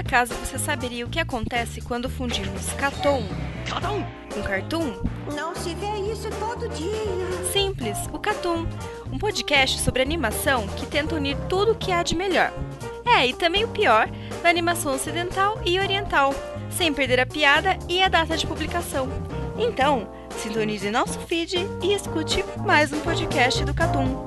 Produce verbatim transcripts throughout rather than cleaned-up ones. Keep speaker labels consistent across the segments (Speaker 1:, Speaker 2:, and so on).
Speaker 1: acaso você saberia o que acontece quando fundimos Cartoon com Cartoon?
Speaker 2: Não se vê isso todo dia.
Speaker 1: Simples, o Cartoon, um podcast sobre animação que tenta unir tudo o que há de melhor. É, e também o pior da animação ocidental e oriental, sem perder a piada e a data de publicação. Então, sintonize nosso feed e escute mais um podcast do Cartoon.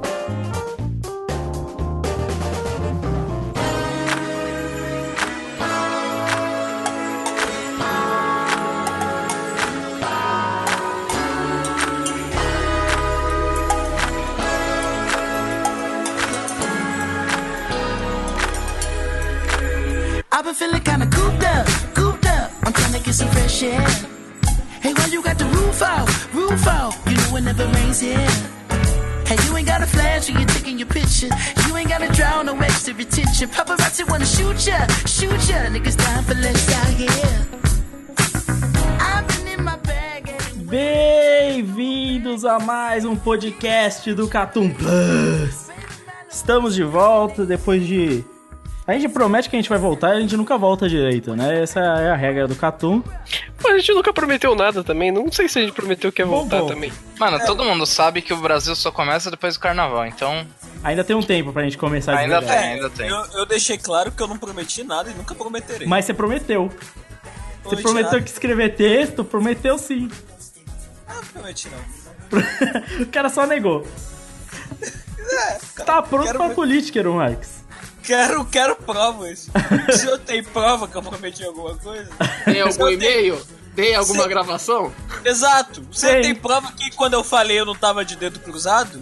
Speaker 3: I've been feeling kinda cooped up, cooped up. I'm trying to get some fresh air. Hey, why you got the roof out, roof out? You know it never rains here. Hey, you ain't got a flash when you're taking your picture. You ain't gotta drown no extra retention. Paparazzi wanna shoot ya, shoot ya. Niggas dying for less out here. I've been in my bag.
Speaker 4: Bem-vindos a mais um podcast do Cartoon Plus. Estamos de volta depois de... A gente promete que a gente vai voltar e a gente nunca volta direito, né? Essa é a regra do Cartoon.
Speaker 5: Pô, a gente nunca prometeu nada também. Não sei se a gente prometeu que ia voltar
Speaker 4: bom.
Speaker 5: também.
Speaker 6: Mano, é. Todo mundo sabe que o Brasil só começa depois do carnaval, então...
Speaker 4: Ainda tem um tempo pra gente começar de
Speaker 6: Ainda
Speaker 4: verdade.
Speaker 6: tem, ainda tem.
Speaker 7: Eu, eu deixei claro que eu não prometi nada e nunca prometerei.
Speaker 4: Mas você prometeu. Você
Speaker 7: Prometi
Speaker 4: prometeu
Speaker 7: nada.
Speaker 4: que escrever texto, prometeu sim.
Speaker 7: Ah, não prometi não.
Speaker 4: O cara só negou.
Speaker 7: É, cara,
Speaker 4: Tá pronto
Speaker 7: quero
Speaker 4: pra
Speaker 7: ver-
Speaker 4: política, Marx.
Speaker 7: Quero, quero provas. Se eu tenho prova que eu prometi alguma coisa...
Speaker 8: Tem algum
Speaker 7: Se eu tenho-
Speaker 8: e-mail? Tem alguma
Speaker 7: Se-
Speaker 8: gravação?
Speaker 7: Exato. Você
Speaker 4: Tem.
Speaker 7: tem prova que quando eu falei eu não tava de dedo cruzado?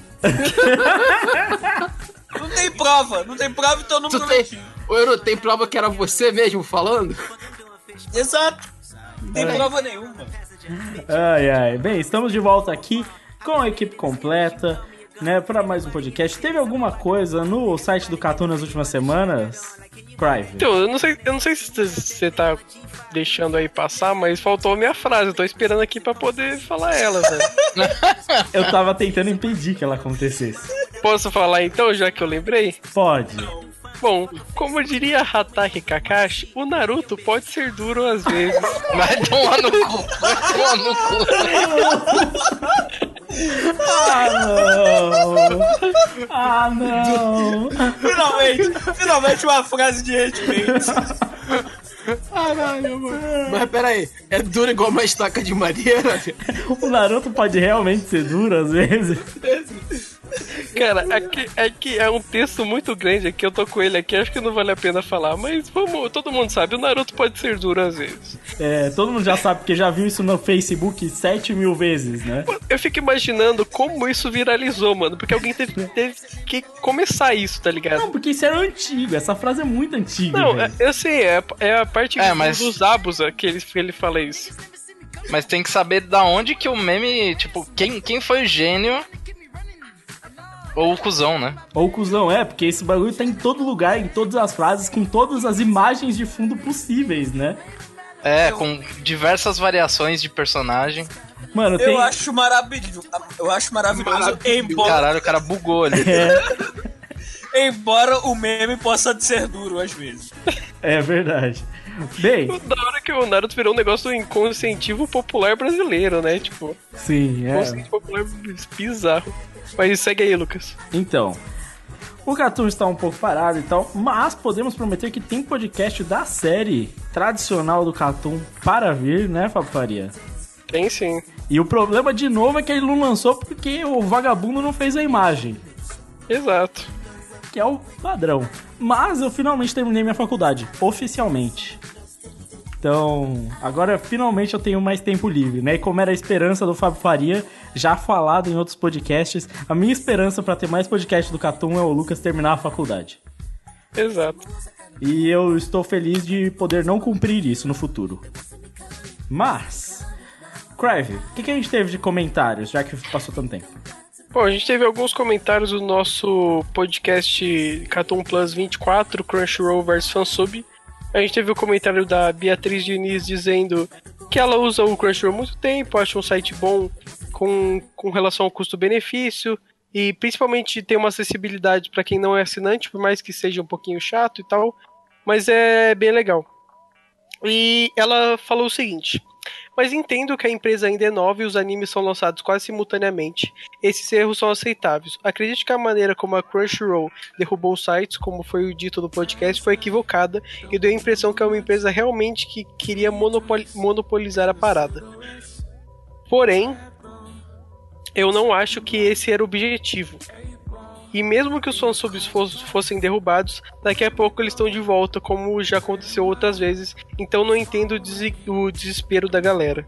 Speaker 7: Não tem prova. Não tem prova, então eu não
Speaker 8: Tu tem...
Speaker 7: prometi.
Speaker 8: Ô, Euro, tem prova que era você mesmo falando?
Speaker 7: Exato. Não tem
Speaker 4: É.
Speaker 7: prova nenhuma.
Speaker 4: Ai, ai. Bem, estamos de volta aqui com a equipe completa, né, para mais um podcast. Teve alguma coisa no site do Cartoon nas últimas semanas? Crive.
Speaker 5: Então, eu não sei, eu não sei se você tá deixando aí passar, mas faltou a minha frase. Eu tô esperando aqui pra poder falar ela, velho.
Speaker 4: Eu tava tentando impedir que ela acontecesse.
Speaker 5: Posso falar então, já que eu lembrei?
Speaker 4: Pode.
Speaker 5: Bom, como diria Hatake Kakashi, o Naruto pode ser duro às vezes.
Speaker 6: Vai tomar no cu, vai tomar no cu.
Speaker 4: Ah, não! Ah, não!
Speaker 7: Finalmente, finalmente uma frase de respeito.
Speaker 8: Caralho, mano. Mas peraí, é duro igual uma estaca de madeira?
Speaker 4: O Naruto pode realmente ser duro às vezes?
Speaker 5: Cara, aqui, aqui é um texto muito grande aqui, eu tô com ele aqui, acho que não vale a pena falar, mas vamos, todo mundo sabe, o Naruto pode ser duro às vezes.
Speaker 4: É, todo mundo já sabe, porque já viu isso no Facebook sete mil vezes, né?
Speaker 5: Eu fico imaginando como isso viralizou, mano, porque alguém teve, teve que começar isso, tá ligado?
Speaker 4: Não, porque isso era antigo, essa frase é muito antiga.
Speaker 5: Não,
Speaker 4: velho.
Speaker 5: é- eu sei, é, é a parte
Speaker 6: É, mas-
Speaker 5: dos Abusa que ele, que ele fala isso.
Speaker 6: Mas tem que saber da onde que o meme, tipo, quem, quem foi o gênio ou o cuzão, né?
Speaker 4: Ou cuzão, é, porque esse bagulho tá em todo lugar, em todas as frases, com todas as imagens de fundo possíveis, né?
Speaker 6: É, com diversas variações de personagem.
Speaker 4: Mano, tem...
Speaker 7: Eu acho maravilhoso. Eu acho maravilhoso,
Speaker 8: Maravilhoso.
Speaker 7: embora,
Speaker 6: Caralho, o cara bugou ali.
Speaker 4: É,
Speaker 7: embora o meme possa ser duro às vezes.
Speaker 4: é verdade. Bem,
Speaker 5: Da hora que o Naruto virou um negócio do inconscientivo popular brasileiro, né? Tipo,
Speaker 4: sim, é.
Speaker 5: inconsciente popular bizarro. Mas segue aí, Lucas.
Speaker 4: Então, o Cartoon está um pouco parado e tal, mas podemos prometer que tem podcast da série tradicional do Cartoon para vir, né, Fábio Faria?
Speaker 5: Tem sim.
Speaker 4: E o problema, de novo, é que ele não lançou porque o vagabundo não fez a imagem,
Speaker 5: Exato.
Speaker 4: que é o padrão. Mas eu finalmente terminei minha faculdade, oficialmente. Então, agora finalmente eu tenho mais tempo livre, né? E como era a esperança do Fábio Faria, já falado em outros podcasts, a minha esperança pra ter mais podcast do Cartoon é o Lucas terminar a faculdade.
Speaker 5: Exato.
Speaker 4: E eu estou feliz de poder não cumprir isso no futuro. Mas, Crive, o que, que a gente teve de comentários, já que passou tanto tempo?
Speaker 5: Bom, a gente teve alguns comentários do nosso podcast Cartoon Plus vinte e quatro, Crunchyroll versus Fansub. A gente teve o comentário da Beatriz Diniz dizendo que ela usa o Crunchyroll há muito tempo, acha um site bom com, com relação ao custo-benefício e principalmente tem uma acessibilidade para quem não é assinante, por mais que seja um pouquinho chato e tal, mas é bem legal. E ela falou o seguinte: mas entendo que a empresa ainda é nova e os animes são lançados quase simultaneamente. Esses erros são aceitáveis. Acredito que a maneira como a Crunchyroll derrubou os sites, como foi dito no podcast, foi equivocada e deu a impressão que é uma empresa realmente que queria monopoli- monopolizar a parada. Porém, eu não acho que esse era o objetivo. E mesmo que os fansubs fossem derrubados, daqui a pouco eles estão de volta, como já aconteceu outras vezes. Então não entendo o, des- o desespero da galera.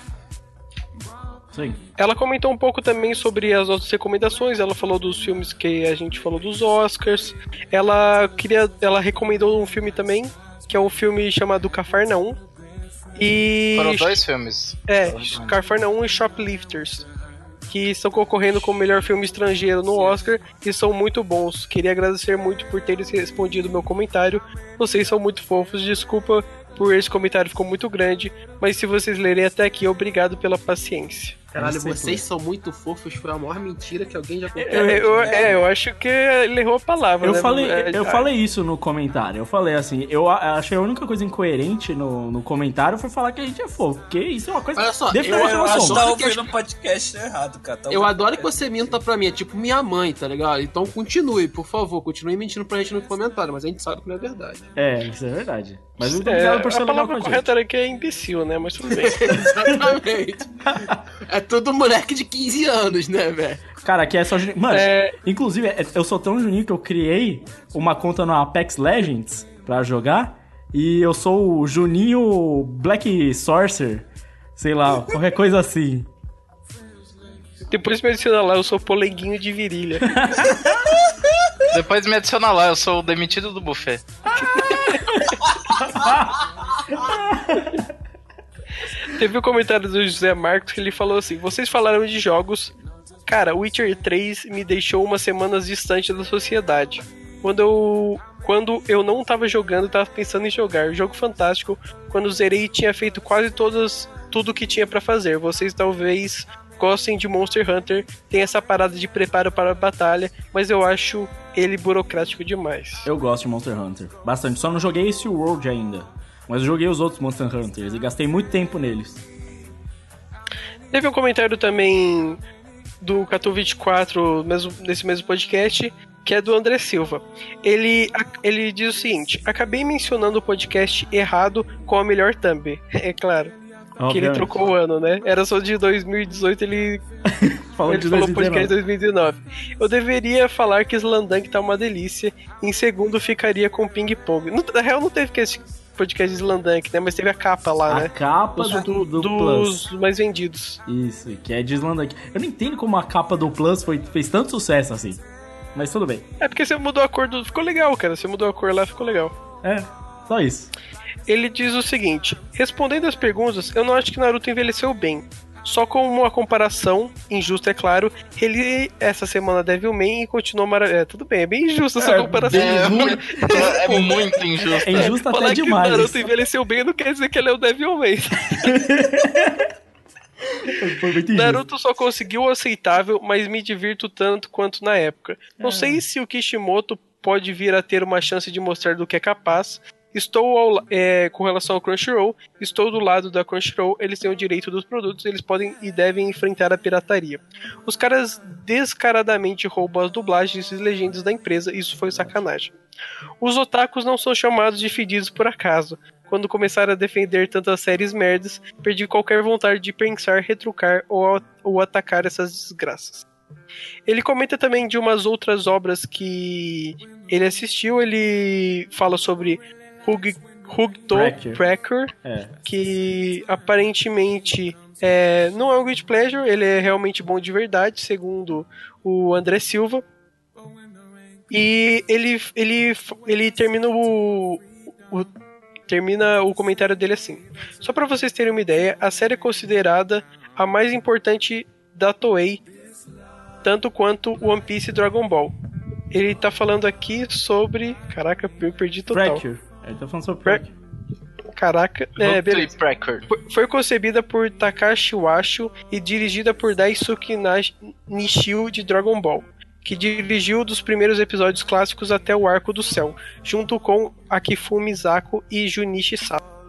Speaker 4: Sim.
Speaker 5: Ela comentou um pouco também sobre as nossas recomendações. Ela falou dos filmes que a gente falou dos Oscars. Ela queria, ela recomendou um filme também, que é um filme chamado Cafarnaum. E
Speaker 6: Foram dois filmes.
Speaker 5: É, Cafarnaum e Shoplifters, que estão concorrendo como melhor filme estrangeiro no Oscar e são muito bons. Queria agradecer muito por terem respondido o meu comentário. Vocês são muito fofos. Desculpa por esse comentário, ficou muito grande, mas se vocês lerem até aqui, obrigado pela paciência.
Speaker 8: Caralho, vocês são muito fofos, foi a maior mentira que alguém já contou.
Speaker 5: É, eu, é, eu acho que ele errou a palavra.
Speaker 4: Eu,
Speaker 5: né?
Speaker 4: falei,
Speaker 5: É,
Speaker 4: eu
Speaker 5: ah,
Speaker 4: falei isso no comentário. Eu falei assim, eu a- achei a única coisa incoerente no, no comentário foi falar que a gente é fofo. Porque isso é uma coisa.
Speaker 8: Olha só,
Speaker 4: definitivamente
Speaker 8: eu- eu
Speaker 4: nós
Speaker 8: acho
Speaker 4: somos.
Speaker 7: Tá
Speaker 8: Só que
Speaker 7: ouvindo o podcast errado, cara. Tá
Speaker 8: Eu
Speaker 7: ouvindo-
Speaker 8: adoro que você minta pra mim, é tipo minha mãe, tá ligado? Então continue, por favor, continue mentindo pra gente no comentário, mas a gente sabe que não é verdade.
Speaker 4: É, isso é verdade. Mas muito
Speaker 5: É,
Speaker 4: obrigado por ser
Speaker 5: a
Speaker 4: legal com
Speaker 5: palavra
Speaker 4: a gente.
Speaker 5: correta era que é imbecil, né? Mas tudo bem.
Speaker 8: Exatamente. É tudo moleque de quinze anos, né, velho?
Speaker 4: Cara, aqui é só Juninho. Mano,
Speaker 5: É.
Speaker 4: inclusive, é- eu sou tão Juninho que eu criei uma conta no Apex Legends pra jogar. E eu sou o Juninho Black Sorcerer. Sei lá, qualquer coisa assim.
Speaker 5: Depois me adiciona lá, eu sou polenguinho de virilha.
Speaker 6: Depois me adiciona lá, eu sou o demitido do buffet.
Speaker 5: Teve um comentário do José Marcos que ele falou assim: vocês falaram de jogos. Cara, Witcher três me deixou umas semanas distante da sociedade. Quando eu, quando eu não tava jogando, tava pensando em jogar. Jogo fantástico. Quando zerei, tinha feito quase todas, tudo que tinha pra fazer. Vocês talvez gostem de Monster Hunter. Tem essa parada de preparo para a batalha, mas eu acho ele burocrático demais.
Speaker 4: Eu gosto de Monster Hunter. Bastante. Só não joguei esse World ainda. Mas eu joguei os outros Monster Hunters e gastei muito tempo neles.
Speaker 5: Teve um comentário também do Catu vinte e quatro, mesmo, nesse mesmo podcast, que é do André Silva. Ele, ele diz o seguinte: acabei mencionando o podcast errado com a melhor thumb. É claro, que ele
Speaker 4: Obviamente.
Speaker 5: trocou o ano, né? Era só de dois mil e dezoito, ele,
Speaker 4: Falando
Speaker 5: ele
Speaker 4: de
Speaker 5: falou
Speaker 4: dois mil e
Speaker 5: podcast
Speaker 4: dezenove.
Speaker 5: dois mil e dezenove. Eu deveria falar que Slandunk tá uma delícia. Em segundo ficaria com Ping Pong. No- Na real não teve que esse podcast de Slandunk, né? Mas teve a capa lá,
Speaker 4: A
Speaker 5: né?
Speaker 4: capa
Speaker 5: Dos,
Speaker 4: do, do
Speaker 5: dos
Speaker 4: Plus.
Speaker 5: mais vendidos.
Speaker 4: Isso, que é de Slandunk. Eu não entendo como a capa do Plus foi, fez tanto sucesso assim. Mas tudo bem.
Speaker 5: É porque você mudou a cor do... Ficou legal, cara. Você mudou a cor lá, ficou legal.
Speaker 4: É, só isso.
Speaker 5: Ele diz o seguinte: respondendo às perguntas, eu não acho que Naruto envelheceu bem. Só como uma comparação, injusta é claro, ele essa semana Devilman e continuou maravilhoso. É, tudo bem, é bem injusta essa
Speaker 4: É,
Speaker 5: comparação.
Speaker 6: É muito, é muito injusto.
Speaker 4: É injusto
Speaker 5: Falar
Speaker 4: até
Speaker 5: que
Speaker 4: demais.
Speaker 5: o Naruto envelheceu bem não quer dizer que ele é o Devilman.
Speaker 4: Foi muito injusto.
Speaker 5: Naruto só conseguiu o aceitável, mas me divirto tanto quanto na época. Não sei se o Kishimoto pode vir a ter uma chance de mostrar do que é capaz. Estou ao la- é, com relação ao Crunchyroll, estou do lado da Crunchyroll, eles têm o direito dos produtos, eles podem e devem enfrentar a pirataria. Os caras descaradamente roubam as dublagens e legendas da empresa, isso foi sacanagem. Os otakus não são chamados de fedidos por acaso. Quando começaram a defender tantas séries merdas, perdi qualquer vontade de pensar, retrucar ou, ou atacar essas desgraças. Ele comenta também de umas outras obras que ele assistiu. Ele fala sobre Hug, Hugto
Speaker 4: Cracker.
Speaker 5: Cracker,
Speaker 4: É.
Speaker 5: que aparentemente é, não é um Great Pleasure, ele é realmente bom de verdade, segundo o André Silva. E ele, ele, ele termina o, o termina o comentário dele assim: só pra vocês terem uma ideia, a série é considerada a mais importante da Toei, tanto quanto One Piece e Dragon Ball. Ele tá falando aqui sobre... Caraca, eu perdi total.
Speaker 4: Cracker. Ele tá falando sobre
Speaker 5: Cra-
Speaker 4: Cracker.
Speaker 5: Caraca, é, beleza.
Speaker 6: Cracker.
Speaker 5: Foi- Foi concebida por Takashi Washo e dirigida por Daisuke Nash- Nishio de Dragon Ball, que dirigiu dos primeiros episódios clássicos até o Arco do Céu, junto com Akifumi Zako e Junichi Sato.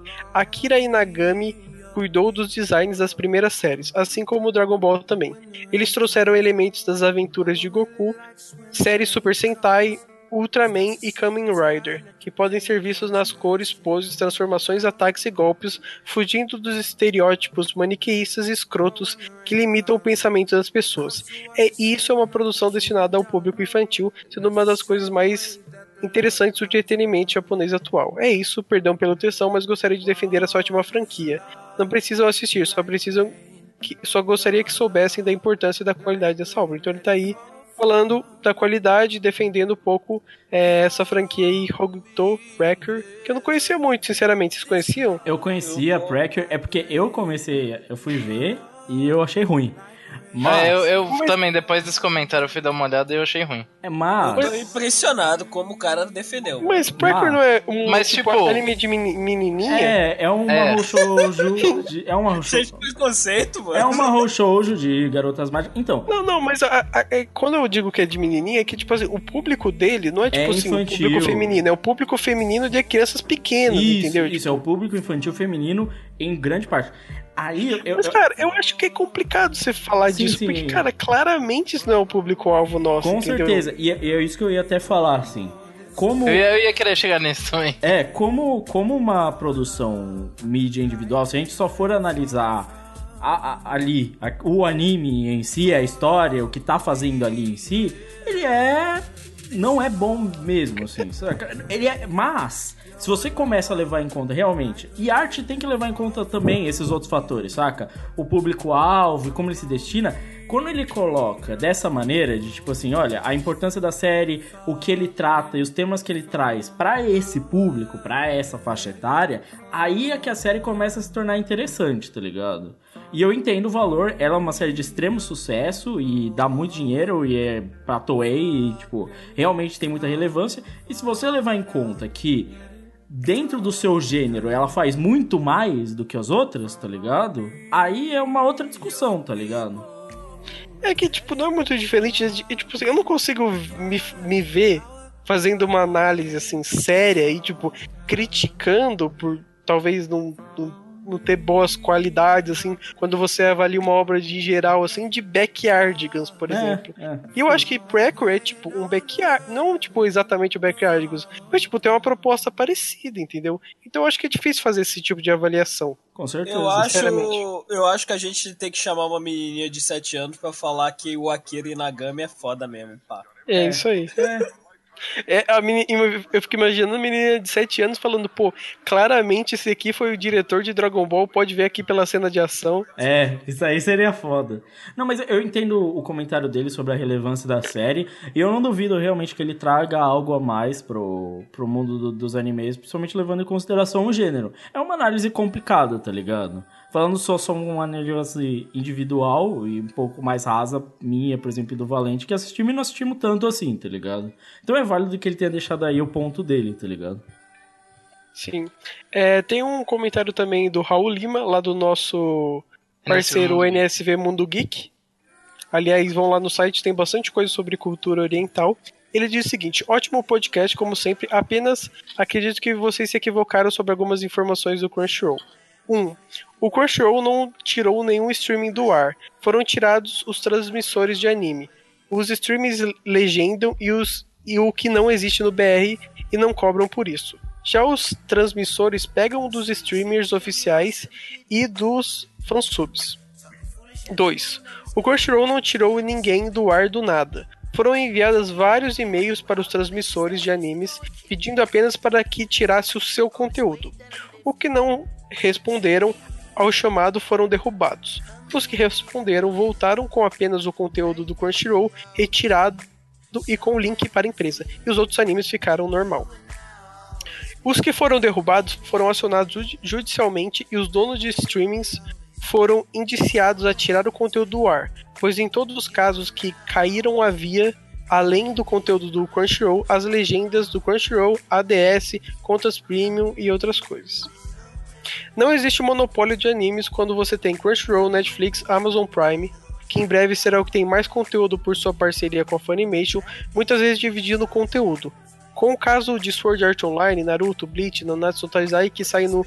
Speaker 5: Akira Inagami cuidou dos designs das primeiras séries, assim como o Dragon Ball também. Eles trouxeram elementos das aventuras de Goku, séries Super Sentai, Ultraman e Kamen Rider, que podem ser vistos nas cores, poses, transformações, ataques e golpes, fugindo dos estereótipos maniqueístas e escrotos que limitam o pensamento das pessoas. É, isso é uma produção destinada ao público infantil, sendo uma das coisas mais interessantes do entretenimento japonês atual. É isso, perdão pela textão, mas gostaria de defender essa ótima franquia. Não precisam assistir, só precisam que, só gostaria que soubessem da importância e da qualidade dessa obra. Então ele tá aí falando da qualidade, defendendo um pouco é, essa franquia aí, Hokuto Breaker, que eu não conhecia muito, sinceramente. Vocês conheciam?
Speaker 4: Eu conhecia Breaker, é porque eu comecei, eu fui ver e eu achei ruim. Mas,
Speaker 6: é, eu, eu
Speaker 5: mas...
Speaker 6: também, depois desse comentário, eu fui dar uma olhada e eu achei ruim.
Speaker 4: É, mas...
Speaker 7: Eu tô impressionado como o cara defendeu.
Speaker 5: Mas Breaker
Speaker 4: mas...
Speaker 5: não é um
Speaker 6: mas,
Speaker 5: tipo,
Speaker 6: tipo...
Speaker 5: anime de menininha?
Speaker 4: É, é uma
Speaker 6: É.
Speaker 4: Shoujo de... É uma
Speaker 7: Cheio de preconceito, mano.
Speaker 4: É uma Shoujo de garotas mágicas. Então...
Speaker 5: Não, não, mas a, a, a, quando eu digo que é de menininha, é que, tipo assim, o público dele não é, tipo
Speaker 4: É
Speaker 5: assim, o
Speaker 4: infantil.
Speaker 5: público feminino, é o público feminino de crianças pequenas,
Speaker 4: Isso,
Speaker 5: entendeu?
Speaker 4: isso, é o público infantil feminino em grande parte. Aí, eu...
Speaker 5: Mas, cara, eu acho que é complicado você falar
Speaker 4: Sim,
Speaker 5: disso,
Speaker 4: sim.
Speaker 5: porque, cara, claramente isso não é o público-alvo nosso,
Speaker 4: Com
Speaker 5: entendeu?
Speaker 4: certeza, e é, e é isso que eu ia até falar, assim. Como...
Speaker 6: Eu ia, eu ia querer chegar nisso também.
Speaker 4: É, como, como uma produção mídia individual, se a gente só for analisar a, a, ali a, o anime em si, a história, o que tá fazendo ali em si, ele é... não é bom mesmo, assim. Saca? Ele é... Mas, se você começa a levar em conta realmente, e arte tem que levar em conta também esses outros fatores, saca? O público-alvo e como ele se destina... Quando ele coloca dessa maneira, de tipo assim, olha, a importância da série, o que ele trata e os temas que ele traz pra esse público, pra essa faixa etária, aí é que a série começa a se tornar interessante, tá ligado? E eu entendo o valor, ela é uma série de extremo sucesso e dá muito dinheiro e é pra Toei e, tipo, realmente tem muita relevância. E se você levar em conta que dentro do seu gênero ela faz muito mais do que as outras, tá ligado? Aí é uma outra discussão, tá ligado?
Speaker 5: É que, tipo, não é muito diferente. De, tipo assim, eu não consigo me, me ver fazendo uma análise, assim, séria e, tipo, criticando por talvez não, não, não ter boas qualidades, assim, quando você avalia uma obra de geral, assim, de backyardigans, por
Speaker 4: É,
Speaker 5: exemplo.
Speaker 4: é.
Speaker 5: E eu acho que Prequel é, tipo, um backyard, não, tipo, exatamente o backyardigans, mas, tipo, tem uma proposta parecida, entendeu? Então eu acho que é difícil fazer esse tipo de avaliação.
Speaker 4: Com certeza.
Speaker 7: Eu acho,
Speaker 5: sinceramente.
Speaker 7: eu acho que a gente tem que chamar uma menininha de sete anos pra falar que o Akira Inagami é foda mesmo, pá.
Speaker 5: É, isso aí.
Speaker 4: É.
Speaker 5: É, a meni- eu fico imaginando a menina de sete anos falando, pô, claramente esse aqui foi o diretor de Dragon Ball, pode ver aqui pela cena de ação.
Speaker 4: É, isso aí seria foda. Não, mas eu entendo o comentário dele sobre a relevância da série, e eu não duvido realmente que ele traga algo a mais pro, pro mundo do- dos animes, principalmente levando em consideração o gênero. É uma análise complicada, tá ligado? Falando só sobre uma análise individual e um pouco mais rasa, minha, por exemplo, e do Valente, que assistimos e não assistimos tanto assim, tá ligado? Então é válido que ele tenha deixado aí o ponto dele, tá ligado?
Speaker 5: Sim. É, tem um comentário também do Raul Lima, lá do nosso parceiro N S V Mundo Geek. Aliás, vão lá no site, tem bastante coisa sobre cultura oriental. Ele diz o seguinte: ótimo podcast, como sempre, apenas acredito que vocês se equivocaram sobre algumas informações do Crunchyroll. um. O Crunchyroll não tirou nenhum streaming do ar. Foram tirados os transmissores de anime. Os streamings legendam e, os, e o que não existe no B R e não cobram por isso. Já os transmissores pegam dos streamers oficiais e dos fansubs. dois. O Crunchyroll não tirou ninguém do ar do nada. Foram enviados vários e-mails para os transmissores de animes pedindo apenas para que tirasse o seu conteúdo. O que não responderam ao chamado foram derrubados. Os que responderam voltaram com apenas o conteúdo do Crunchyroll retirado e com o link para a empresa, e os outros animes ficaram normal. Os que foram derrubados foram acionados judicialmente e os donos de streamings foram indiciados a tirar o conteúdo do ar, pois em todos os casos que caíram havia, além do conteúdo do Crunchyroll, as legendas do Crunchyroll, A D S, contas premium e outras coisas. Não existe monopólio de animes quando você tem Crunchyroll, Netflix, Amazon Prime, que em breve será o que tem mais conteúdo por sua parceria com a Funimation, muitas vezes dividindo o conteúdo. Com o caso de Sword Art Online, Naruto, Bleach, Nanatsu no Taizai, que sai no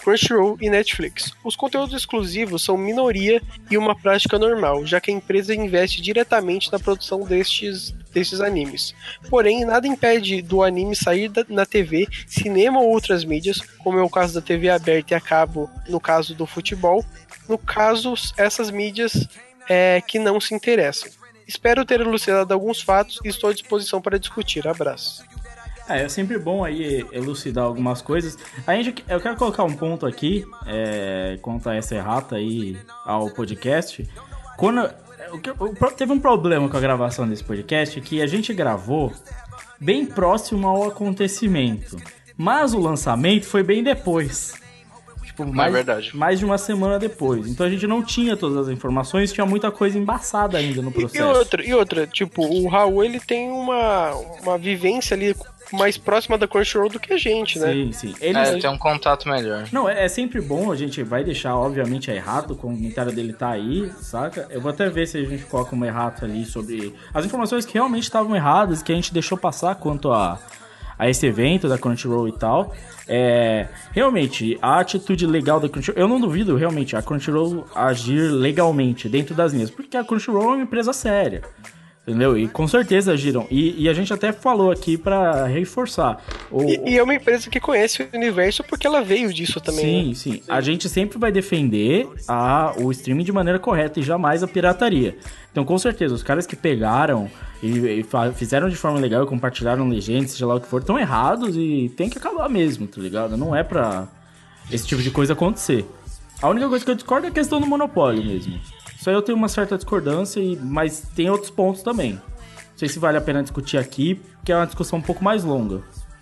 Speaker 5: Crunchyroll e Netflix. Os conteúdos exclusivos são minoria e uma prática normal, já que a empresa investe diretamente na produção destes, destes animes. Porém, nada impede do anime sair da, na T V, cinema ou outras mídias, como é o caso da T V aberta e a cabo, no caso do futebol. No caso, essas mídias é, que não se interessam. Espero ter elucidado alguns fatos e estou à disposição para discutir. Abraço.
Speaker 4: É, é sempre bom aí elucidar algumas coisas. A gente, eu quero colocar um ponto aqui, é, quanto a essa errata aí ao podcast. Quando, teve um problema com a gravação desse podcast, que a gente gravou bem próximo ao acontecimento, mas o lançamento foi bem depois. Tipo, mais,
Speaker 6: é verdade.
Speaker 4: mais de uma semana depois. Então a gente não tinha todas as informações, tinha muita coisa embaçada ainda no processo.
Speaker 5: E, e outra, e outra, tipo, o Raul, ele tem uma, uma vivência ali mais próxima da Crunchyroll do que a gente, né?
Speaker 4: Sim, sim. Ele
Speaker 6: é, tem um contato melhor.
Speaker 4: Não, é, é sempre bom, a gente vai deixar, obviamente, a errata, o comentário dele tá aí, saca? Eu vou até ver se a gente coloca uma errata ali sobre as informações que realmente estavam erradas, que a gente deixou passar quanto a, a esse evento da Crunchyroll e tal. É, realmente, a atitude legal da Crunchyroll, eu não duvido realmente a Crunchyroll agir legalmente dentro das linhas, porque a Crunchyroll é uma empresa séria, entendeu? E com certeza agiram, e, e a gente até falou aqui pra reforçar o,
Speaker 5: e, e é uma empresa que conhece o universo porque ela veio disso também.
Speaker 4: Sim,
Speaker 5: né?
Speaker 4: sim, a gente sempre vai defender a, o streaming de maneira correta e jamais a pirataria. Então, com certeza, os caras que pegaram e, e fizeram de forma legal e compartilharam legendas, seja lá o que for, estão errados e tem que acabar mesmo, tá ligado? Não é pra esse tipo de coisa acontecer. A única coisa que eu discordo é a questão do monopólio mesmo. Isso aí eu tenho uma certa discordância, e, mas tem outros pontos também. Não sei se vale a pena discutir aqui, porque é uma discussão um pouco mais longa.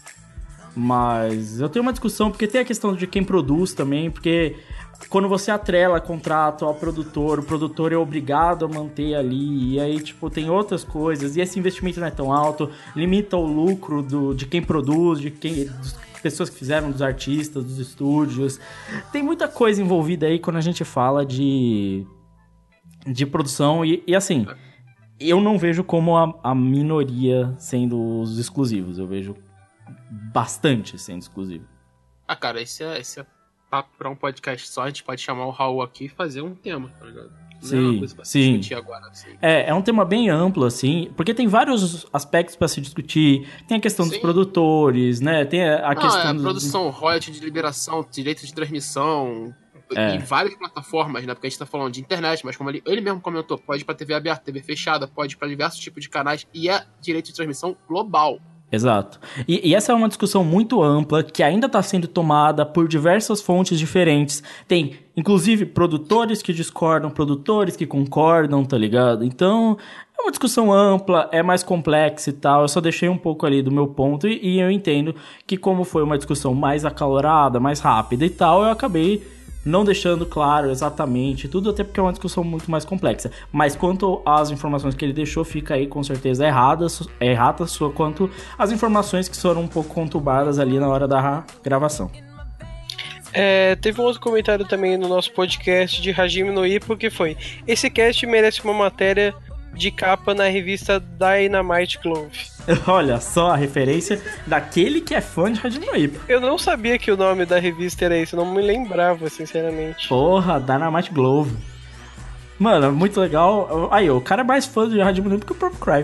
Speaker 4: Mas eu tenho uma discussão, porque tem a questão de quem produz também, porque quando você atrela contrato ao produtor, o produtor é obrigado a manter ali, e aí, tipo, tem outras coisas, e esse investimento não é tão alto, limita o lucro do, de quem produz, de quem, das pessoas que fizeram, dos artistas, dos estúdios. Tem muita coisa envolvida aí quando a gente fala de, de produção, e, e assim, eu não vejo como a, a minoria sendo os exclusivos, eu vejo bastante sendo exclusivo.
Speaker 8: Ah, cara, esse é, esse é papo pra um podcast só, a gente pode chamar o Raul aqui e fazer um tema, tá ligado? Não
Speaker 4: sim,
Speaker 8: é uma coisa pra
Speaker 4: sim.
Speaker 8: discutir agora, assim.
Speaker 4: É, é um tema bem amplo, assim, porque tem vários aspectos pra se discutir. Tem a questão sim. dos produtores, né? Tem a, a
Speaker 8: Não,
Speaker 4: questão...
Speaker 8: é
Speaker 4: dos...
Speaker 8: produção, royalty de liberação, direito de transmissão,
Speaker 4: é.
Speaker 8: em várias plataformas, né? Porque a gente tá falando de internet, mas como ele, ele mesmo comentou, pode ir pra T V aberta, T V fechada, pode ir pra diversos tipos de canais, e é direito de transmissão global.
Speaker 4: Exato. E, e essa é uma discussão muito ampla, que ainda está sendo tomada por diversas fontes diferentes. Tem, inclusive, produtores que discordam, produtores que concordam, tá ligado? Então, é uma discussão ampla, é mais complexa e tal. Eu só deixei um pouco ali do meu ponto e, e eu entendo que como foi uma discussão mais acalorada, mais rápida e tal, eu acabei não deixando claro exatamente tudo, até porque é uma discussão muito mais complexa. Mas quanto às informações que ele deixou, fica aí com certeza erradas, é errata sua, quanto às informações que foram um pouco conturbadas ali na hora da gravação.
Speaker 5: É, teve um outro comentário também no nosso podcast de Hajime no Ippo, que foi: esse cast merece uma matéria de capa na revista Dynamite Glove.
Speaker 4: Olha só a referência daquele que é fã de Hajime no Ippo.
Speaker 5: Eu não sabia que o nome da revista era esse, eu não me lembrava, sinceramente.
Speaker 4: Porra, Dynamite Glove. Mano, muito legal. Aí, o cara é mais fã de Hajime no Ippo que o próprio Crive.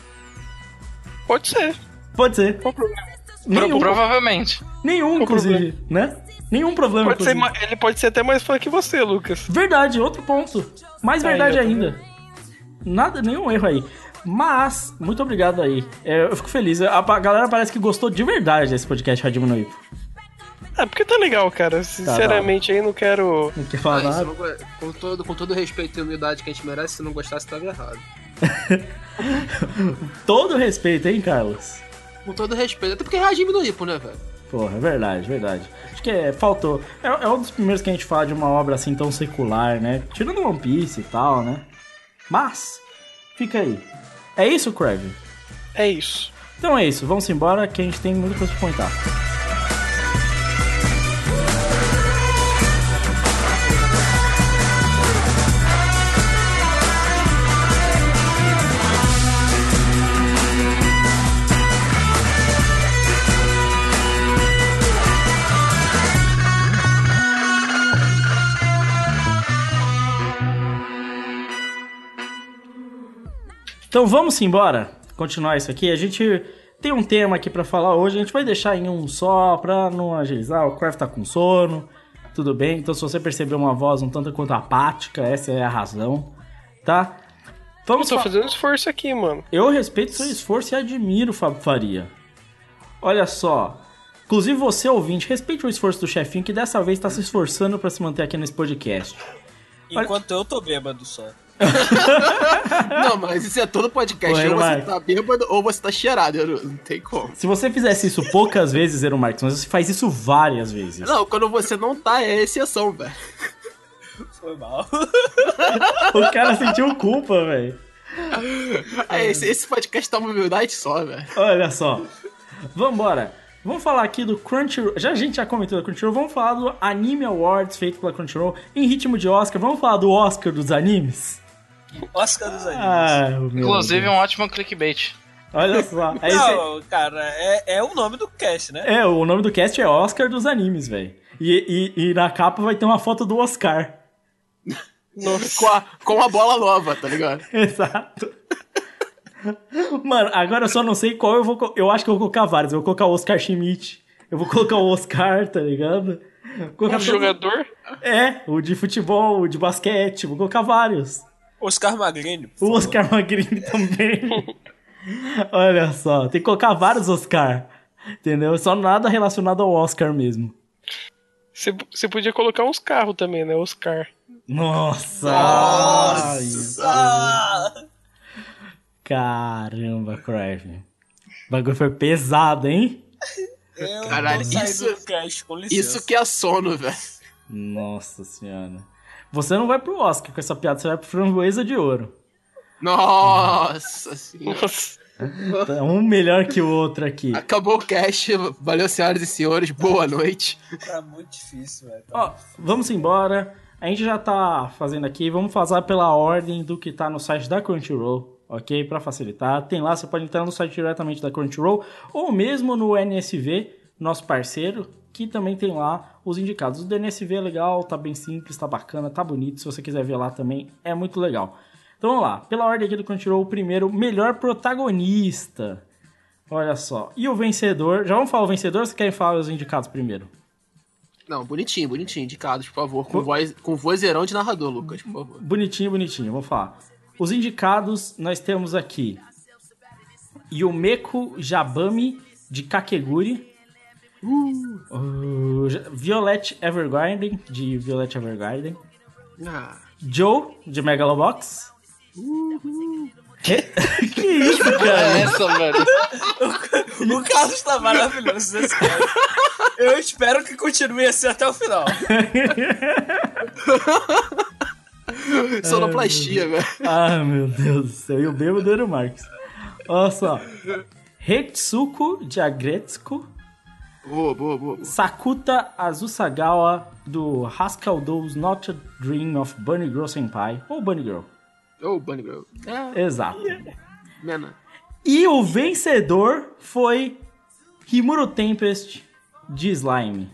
Speaker 5: Pode ser.
Speaker 4: Pode ser.
Speaker 5: Qual o problema?
Speaker 4: Nenhum,
Speaker 6: provavelmente.
Speaker 4: Nenhum, inclusive, né? Nenhum problema.
Speaker 5: Pode ser, ele pode ser até mais fã que você, Lucas.
Speaker 4: Verdade, outro ponto. Mais verdade
Speaker 5: aí,
Speaker 4: ainda. Nada, nenhum erro aí. Mas, muito obrigado aí. É, eu fico feliz. A, a galera parece que gostou de verdade desse podcast Hajime no Ippo.
Speaker 5: É, porque tá legal, cara. Sinceramente, tá, aí não quero...
Speaker 4: Não quer falar
Speaker 8: ah,
Speaker 4: nada?
Speaker 8: Não, com, todo, com todo o respeito e humildade que a gente merece, se não gostasse, tava errado.
Speaker 4: Todo respeito, hein, Carlos?
Speaker 8: Com todo respeito. Até porque é Hajime no Ippo, né, velho?
Speaker 4: Porra, é verdade, verdade. Acho que é, faltou. É, é um dos primeiros que a gente fala de uma obra assim tão secular, né? Tirando One Piece e tal, né? Mas, fica aí. É isso, Crave?
Speaker 5: É isso.
Speaker 4: Então é isso, vamos embora que a gente tem muita coisa pra contar. Então vamos embora, continuar isso aqui. A gente tem um tema aqui pra falar hoje, a gente vai deixar em um só pra não agilizar. O Craft tá com sono, tudo bem. Então se você perceber uma voz um tanto quanto apática, essa é a razão, tá? Vamos
Speaker 5: Eu tô
Speaker 4: fa-
Speaker 5: fazendo esforço aqui, mano.
Speaker 4: Eu respeito seu esforço e admiro o Fábio Faria. Olha só. Inclusive você, ouvinte, respeite o esforço do chefinho que dessa vez tá se esforçando pra se manter aqui nesse podcast.
Speaker 7: Enquanto eu tô bêbado só.
Speaker 8: Não, mas isso é todo podcast.
Speaker 4: Ô,
Speaker 8: Ou você
Speaker 4: Marcos.
Speaker 8: tá bêbado ou você tá cheirado. eu Não, não tem como.
Speaker 4: Se você fizesse isso poucas vezes, Zero Marques, mas você faz isso várias vezes.
Speaker 8: Não, quando você não tá, é exceção, velho.
Speaker 7: Foi mal.
Speaker 4: O cara sentiu culpa, velho.
Speaker 8: É, esse, esse podcast tá uma humildade só, velho.
Speaker 4: Olha só. Vambora. Vamos falar aqui do Crunchyroll. Já a gente já comentou do Crunchyroll. Vamos falar do Anime Awards feito pela Crunchyroll em ritmo de Oscar. Vamos falar do Oscar dos animes?
Speaker 7: Oscar dos animes.
Speaker 4: Ah, meu
Speaker 6: Inclusive,
Speaker 4: Deus.
Speaker 6: um ótimo clickbait.
Speaker 4: Olha só. É, esse-
Speaker 7: Não, cara, é, é o nome do cast, né?
Speaker 4: é, o nome do cast é Oscar dos animes, velho. E, e, e na capa vai ter uma foto do Oscar.
Speaker 8: Com a, com a bola nova, tá ligado?
Speaker 4: Exato. Mano, agora eu só não sei qual eu vou... co- Eu acho que eu vou colocar vários. Eu vou colocar o Oscar Schmidt. Eu vou colocar o Oscar, tá ligado? Vou colocar
Speaker 5: Um
Speaker 4: todo-
Speaker 5: jogador?
Speaker 4: É, o de futebol, o de basquete. Vou colocar vários.
Speaker 7: Oscar Magrini. por
Speaker 4: O
Speaker 7: favor.
Speaker 4: Oscar Magrini também. Olha só, tem que colocar vários Oscar. Entendeu? Só nada relacionado ao Oscar mesmo.
Speaker 5: Você, você podia colocar uns carros também, né? Oscar.
Speaker 4: Nossa!
Speaker 7: Nossa!
Speaker 4: Ai, caramba, Crave. O bagulho foi pesado, hein?
Speaker 7: Eu
Speaker 8: Caralho,
Speaker 7: vou sair
Speaker 8: isso-
Speaker 7: do cast, com licença.
Speaker 8: Isso que é sono, velho.
Speaker 4: Nossa senhora. Você não vai pro Oscar com essa piada, você vai pro Framboesa de Ouro.
Speaker 8: Nossa senhora.
Speaker 5: Nossa.
Speaker 4: Tá um melhor que o outro aqui.
Speaker 8: Acabou o cast. Valeu, senhoras e senhores. Boa noite.
Speaker 7: Tá muito difícil, velho. Tá
Speaker 4: Ó, vamos embora. A gente já tá fazendo aqui, vamos fazer pela ordem do que tá no site da Crunchyroll, ok? Pra facilitar. Tem lá, você pode entrar no site diretamente da Crunchyroll ou mesmo no N S V, nosso parceiro, que também tem lá os indicados. O do N S V é legal, tá bem simples, tá bacana, tá bonito. Se você quiser ver lá também, é muito legal. Então vamos lá, pela ordem aqui do Crunchyroll, o primeiro, melhor protagonista. Olha só. E o vencedor, já vamos falar o vencedor ou vocês querem falar os indicados primeiro?
Speaker 8: Não, bonitinho, bonitinho. Indicados, por favor. Com, voz, com vozeirão de narrador, Lucas, por favor.
Speaker 4: Bonitinho, bonitinho, vamos falar. Os indicados, nós temos aqui Yumeko Jabami, de Kakeguri. Uh, Violet Evergarden, de Violet Evergarden.
Speaker 8: Ah,
Speaker 4: Joe, de Megalobox. Re- que isso, cara?
Speaker 6: É essa, velho.
Speaker 7: O Carlos tá maravilhoso nesse cara. Eu espero que continue assim até o final.
Speaker 8: sonoplastia, velho.
Speaker 4: Ah, meu Deus do céu. E o bêbado era o Marcos. Olha só. Retsuko, de Agretsuko.
Speaker 8: Boa, boa, boa.
Speaker 4: Sakuta Azusagawa, do Haskell Does Not a Dream of Bunny Girl Senpai. Ou Bunny Girl.
Speaker 8: Ô, Bunny Girl. É,
Speaker 4: Exato.
Speaker 8: mena.
Speaker 4: E o vencedor foi Himuro Tempest, de Slime.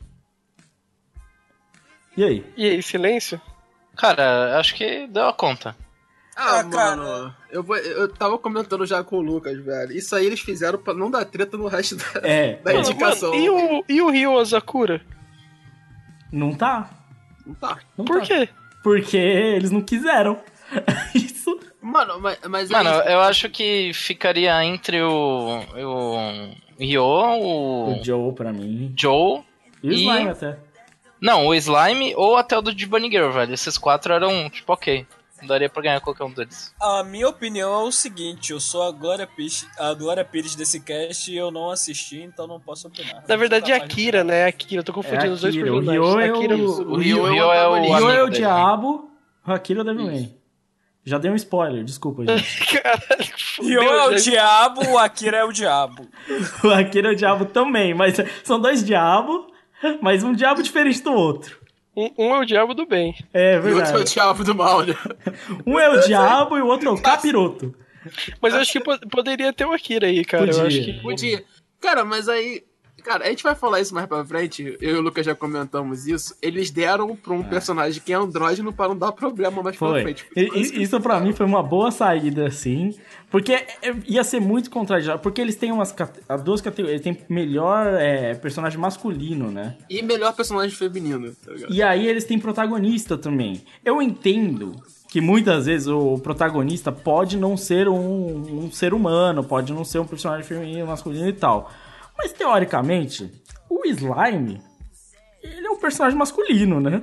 Speaker 4: E aí?
Speaker 5: E aí, silêncio?
Speaker 6: Cara, acho que deu a conta.
Speaker 8: Ah,
Speaker 7: Ah, cara.
Speaker 8: mano, eu, vou, eu tava comentando já com o Lucas, velho. Isso aí eles fizeram pra não dar treta no resto da,
Speaker 4: É,
Speaker 8: da
Speaker 4: é.
Speaker 8: indicação.
Speaker 5: Mano, e o, e o Ryo Asakura?
Speaker 4: Não tá?
Speaker 8: Não tá.
Speaker 4: Não
Speaker 5: Por
Speaker 4: tá.
Speaker 5: quê?
Speaker 4: Porque eles não quiseram. Isso.
Speaker 8: Mano, mas, mas
Speaker 6: Mano,
Speaker 8: aí-
Speaker 6: eu acho que ficaria entre o. o Ryo, o,
Speaker 4: O Joe, pra mim.
Speaker 6: Joe.
Speaker 4: E o
Speaker 6: E-
Speaker 4: Slime até.
Speaker 6: Não, o Slime ou até o do de Bunny Girl, velho. Esses quatro eram, tipo, ok. Daria pra ganhar qualquer um deles.
Speaker 7: A minha opinião é o seguinte, eu sou a Glória Pires, a Glória Pires desse cast e eu não assisti, então não posso opinar.
Speaker 5: Na verdade é
Speaker 7: Tá,
Speaker 5: Akira, né? Akira, eu tô confundindo
Speaker 4: É
Speaker 5: os dois
Speaker 4: Akira. O
Speaker 5: personagens.
Speaker 4: Ryo é o-
Speaker 5: Akira.
Speaker 8: O Ryo
Speaker 6: O
Speaker 8: é
Speaker 6: Ryo
Speaker 8: o
Speaker 6: é o
Speaker 8: antagonista.
Speaker 4: Rio é o
Speaker 6: amigo dele.
Speaker 4: diabo, o Akira é o Devilman. Já dei um spoiler, desculpa, gente.
Speaker 5: Caralho,
Speaker 7: Ryo é o
Speaker 5: fudeu, já-
Speaker 7: diabo, o Akira é o diabo.
Speaker 4: O Akira é o diabo também, mas são dois diabos, mas um diabo diferente do outro.
Speaker 5: Um, um é o diabo do bem.
Speaker 4: É
Speaker 8: E outro é o
Speaker 4: verdade.
Speaker 8: diabo do mal, né?
Speaker 4: Um é o diabo e o outro é o capiroto.
Speaker 5: Mas eu acho que po- poderia ter o Akira aí, cara. Eu
Speaker 4: Podia.
Speaker 5: acho que.
Speaker 8: Podia. Cara, mas aí... Cara, a gente vai falar isso mais pra frente, eu e o Lucas já comentamos isso. Eles deram pra um é. personagem que é andrógeno pra não dar problema mais
Speaker 4: foi.
Speaker 8: pra frente.
Speaker 4: E, isso, isso pra mim foi uma boa saída, assim. Porque ia ser muito contraditório. Porque eles têm umas as duas categorias. Eles têm melhor é, personagem masculino, né?
Speaker 8: E melhor personagem feminino, tá ligado?
Speaker 4: E aí eles têm protagonista também. Eu entendo que muitas vezes o protagonista pode não ser um, um ser humano, pode não ser um personagem feminino, masculino e tal. Mas, teoricamente, o Slime, ele é um personagem masculino, né?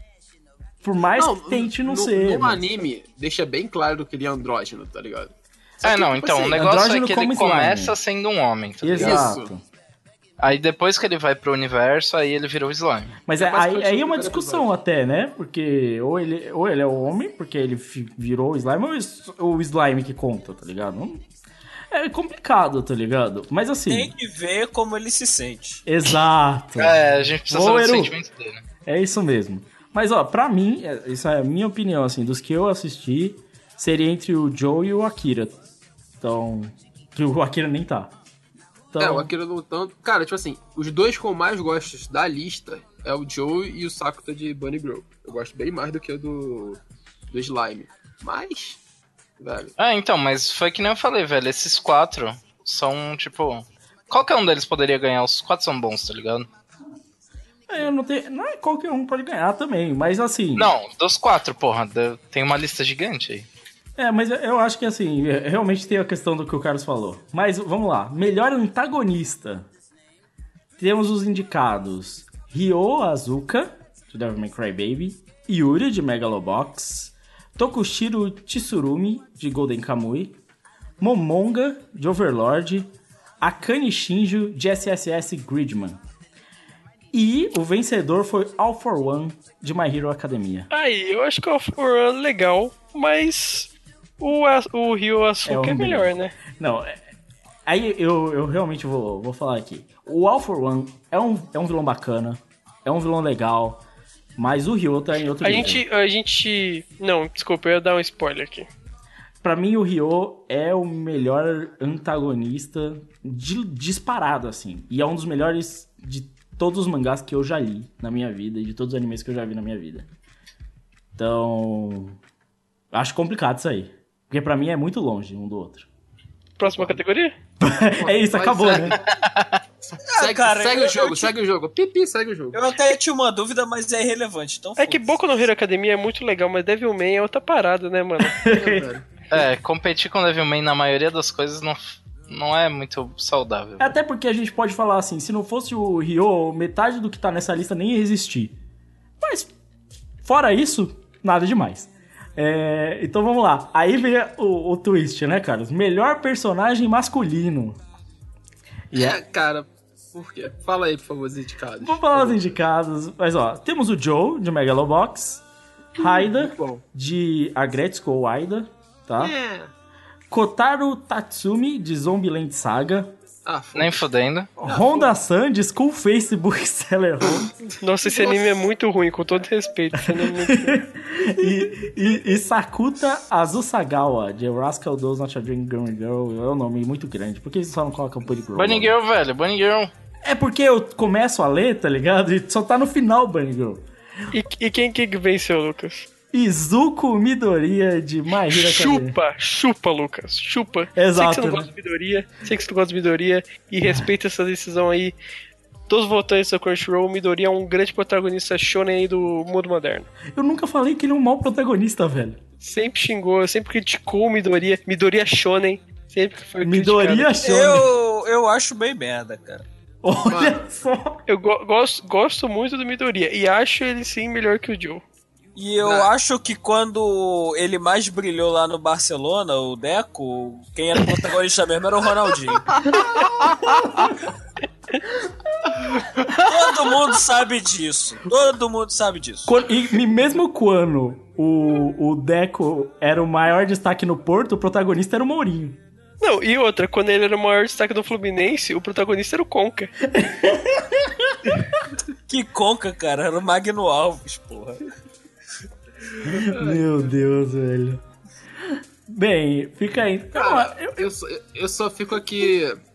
Speaker 4: Por mais não, que tente não
Speaker 8: no,
Speaker 4: ser.
Speaker 8: No mas... anime, deixa bem claro que ele é andrógeno, tá ligado?
Speaker 6: Só é, que, não, então, assim, o negócio é que ele começa sendo um homem, tá ligado?
Speaker 4: Exato.
Speaker 6: Aí depois que ele vai pro universo, aí ele virou Slime.
Speaker 4: Mas é, aí, aí é uma discussão até, né? Porque ou ele, ou ele é o homem, porque ele virou o Slime, ou o Slime que conta, tá ligado? Não... É complicado, tá ligado? Mas assim...
Speaker 7: Tem que ver como ele se sente.
Speaker 4: Exato.
Speaker 6: É, a gente precisa saber
Speaker 4: do
Speaker 6: sentimento dele.
Speaker 4: É isso mesmo. Mas, ó, pra mim, isso é a minha opinião, assim, dos que eu assisti, seria entre o Joe e o Akira. Então... Que o Akira nem tá. Então...
Speaker 8: É, o Akira não tanto... Cara, tipo assim, os dois que eu mais gosto da lista é o Joe e o Sakuta de Bunny Girl. Eu gosto bem mais do que o do, do Slime. Mas... velho.
Speaker 6: Ah, então, mas foi que nem eu falei, velho. Esses quatro são, tipo... Qualquer um deles poderia ganhar. Os quatro são bons, tá ligado?
Speaker 4: É, eu não tenho... Não é qualquer um pode ganhar também, mas assim...
Speaker 6: Não, dos quatro, porra. Tem uma lista gigante aí.
Speaker 4: É, mas eu acho que assim, realmente tem a questão do que o Carlos falou. Mas, vamos lá. Melhor antagonista. Temos os indicados. Ryo Azuka, de Devil May Cry Baby. Yuri, de Megalobox. Tokushiro Tsurumi, de Golden Kamuy, Momonga, de Overlord, Akane Shinjo, de S S S Gridman. E o vencedor foi All for One, de My Hero Academia.
Speaker 5: Aí, eu acho que o All for One é legal, mas o, o Ryo Asuka é, um é melhor, melhor, né?
Speaker 4: Não, aí eu, eu realmente vou, vou falar aqui. O All for One é um, é um vilão bacana, é um vilão legal... Mas o Ryo tá em outro
Speaker 5: a
Speaker 4: nível.
Speaker 5: Gente, a gente... Não, desculpa, eu ia dar um spoiler aqui.
Speaker 4: Pra mim, o Ryo é o melhor antagonista de, disparado, assim. E é um dos melhores de todos os mangás que eu já li na minha vida. E de todos os animes que eu já vi na minha vida. Então... Acho complicado isso aí. Porque pra mim é muito longe um do outro.
Speaker 5: Próxima categoria?
Speaker 4: É isso, acabou, né?
Speaker 8: Segue, cara, segue eu, o jogo, eu, segue eu, o jogo. Pipi, segue o jogo.
Speaker 7: Eu até tinha uma dúvida, mas é irrelevante. Então
Speaker 5: é que Boku no Hero Academia é muito legal, mas Devilman é outra parada, né, mano?
Speaker 6: É, competir com Devilman na maioria das coisas não, não é muito saudável.
Speaker 4: Até porque a gente pode falar assim, se não fosse o Ryo, metade do que tá nessa lista nem ia existir. Mas, fora isso, nada demais. É, então vamos lá. Aí vem o, o twist, né, Carlos? Melhor personagem masculino.
Speaker 8: Yeah. É, cara, por quê? Fala aí, por favor, os indicados.
Speaker 4: Vou falar os indicados. Mas, ó, temos o Joe, de Megalobox. Haida, de Agretsuko ou Aida, tá? É. Kotaro Tatsumi, de Zombieland Saga.
Speaker 8: Ah,
Speaker 6: nem fodendo.
Speaker 4: Honda-san, de School Facebook Seller Home.
Speaker 5: Nossa, esse Nossa. anime é muito ruim, com todo respeito. Esse anime é muito ruim.
Speaker 4: e, e, e Sakuta Azusagawa, de Rascal Does Not a Dream Bunny Girl. É um nome muito grande. Por que eles só não colocam Bunny Girl?
Speaker 6: Bunny Girl, velho, Bunny Girl.
Speaker 4: É porque eu começo a ler, tá ligado? E só tá no final Bunny Girl.
Speaker 5: E, e quem que venceu, Lucas?
Speaker 4: Izuku Midoriya, de My Hero Academia.
Speaker 5: Chupa, chupa, Lucas, chupa.
Speaker 4: Exato.
Speaker 5: Sei que você não gosta de Midoriya, sei que você não gosta de Midoriya e respeita essa decisão aí. Todos os votantes da Crunchyroll, Midoriya é um grande protagonista shonen aí do mundo moderno.
Speaker 4: Eu nunca falei que ele é um mau protagonista, velho.
Speaker 5: Sempre xingou, sempre criticou o Midoriya, Midoriya shonen, sempre que foi
Speaker 4: Midoriya shonen.
Speaker 7: Eu, eu acho bem merda, cara.
Speaker 4: Olha
Speaker 5: Mano,
Speaker 4: só.
Speaker 5: Eu go gosto, gosto muito do Midoriya e acho ele sim melhor que o Joe.
Speaker 7: E eu ah. acho que quando ele mais brilhou lá no Barcelona, o Deco, quem era o protagonista mesmo era o Ronaldinho. Todo mundo sabe disso. Todo mundo sabe disso.
Speaker 4: E, e mesmo quando o, o Deco era o maior destaque no Porto, o protagonista era o Mourinho.
Speaker 5: Não, e outra, quando ele era o maior destaque do Fluminense, o protagonista era o Conca.
Speaker 7: Que Conca, cara? Era o Magno Alves, porra.
Speaker 4: Meu Deus, velho. Bem, fica aí.
Speaker 8: Cara, eu, eu, só, eu só fico aqui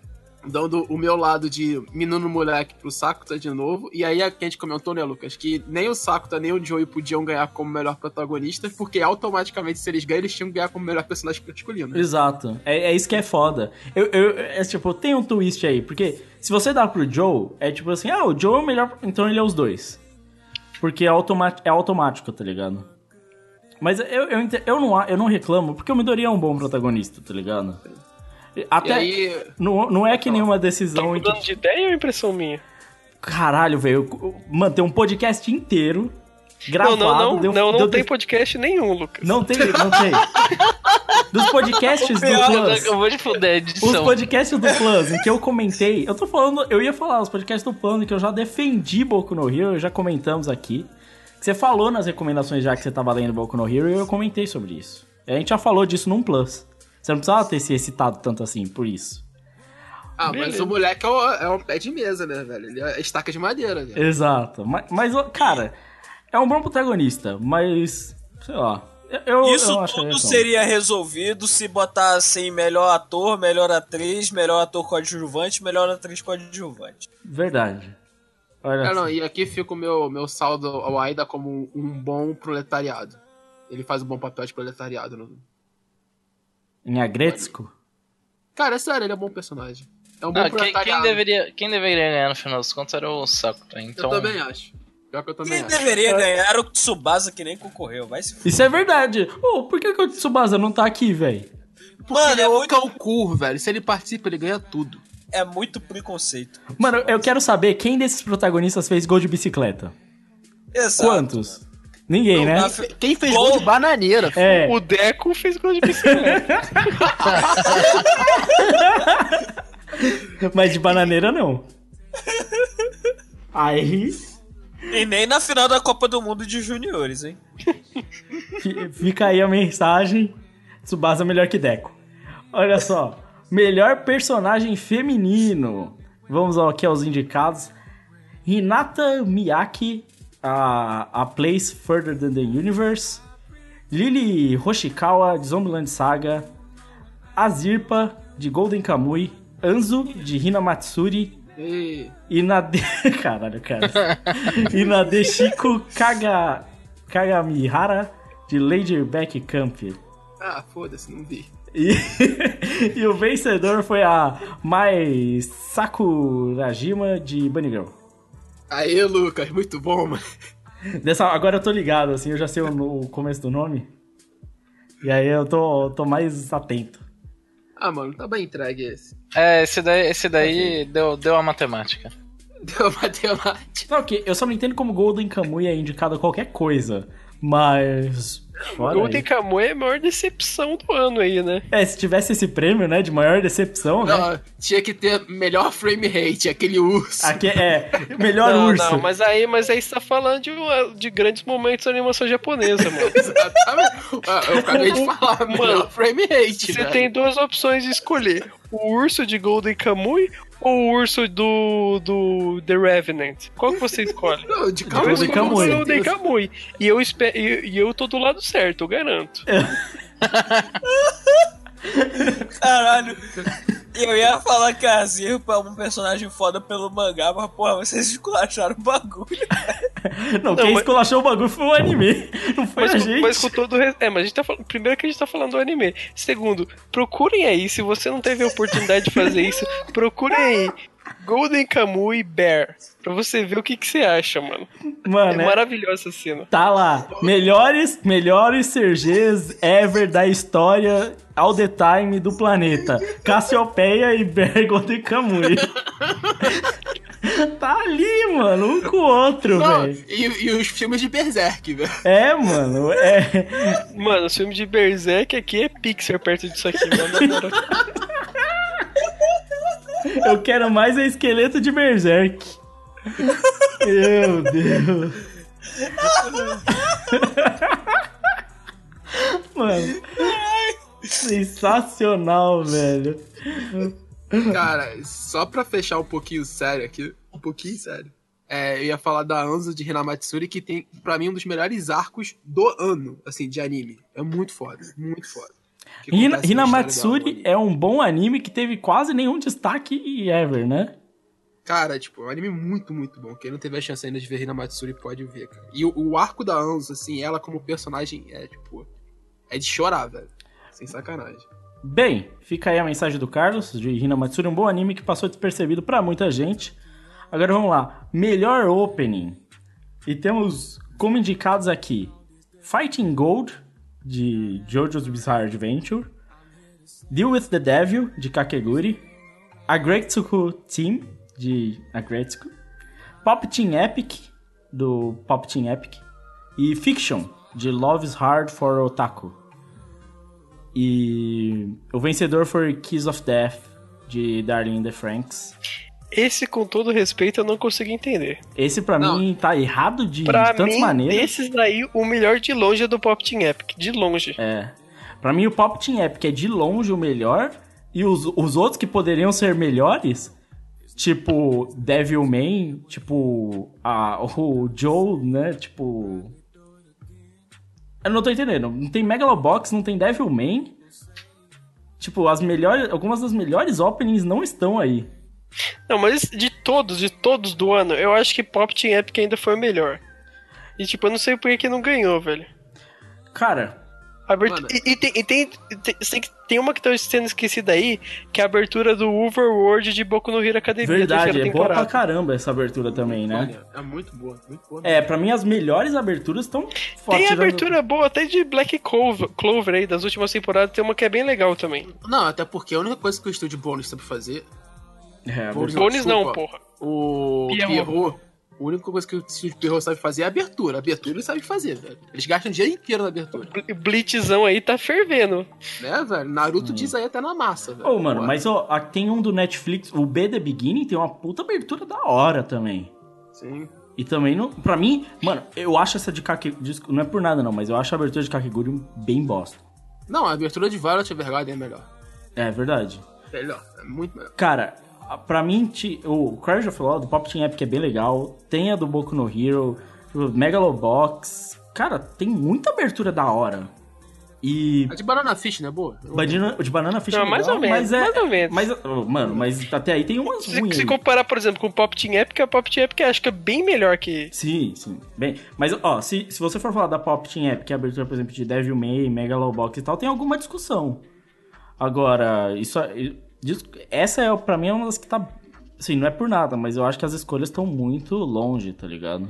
Speaker 8: dando o meu lado de menino moleque pro Sakuta de novo. E aí, a que a gente comentou, né, Lucas? Que nem o Sakuta nem o Joey podiam ganhar como melhor protagonista, porque automaticamente, se eles ganham, eles tinham que ganhar como melhor personagem masculino.
Speaker 4: Exato. É, é isso que é foda. Eu, eu, é tipo, tem um twist aí, porque se você dá pro Joe, é tipo assim, ah, o Joe é o melhor, então ele é os dois. Porque é, automa- é automático, tá ligado? Mas eu, eu, eu, eu, não, eu não reclamo, porque o Midori é um bom protagonista, tá ligado? Até,
Speaker 8: aí...
Speaker 4: não, não é que nenhuma decisão...
Speaker 5: Tá mudando de ideia ou é impressão minha?
Speaker 4: Caralho, velho, manter um podcast inteiro gravado...
Speaker 5: Não, não, não,
Speaker 4: deu,
Speaker 5: não, não
Speaker 4: deu,
Speaker 5: tem
Speaker 4: deu,
Speaker 5: podcast nenhum, Lucas.
Speaker 4: Não tem, não tem. Dos podcasts do Plus...
Speaker 6: Eu vou te fuder, edição.
Speaker 4: Os podcasts do Plus, em que eu comentei... Eu tô falando... Eu ia falar, os podcasts do Plus, em que eu já defendi Boku no Hero, já comentamos aqui. Você falou nas recomendações já que você tava lendo Boku no Hero, e eu comentei sobre isso. A gente já falou disso num Plus. Você não precisava ter se excitado tanto assim por isso.
Speaker 8: Ah,
Speaker 5: Beleza.
Speaker 8: mas o moleque é um, é um pé de mesa, né, velho? Ele é estaca de madeira, né?
Speaker 4: Exato. Mas, mas, cara, é um bom protagonista, mas... Sei lá. Eu,
Speaker 7: Isso
Speaker 4: eu acho
Speaker 7: tudo
Speaker 4: que é
Speaker 7: seria resolvido se botar assim, melhor ator, melhor atriz, melhor ator coadjuvante, melhor atriz coadjuvante.
Speaker 4: Verdade. Olha
Speaker 8: É, não,
Speaker 4: assim.
Speaker 8: e aqui fica o meu, meu saldo ao Aida como um, um bom proletariado. Ele faz um bom papel de proletariado. No...
Speaker 4: Em Agretsuko?
Speaker 8: Cara, é sério, ele é um bom personagem. É um bom
Speaker 6: Ah, quem,
Speaker 8: proletariado.
Speaker 6: quem, deveria, quem deveria ganhar no final dos contos era o Sakuta. Então...
Speaker 8: Eu também acho. Pior que eu também
Speaker 7: Quem
Speaker 8: acho.
Speaker 7: deveria ganhar era o Tsubasa, que nem concorreu. Vai se f...
Speaker 4: Isso é verdade. Ô, por que, que o Tsubasa não tá aqui, velho?
Speaker 8: Porque
Speaker 7: Mano,
Speaker 8: ele é
Speaker 7: é
Speaker 8: o
Speaker 7: muito-
Speaker 8: Calcur, velho. Se ele participa, ele ganha tudo.
Speaker 7: É muito preconceito.
Speaker 4: Mano, eu quero saber quem desses protagonistas fez gol de bicicleta.
Speaker 7: Exato.
Speaker 4: Quantos? Ninguém, né?
Speaker 7: Não dá-
Speaker 8: Quem fez
Speaker 7: Gol-
Speaker 8: gol de bananeira?
Speaker 4: É.
Speaker 5: O Deco fez gol de bicicleta.
Speaker 4: Mas de bananeira, não. Aí...
Speaker 7: E nem na final da Copa do Mundo de Juniores, hein?
Speaker 4: Fi- Fica aí a mensagem. Tsubasa melhor que Deco. Olha só. Melhor personagem feminino. Vamos aqui aos indicados. Hinata Miyake, a, a Place Further Than the Universe. Lily Hoshikawa, de Zombieland Saga. Azirpa, de Golden Kamuy. Anzu, de Hina Matsuri.
Speaker 8: E...
Speaker 4: Inade... Caralho, cara. Inadeshiko Kaga... Kagamihara, de Ladyback Camp.
Speaker 8: Ah, foda-se, não vi.
Speaker 4: E... e o vencedor foi a Mai Sakurajima, de Bunny Girl.
Speaker 8: Aê, Lucas, muito bom, mano.
Speaker 4: Dessa... Agora eu tô ligado, assim, eu já sei o, o começo do nome. E aí eu tô, tô mais atento.
Speaker 8: Ah, mano, tá bem entregue esse.
Speaker 6: É, esse daí, esse daí deu, deu a matemática.
Speaker 8: Deu matemática.
Speaker 4: Não, ok, eu só não entendo como Golden Kamuy é indicado a qualquer coisa, mas... fora
Speaker 5: Golden
Speaker 4: aí.
Speaker 5: Kamuy é a maior decepção do ano aí, né?
Speaker 4: É, se tivesse esse prêmio, né, de maior decepção, né?
Speaker 8: Não, tinha que ter melhor frame rate, aquele urso.
Speaker 4: Aqui é melhor
Speaker 5: não,
Speaker 4: urso.
Speaker 5: não, mas aí, mas aí você tá falando de, uma- de grandes momentos da animação japonesa, mano.
Speaker 8: Exatamente. Ah, eu acabei de falar, melhor frame rate,
Speaker 5: Você
Speaker 8: velho.
Speaker 5: tem duas opções de escolher: o urso de Golden Kamuy ou o urso do, do The Revenant. Qual que você escolhe?
Speaker 8: Não, de
Speaker 5: Eu
Speaker 8: Kamuy,
Speaker 4: Golden
Speaker 5: escolho
Speaker 4: Kamuy.
Speaker 5: o Golden Kamuy. E eu, espe- e, e eu tô do lado certo, eu garanto.
Speaker 7: Caralho. Eu ia falar que a Zirpa é um personagem foda pelo mangá, mas porra, vocês esculacharam o bagulho.
Speaker 4: Não, quem
Speaker 5: mas-
Speaker 4: esculachou o bagulho foi o anime. Não foi
Speaker 5: Mas,
Speaker 4: a
Speaker 5: com-
Speaker 4: gente.
Speaker 5: mas com todo res- É, mas a gente tá falando. Primeiro que a gente tá falando do anime. Segundo, procurem aí, se você não teve a oportunidade de fazer isso, procurem aí Golden Kamuy Bear. Pra você ver o que, que você acha, mano. É
Speaker 4: Mano, é-
Speaker 5: maravilhosa essa cena.
Speaker 4: tá lá. Melhores, melhores C Gs ever da história all the time do planeta. Cassiopeia e Bear Golden Kamuy. Tá ali, mano, um com o outro,
Speaker 8: Não,
Speaker 4: velho.
Speaker 8: e, e os filmes de Berserk, velho.
Speaker 4: É, mano, é...
Speaker 5: Mano, o filme de Berserk aqui é Pixar perto disso aqui, mano. Agora-
Speaker 4: Eu quero mais é esqueleto de Berserk. Meu Deus. Mano. Sensacional, velho.
Speaker 8: Cara, só pra fechar um pouquinho sério aqui, um pouquinho sério. É, eu ia falar da Anzu de Hinamatsuri, que tem, pra mim, um dos melhores arcos do ano, assim, de anime. É muito foda, muito foda. que
Speaker 4: Hina,
Speaker 8: acontece na
Speaker 4: Hina
Speaker 8: história
Speaker 4: Matsuri
Speaker 8: do
Speaker 4: é um bom anime que teve quase nenhum destaque ever, né?
Speaker 8: Cara, tipo, é um anime muito, muito bom. Quem não teve a chance ainda de ver Hina Matsuri pode ver, cara. E o, o arco da Anzu, assim, ela como personagem é, tipo... É de chorar, velho. Sem sacanagem.
Speaker 4: Bem, fica aí a mensagem do Carlos, de Hina Matsuri, um bom anime que passou despercebido pra muita gente. Agora vamos lá. Melhor opening. E temos como indicados aqui Fighting Gold, de JoJo's Bizarre Adventure, Deal with the Devil, de Kakeguri, Agretsuko Team, de Agretsuko, Pop Team Epic, do Pop Team Epic, e Fiction, de Love is Hard for Otaku. E o vencedor foi Kiss of Death, de Darling in the Franxx.
Speaker 5: Esse, com todo respeito, eu não consegui entender.
Speaker 4: Esse, pra
Speaker 8: Não.
Speaker 4: mim, tá errado de,
Speaker 5: Pra
Speaker 4: de tantas
Speaker 5: mim,
Speaker 4: maneiras.
Speaker 5: desses daí, o melhor de longe é do Pop Team Epic. De longe.
Speaker 4: É. Pra mim, o Pop Team Epic é de longe o melhor. E os, os outros que poderiam ser melhores, tipo Devilman, tipo a, o Joe, né? Tipo... Eu não tô entendendo. Não tem Megalobox, não tem Devilman. Tipo, as melhores, algumas das melhores openings não estão aí.
Speaker 5: Não, mas de todos, de todos do ano, eu acho que Pop Team Epic ainda foi o melhor. E tipo, eu não sei por que que não ganhou, velho.
Speaker 4: Cara...
Speaker 5: Abertu...
Speaker 8: Mano.
Speaker 5: E, e tem, e tem, tem, tem, tem uma que tá sendo esquecida aí, que é a abertura do Overworld de Boku no Hero Academia.
Speaker 4: Verdade,
Speaker 5: terceira
Speaker 4: é boa pra
Speaker 5: temporada.
Speaker 4: caramba essa abertura também, né?
Speaker 8: Olha, é muito boa, muito boa.
Speaker 4: É, pra mim as melhores aberturas estão
Speaker 5: Tem abertura boa até de Black Clover, Clover aí, das últimas temporadas, tem uma que é bem legal também.
Speaker 8: Não, até porque a única coisa que o estúdio Bones sabe fazer...
Speaker 4: É,
Speaker 8: Bones
Speaker 5: Bones não,
Speaker 8: desculpa,
Speaker 5: porra.
Speaker 8: O
Speaker 5: Pierrot.
Speaker 8: Pierrot, a única coisa que o estúdio Pierrot sabe fazer é a abertura. A abertura eles sabem fazer, velho. Eles gastam o dia inteiro na abertura.
Speaker 5: O Blitzão aí tá fervendo.
Speaker 8: Né, velho? Naruto
Speaker 4: Hum.
Speaker 8: diz aí até na massa, velho.
Speaker 4: Ô, mano,
Speaker 8: Porra.
Speaker 4: mas ó, a- tem um do Netflix, o B The Beginning, tem uma puta abertura da hora também.
Speaker 8: Sim.
Speaker 4: E também, não, pra mim, mano, eu acho essa de Kakeguri, não é por nada não, mas eu acho a abertura de Kakeguri bem bosta.
Speaker 8: Não, a abertura de Violet Evergarden é melhor.
Speaker 4: É verdade.
Speaker 8: Melhor, é muito melhor.
Speaker 4: Cara, a- pra mim, ti- o Crash of Law do Pop Team Epic é bem legal, tem a do Boku no Hero, o Megalobox, cara, tem muita abertura da hora. E...
Speaker 8: A de Banana Fish, não é boa? Eu-
Speaker 4: Banana, de Banana Fish
Speaker 5: Não,
Speaker 4: é legal,
Speaker 5: mais ou menos,
Speaker 4: mas é...
Speaker 5: mais ou menos.
Speaker 4: Mas, oh, mano, mas até aí tem umas
Speaker 5: Se,
Speaker 4: ruins.
Speaker 5: se comparar, por exemplo, com o Pop Team Epic, a Pop Team Epic acho que é bem melhor que...
Speaker 4: Sim, sim. Bem, mas, ó, se, se você for falar da Pop Team Epic, que é a abertura, por exemplo, de Devilman, Megalobox e tal, tem alguma discussão. Agora, isso, é- dis- essa é, pra mim, é uma das que tá... Assim, não é por nada, mas eu acho que as escolhas estão muito longe, tá ligado?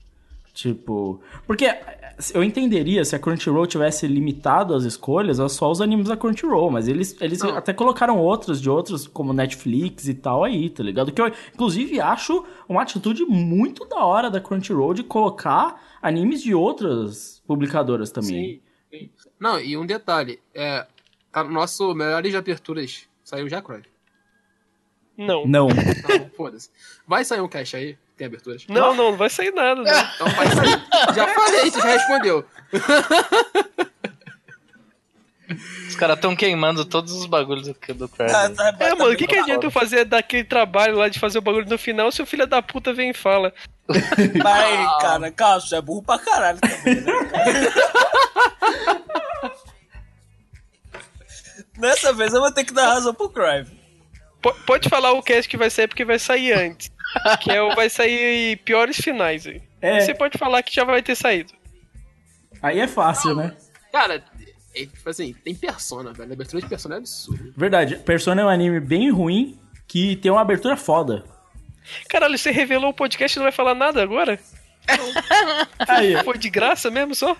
Speaker 4: Tipo... Porque eu entenderia se a Crunchyroll tivesse limitado as escolhas a só os animes da Crunchyroll, mas eles, eles
Speaker 8: Não.
Speaker 4: até colocaram outros de outros, como Netflix e tal aí, tá ligado? Que eu, inclusive, acho uma atitude muito da hora da Crunchyroll de colocar animes de outras publicadoras também.
Speaker 8: Sim, sim. Não, e um detalhe. É, tá no nosso Melhores de Aberturas. Saiu já, Croy?
Speaker 5: Não.
Speaker 4: Não.
Speaker 8: Não, foda-se. Vai sair um cache aí, tem aberturas.
Speaker 5: Não, não, não vai sair nada, né?
Speaker 8: Então vai sair. Já falei, você já respondeu.
Speaker 6: Os caras tão queimando todos os bagulhos do, do Crash.
Speaker 7: Ah, tá,
Speaker 5: É,
Speaker 7: tá
Speaker 5: mano, o que,
Speaker 7: bem
Speaker 5: que adianta eu fazer daquele trabalho lá de fazer o bagulho no final se o filho da puta vem e fala?
Speaker 7: Mas, cara, Cássio, é burro pra caralho também, né? Dessa vez eu vou ter que dar razão pro Crive.
Speaker 5: P- pode falar o cast que vai sair porque vai sair antes. Que é o vai sair piores finais aí.
Speaker 4: É.
Speaker 5: Você pode falar que já vai ter saído.
Speaker 4: Aí é fácil, né?
Speaker 8: Cara, é, tipo assim, tem Persona, velho. A abertura de Persona é absurda.
Speaker 4: Verdade. Persona é um anime bem ruim que tem uma abertura foda.
Speaker 5: Caralho, você revelou o podcast e não vai falar nada agora?
Speaker 4: Aí,
Speaker 5: Foi de graça mesmo só?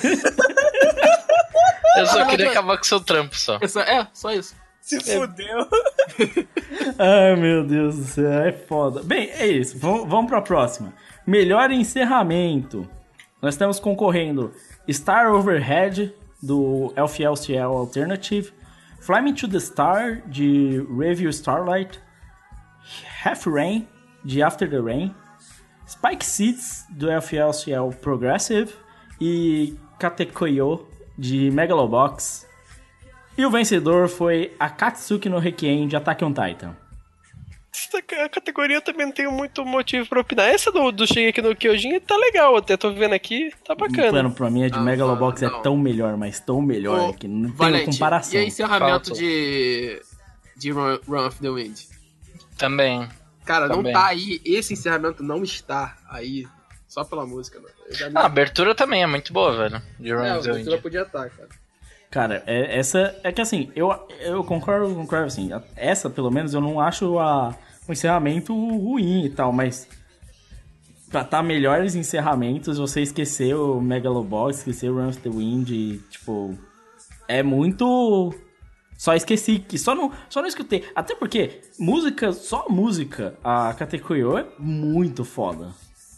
Speaker 6: Eu só queria acabar com o seu trampo só.
Speaker 8: Essa, é, só isso.
Speaker 7: Se fudeu.
Speaker 4: ai, meu Deus do céu, é foda. Bem, é isso. Vamos, vamos pra próxima. Melhor encerramento. Nós estamos concorrendo Star Overhead, do L F L C L Alternative, Fly Me to the Star, de Review Starlight, Half Rain, de After the Rain, Spike Seeds, do L F L C L Progressive, e Katekoyo, de Megalobox. E o vencedor foi Akatsuki no Requiem, de Attack on Titan.
Speaker 5: a categoria eu também não tenho muito motivo pra opinar. Essa do, do Shingeki no Kyojin tá legal até, tô vendo aqui, tá bacana.
Speaker 4: Mano, pra mim a de
Speaker 8: Ah,
Speaker 4: Megalobox
Speaker 8: mano,
Speaker 4: é tão melhor, mas tão melhor,
Speaker 8: Ô,
Speaker 4: que não tem
Speaker 8: Valente,
Speaker 4: comparação.
Speaker 8: E encerramento
Speaker 6: Falta.
Speaker 8: de, de Run, Run of the Wind?
Speaker 6: Também.
Speaker 8: Cara,
Speaker 6: Também.
Speaker 8: não tá aí, esse encerramento não está aí, só pela música, mano. Eu já me-
Speaker 6: Ah, a abertura também é muito boa, velho. De
Speaker 8: é,
Speaker 6: Run
Speaker 8: a
Speaker 6: of the
Speaker 8: abertura
Speaker 6: Wind.
Speaker 8: podia estar, cara.
Speaker 4: Cara, é- essa é que assim, eu, eu concordo com o Crave, assim, a- essa pelo menos eu não acho a, o encerramento ruim e tal, mas pra tá melhores encerramentos, você esqueceu o Megalobox, esqueceu o Run of the Wind, e, tipo, é muito... Só esqueci, que só não, só não escutei. Até porque música, só música, a Katekyo é muito foda.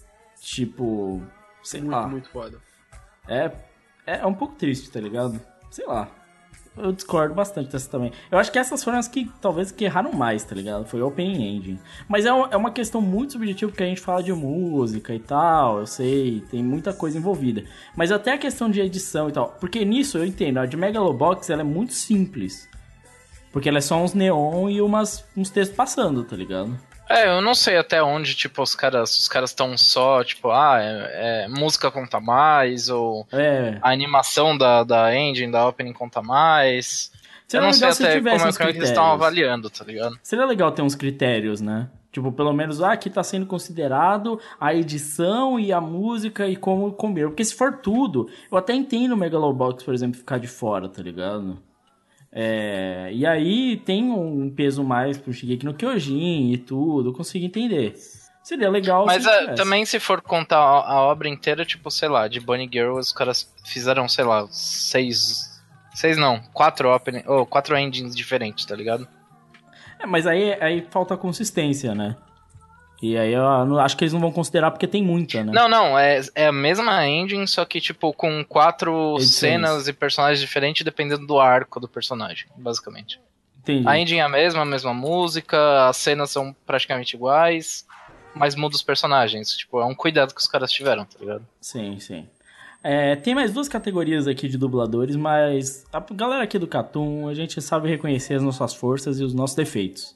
Speaker 4: Tipo, sei
Speaker 8: Muito,
Speaker 4: lá.
Speaker 8: muito foda.
Speaker 4: É, é um pouco triste, tá ligado? Sei lá. Eu discordo bastante dessa também. Eu acho que essas foram as que talvez que erraram mais, tá ligado? Foi Open Ending. Mas é, um- é uma questão muito subjetiva porque a gente fala de música e tal, eu sei, tem muita coisa envolvida. Mas até a questão de edição e tal. Porque nisso eu entendo, a de Megalobox ela é muito simples. Porque ela é só uns neon e umas, uns textos passando, tá ligado?
Speaker 6: É, eu não sei até onde, tipo, os caras os caras estão só, tipo, ah, é, é, música conta mais, ou
Speaker 4: É.
Speaker 6: a animação da, da engine, da opening conta mais.
Speaker 4: Seria
Speaker 6: eu não sei
Speaker 4: legal se
Speaker 6: até
Speaker 4: tivesse
Speaker 6: como é
Speaker 4: uns
Speaker 6: que eles
Speaker 4: critérios.
Speaker 6: estão avaliando, tá ligado?
Speaker 4: Seria legal ter uns critérios, né? Tipo, pelo menos, ah, aqui tá sendo considerado a edição e a música e como comer. Porque se for tudo, eu até entendo o Megalobox, por exemplo, ficar de fora, tá ligado? É, e aí tem um peso mais pro Shingeki no Kyojin e tudo, eu consigo entender. Seria legal
Speaker 6: Mas
Speaker 4: se
Speaker 6: é,
Speaker 4: tivesse.
Speaker 6: também se for contar a, a obra inteira, tipo, sei lá, de Bunny Girl, os caras fizeram, sei lá, seis... Seis não, quatro opening, ou quatro engines diferentes, tá ligado?
Speaker 4: É, mas aí, aí falta consistência, né? E aí eu não- acho que eles não vão considerar porque tem muita, né?
Speaker 6: Não, não, é, é a mesma engine, só que, tipo, com quatro
Speaker 4: Edições.
Speaker 6: cenas e personagens diferentes dependendo do arco do personagem, basicamente.
Speaker 4: Entendi.
Speaker 6: A engine é a mesma, a mesma música, as cenas são praticamente iguais, mas muda os personagens. Tipo, é um cuidado que os caras tiveram, tá ligado?
Speaker 4: Sim, sim. É, tem mais duas categorias aqui de dubladores, mas a galera aqui do Catum, a gente sabe reconhecer as nossas forças e os nossos defeitos.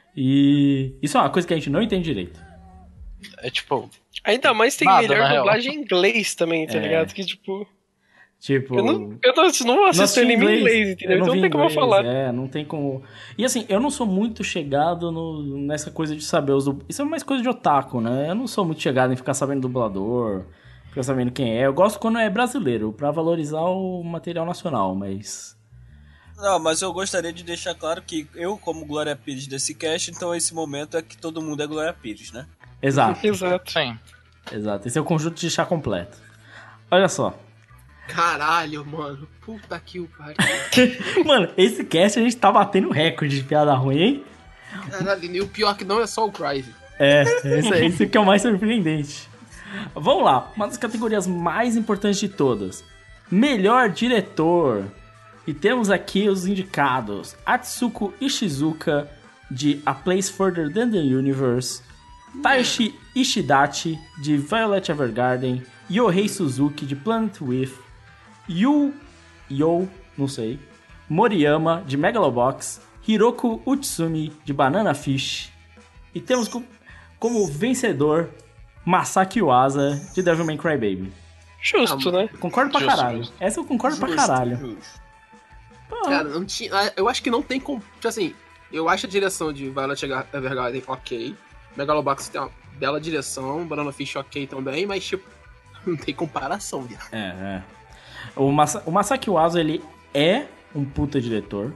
Speaker 4: E isso é uma coisa que a gente não entende direito.
Speaker 6: É tipo,
Speaker 5: Ainda mais tem
Speaker 6: Nada,
Speaker 5: melhor
Speaker 6: na real.
Speaker 5: dublagem em inglês também, tá
Speaker 4: É.
Speaker 5: ligado? Que tipo.
Speaker 4: Tipo...
Speaker 5: Eu não, eu não, não assisto
Speaker 4: assisti
Speaker 5: anime em inglês, entendeu?
Speaker 4: eu
Speaker 5: Então
Speaker 4: vi
Speaker 5: não tem como eu
Speaker 4: inglês,
Speaker 5: falar.
Speaker 4: É, não tem como... E assim, eu não sou muito chegado no, nessa coisa de saber os... dub- Isso é mais coisa de otaku, né? Eu não sou muito chegado em ficar sabendo dublador, ficar sabendo quem é. Eu gosto quando é brasileiro, pra valorizar o material nacional, mas...
Speaker 7: Não, mas eu gostaria de deixar claro que eu, como Glória Pires desse cast, então esse momento é que todo mundo é Glória Pires, né?
Speaker 4: Exato,
Speaker 5: Exato.
Speaker 6: sim.
Speaker 4: exato. Esse é o conjunto de chá completo. Olha só.
Speaker 8: Caralho, mano. Puta que o pariu.
Speaker 4: Mano, esse cast a gente tá batendo recorde de piada ruim, hein?
Speaker 8: Caralho, e o pior é que não é só o Crive.
Speaker 4: É, esse, esse que é o mais surpreendente. Vamos lá, uma das categorias mais importantes de todas. Melhor diretor. E temos aqui os indicados. Atsuko Ishizuka, de A Place Further Than the Universe. Taishi Ishidachi, de Violet Evergarden. Yohei Suzuki, de Planet With. Yu Yo, não sei. Moriyama, de Megalobox. Hiroko Utsumi, de Banana Fish. E temos co- como vencedor Masaki Uasa, de Devilman Crybaby.
Speaker 5: Justo, né?
Speaker 4: Concordo pra
Speaker 6: Justo,
Speaker 4: caralho.
Speaker 6: justo.
Speaker 4: Essa eu concordo pra
Speaker 7: Justo,
Speaker 4: caralho.
Speaker 7: justo.
Speaker 4: Pô,
Speaker 8: Cara, não tinha. Eu acho que não tem como. Tipo assim, eu acho a direção de Violet Evergarden ok. Megalobox tem uma bela direção, Banana Fish ok também, mas tipo, não tem comparação, viado.
Speaker 4: É, é. O, Masa, o Masaki Uasa, ele é um puta diretor.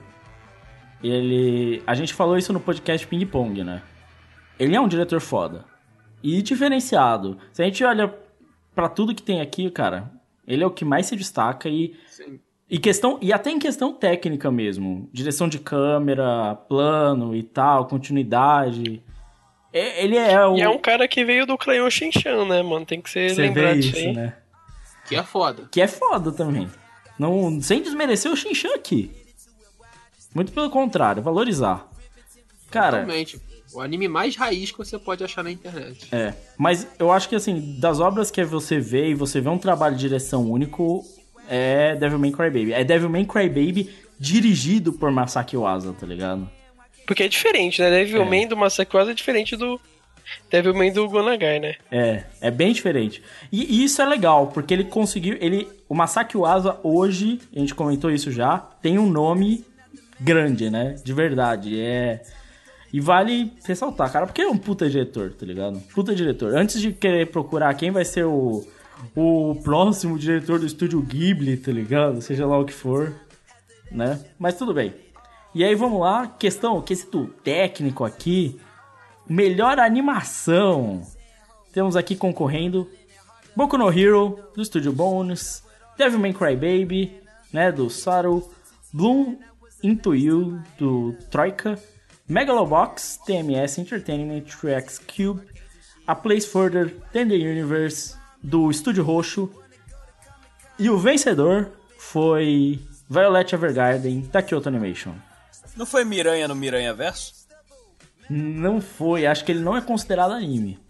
Speaker 4: Ele... A gente falou isso no podcast Ping Pong, né? Ele é um diretor foda. E diferenciado. Se a gente olha pra tudo que tem aqui, cara, ele é o que mais se destaca e...
Speaker 8: Sim.
Speaker 4: E, questão, e até em questão técnica mesmo. Direção de câmera, plano e tal, continuidade. É- Ele é o...
Speaker 5: E é um cara que veio do Crayon Shinchan, né, mano? Tem que ser
Speaker 4: Você vê
Speaker 5: lembrado disso
Speaker 4: isso,
Speaker 5: aí.
Speaker 4: né?
Speaker 8: Que é foda.
Speaker 4: Que é foda também. Não, sem desmerecer o Shinchan aqui. Muito pelo contrário, valorizar. Cara,
Speaker 8: Realmente. O anime mais raiz que você pode achar na internet.
Speaker 4: é. Mas eu acho que, assim, das obras que você vê e você vê um trabalho de direção único, é Devilman Crybaby. É Devilman Crybaby dirigido por Masaki Uasa, tá ligado?
Speaker 5: Porque é diferente, né? Devilman é. do Masaki Uasa é diferente do Devilman do Go Nagai, né?
Speaker 4: É, é bem diferente. E, e isso é legal, porque ele conseguiu... Ele, o Masaki Uasa hoje, a gente comentou isso já, tem um nome grande, né? De verdade. É... E vale ressaltar, cara, porque é um puta diretor, tá ligado? Puta diretor. Antes de querer procurar quem vai ser o, o próximo diretor do estúdio Ghibli, tá ligado? Seja lá o que for, né? Mas tudo bem. E aí, vamos lá. Questão, quesito técnico aqui. Melhor animação. Temos aqui concorrendo Boku no Hero, do estúdio Bones, Devilman Crybaby, né, do Saru, Bloom Into You, do Troika, Megalobox, T M S Entertainment, três X Cube, A Place Further Than the Universe, do Estúdio Roxo. E o vencedor foi Violet Evergarden, da Kyoto Animation.
Speaker 7: Não foi Miranha no Miranha Verso?
Speaker 4: Não foi, acho que ele não é considerado anime.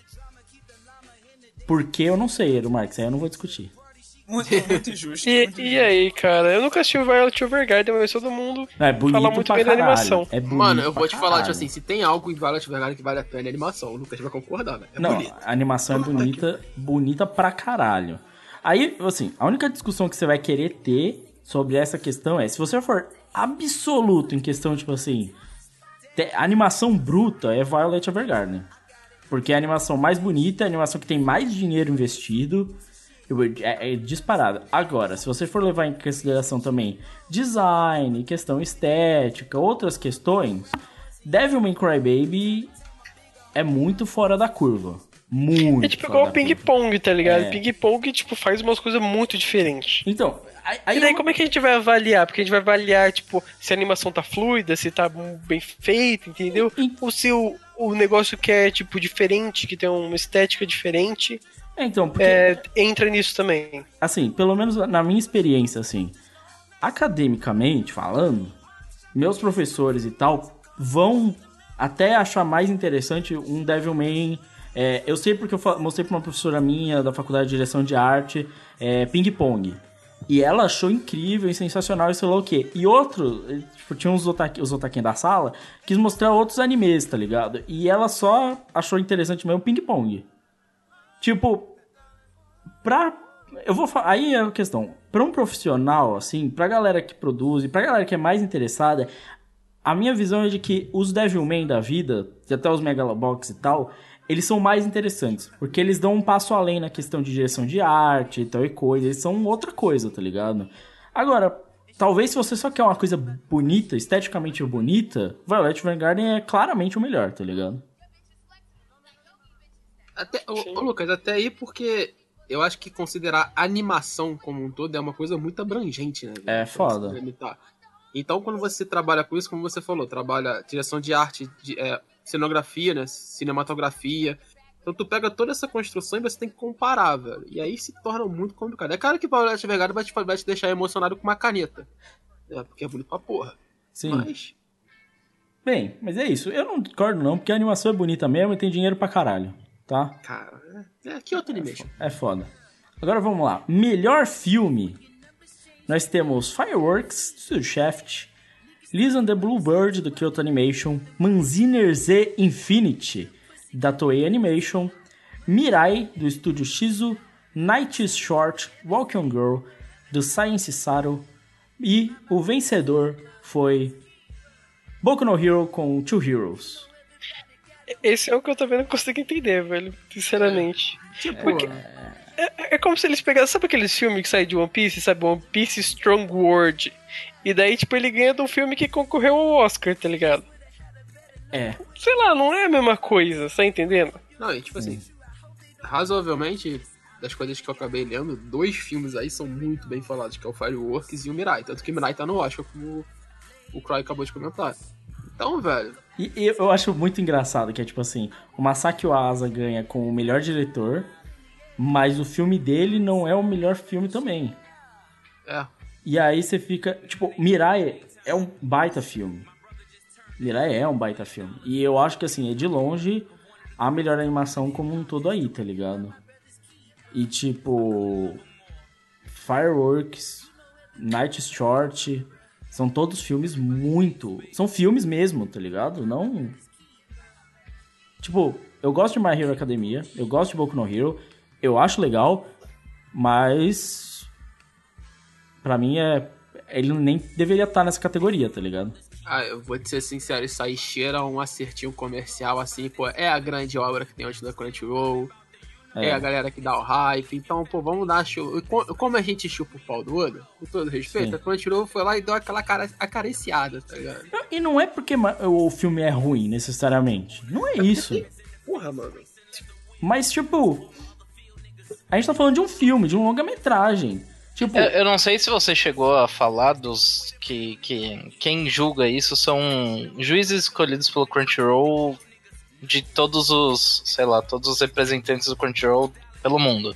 Speaker 4: Porque eu não sei, Edu Marques, aí eu não vou discutir.
Speaker 7: Muito, muito injusto.
Speaker 5: E,
Speaker 7: muito
Speaker 5: e
Speaker 7: injusto.
Speaker 5: aí, cara, eu nunca assisti o Violet Evergarden, mas todo mundo
Speaker 4: É bonito
Speaker 5: fala muito
Speaker 4: pra
Speaker 5: bem da
Speaker 4: caralho.
Speaker 5: animação.
Speaker 4: É bonito
Speaker 8: Mano, eu
Speaker 4: pra
Speaker 8: vou te falar,
Speaker 4: caralho.
Speaker 8: tipo assim, se tem algo em Violet Evergarden que vale a pena é a animação. O Lucas vai concordar, né? É
Speaker 4: Não,
Speaker 8: bonito.
Speaker 4: a animação é bonita, bonita pra caralho. Aí, assim, a única discussão que você vai querer ter sobre essa questão é, se você for absoluto em questão, tipo assim, te- animação bruta é Violet Evergarden. Porque é a animação mais bonita, é a animação que tem mais dinheiro investido, é, é disparada. Agora, se você for levar em consideração também design, questão estética, outras questões, Devilman Crybaby é muito fora da curva. Muito
Speaker 5: É tipo
Speaker 4: fora
Speaker 5: igual
Speaker 4: da
Speaker 5: o Ping
Speaker 4: curva.
Speaker 5: Pong, tá ligado?
Speaker 4: É.
Speaker 5: Ping Pong, tipo, faz umas coisas muito diferentes.
Speaker 4: Então, aí, aí
Speaker 5: E daí
Speaker 4: eu-
Speaker 5: como é que a gente vai avaliar? Porque a gente vai avaliar, tipo, se a animação tá fluida, se tá bem feita, entendeu?
Speaker 4: E-
Speaker 5: Ou se o, o negócio que é, tipo, diferente, que tem uma estética diferente,
Speaker 4: É, então, porque,
Speaker 5: é, entra nisso também.
Speaker 4: assim, pelo menos na minha experiência, assim, academicamente falando, meus professores e tal vão até achar mais interessante um Devilman. É, eu sei porque eu fa- mostrei pra uma professora minha da faculdade de direção de arte, é, Ping Pong. E ela achou incrível e sensacional e sei lá o quê. E outro, eh, tipo, tinha uns otaki, os otaquinhos da sala, quis mostrar outros animes, tá ligado? E ela só achou interessante mesmo Ping Pong. Tipo, pra... Eu vou fa- Aí é a questão. Pra um profissional, assim, pra galera que produz e pra galera que é mais interessada, a minha visão é de que os Devilman da vida, e até os Megalobox e tal, eles são mais interessantes. Porque eles dão um passo além na questão de direção de arte e tal e coisa. Eles são outra coisa, tá ligado? Agora, talvez se você só quer uma coisa bonita, esteticamente bonita, Violet Evergarden é claramente o melhor, tá ligado?
Speaker 8: Até, ô, ô, Lucas, até aí porque eu acho que considerar animação como um todo é uma coisa muito abrangente, né? velho?
Speaker 4: É
Speaker 8: Então,
Speaker 4: foda.
Speaker 8: se limitar. Então, quando você trabalha com isso, como você falou, trabalha direção de arte, de, é, cenografia, né? Cinematografia. Então, tu pega toda essa construção e você tem que comparar, velho. E aí se torna muito complicado. É claro que o Violet Evergarden vai te, vai te deixar emocionado com uma caneta. É, porque é bonito pra porra.
Speaker 4: Sim.
Speaker 8: Mas...
Speaker 4: Bem, mas é isso. Eu não discordo não, porque a animação é bonita mesmo e tem dinheiro pra caralho, tá?
Speaker 8: Cara, é, é que outro animation.
Speaker 4: É foda. Agora vamos lá. Melhor filme. Nós temos Fireworks, do Studio Shaft, Liz and the Bluebird, do Kyoto Animation, Manziner Z Infinity, da Toei Animation, Mirai, do Estúdio Shizu, Night is Short, Walk on Girl, do Science Saru, e o vencedor foi Boku no Hero com Two Heroes.
Speaker 5: Esse é o que eu também não consigo entender, velho. Sinceramente.
Speaker 8: Tipo,
Speaker 5: Porque é, é como se eles pegassem... Sabe aqueles filmes que saem de One Piece? Sabe? One Piece Strong World. E daí, tipo, ele ganha de um filme que concorreu ao Oscar, tá ligado?
Speaker 4: É.
Speaker 5: Sei lá, não é a mesma coisa, tá entendendo?
Speaker 8: não, e tipo assim, razoavelmente, das coisas que eu acabei lendo, dois filmes aí são muito bem falados, que é o Fireworks e o Mirai. Tanto que o Mirai tá no Oscar, como o Croy acabou de comentar. Então, velho,
Speaker 4: E, e eu acho muito engraçado que é tipo assim, o Masaki Uasa ganha com o melhor diretor, mas o filme dele não é o melhor filme também.
Speaker 8: é.
Speaker 4: E aí você fica, tipo, Mirai é um baita filme. Mirai é um baita filme. E eu acho que assim, é de longe a melhor animação como um todo aí, tá ligado? E tipo, Fireworks, Night is Short, São todos filmes muito... São filmes mesmo, tá ligado? Não... Tipo, eu gosto de My Hero Academia, eu gosto de Boku no Hero, eu acho legal, mas... Pra mim é... Ele nem deveria estar nessa categoria, tá ligado?
Speaker 8: Ah, eu vou te ser sincero, isso aí cheira um acertinho comercial, assim, pô, é a grande obra que tem hoje da Crunchyroll, é. é a galera que dá o hype, então, pô, vamos dar show. Como a gente chupa o pau do olho, com todo respeito, Sim. a Crunchyroll foi lá e deu aquela cara acariciada, tá ligado?
Speaker 4: E não é porque o filme é ruim, necessariamente. Não é isso.
Speaker 8: É porque... Porra, mano.
Speaker 4: Mas, tipo, a gente tá falando de um filme, de um longa-metragem. Tipo...
Speaker 6: Eu, eu não sei se você chegou a falar dos que, que quem julga isso são juízes escolhidos pelo Crunchyroll de todos os, sei lá, todos os representantes do Crunchyroll pelo mundo.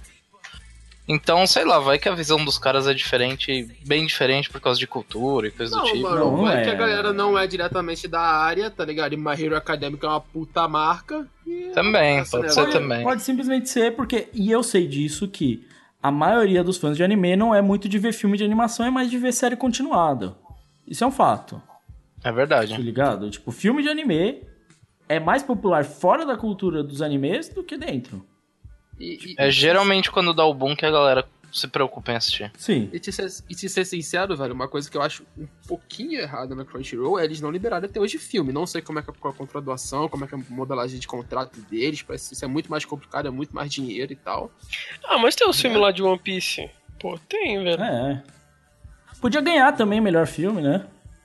Speaker 6: Então, sei lá, vai que a visão dos caras é diferente, bem diferente por causa de cultura e coisa
Speaker 8: não,
Speaker 6: do tipo.
Speaker 8: Mano,
Speaker 4: não,
Speaker 8: vai
Speaker 4: é...
Speaker 8: que a galera não é diretamente da área, tá ligado? E My Hero Academic é uma puta marca.
Speaker 6: Também, pode ser
Speaker 4: pode,
Speaker 6: também.
Speaker 4: Pode simplesmente ser, porque, e eu sei disso, que a maioria dos fãs de anime não é muito de ver filme de animação, é mais de ver série continuada. Isso é um fato.
Speaker 6: É verdade.
Speaker 4: Tá ligado? Tipo, filme de anime é mais popular fora da cultura dos animes do que dentro.
Speaker 8: E, e,
Speaker 6: é geralmente quando dá o boom que a galera se preocupa em assistir.
Speaker 4: Sim.
Speaker 8: E te, ser, e te ser sincero, velho, uma coisa que eu acho um pouquinho errada na Crunchyroll é eles não liberaram até hoje filme. Não sei como é que é a contradoação, como é que é a modelagem de contrato deles. Parece que isso é muito mais complicado, é muito mais dinheiro e tal.
Speaker 5: Ah, mas tem os
Speaker 8: é.
Speaker 5: filmes lá de One Piece. Pô, tem, velho.
Speaker 4: É. Podia ganhar também melhor filme, né?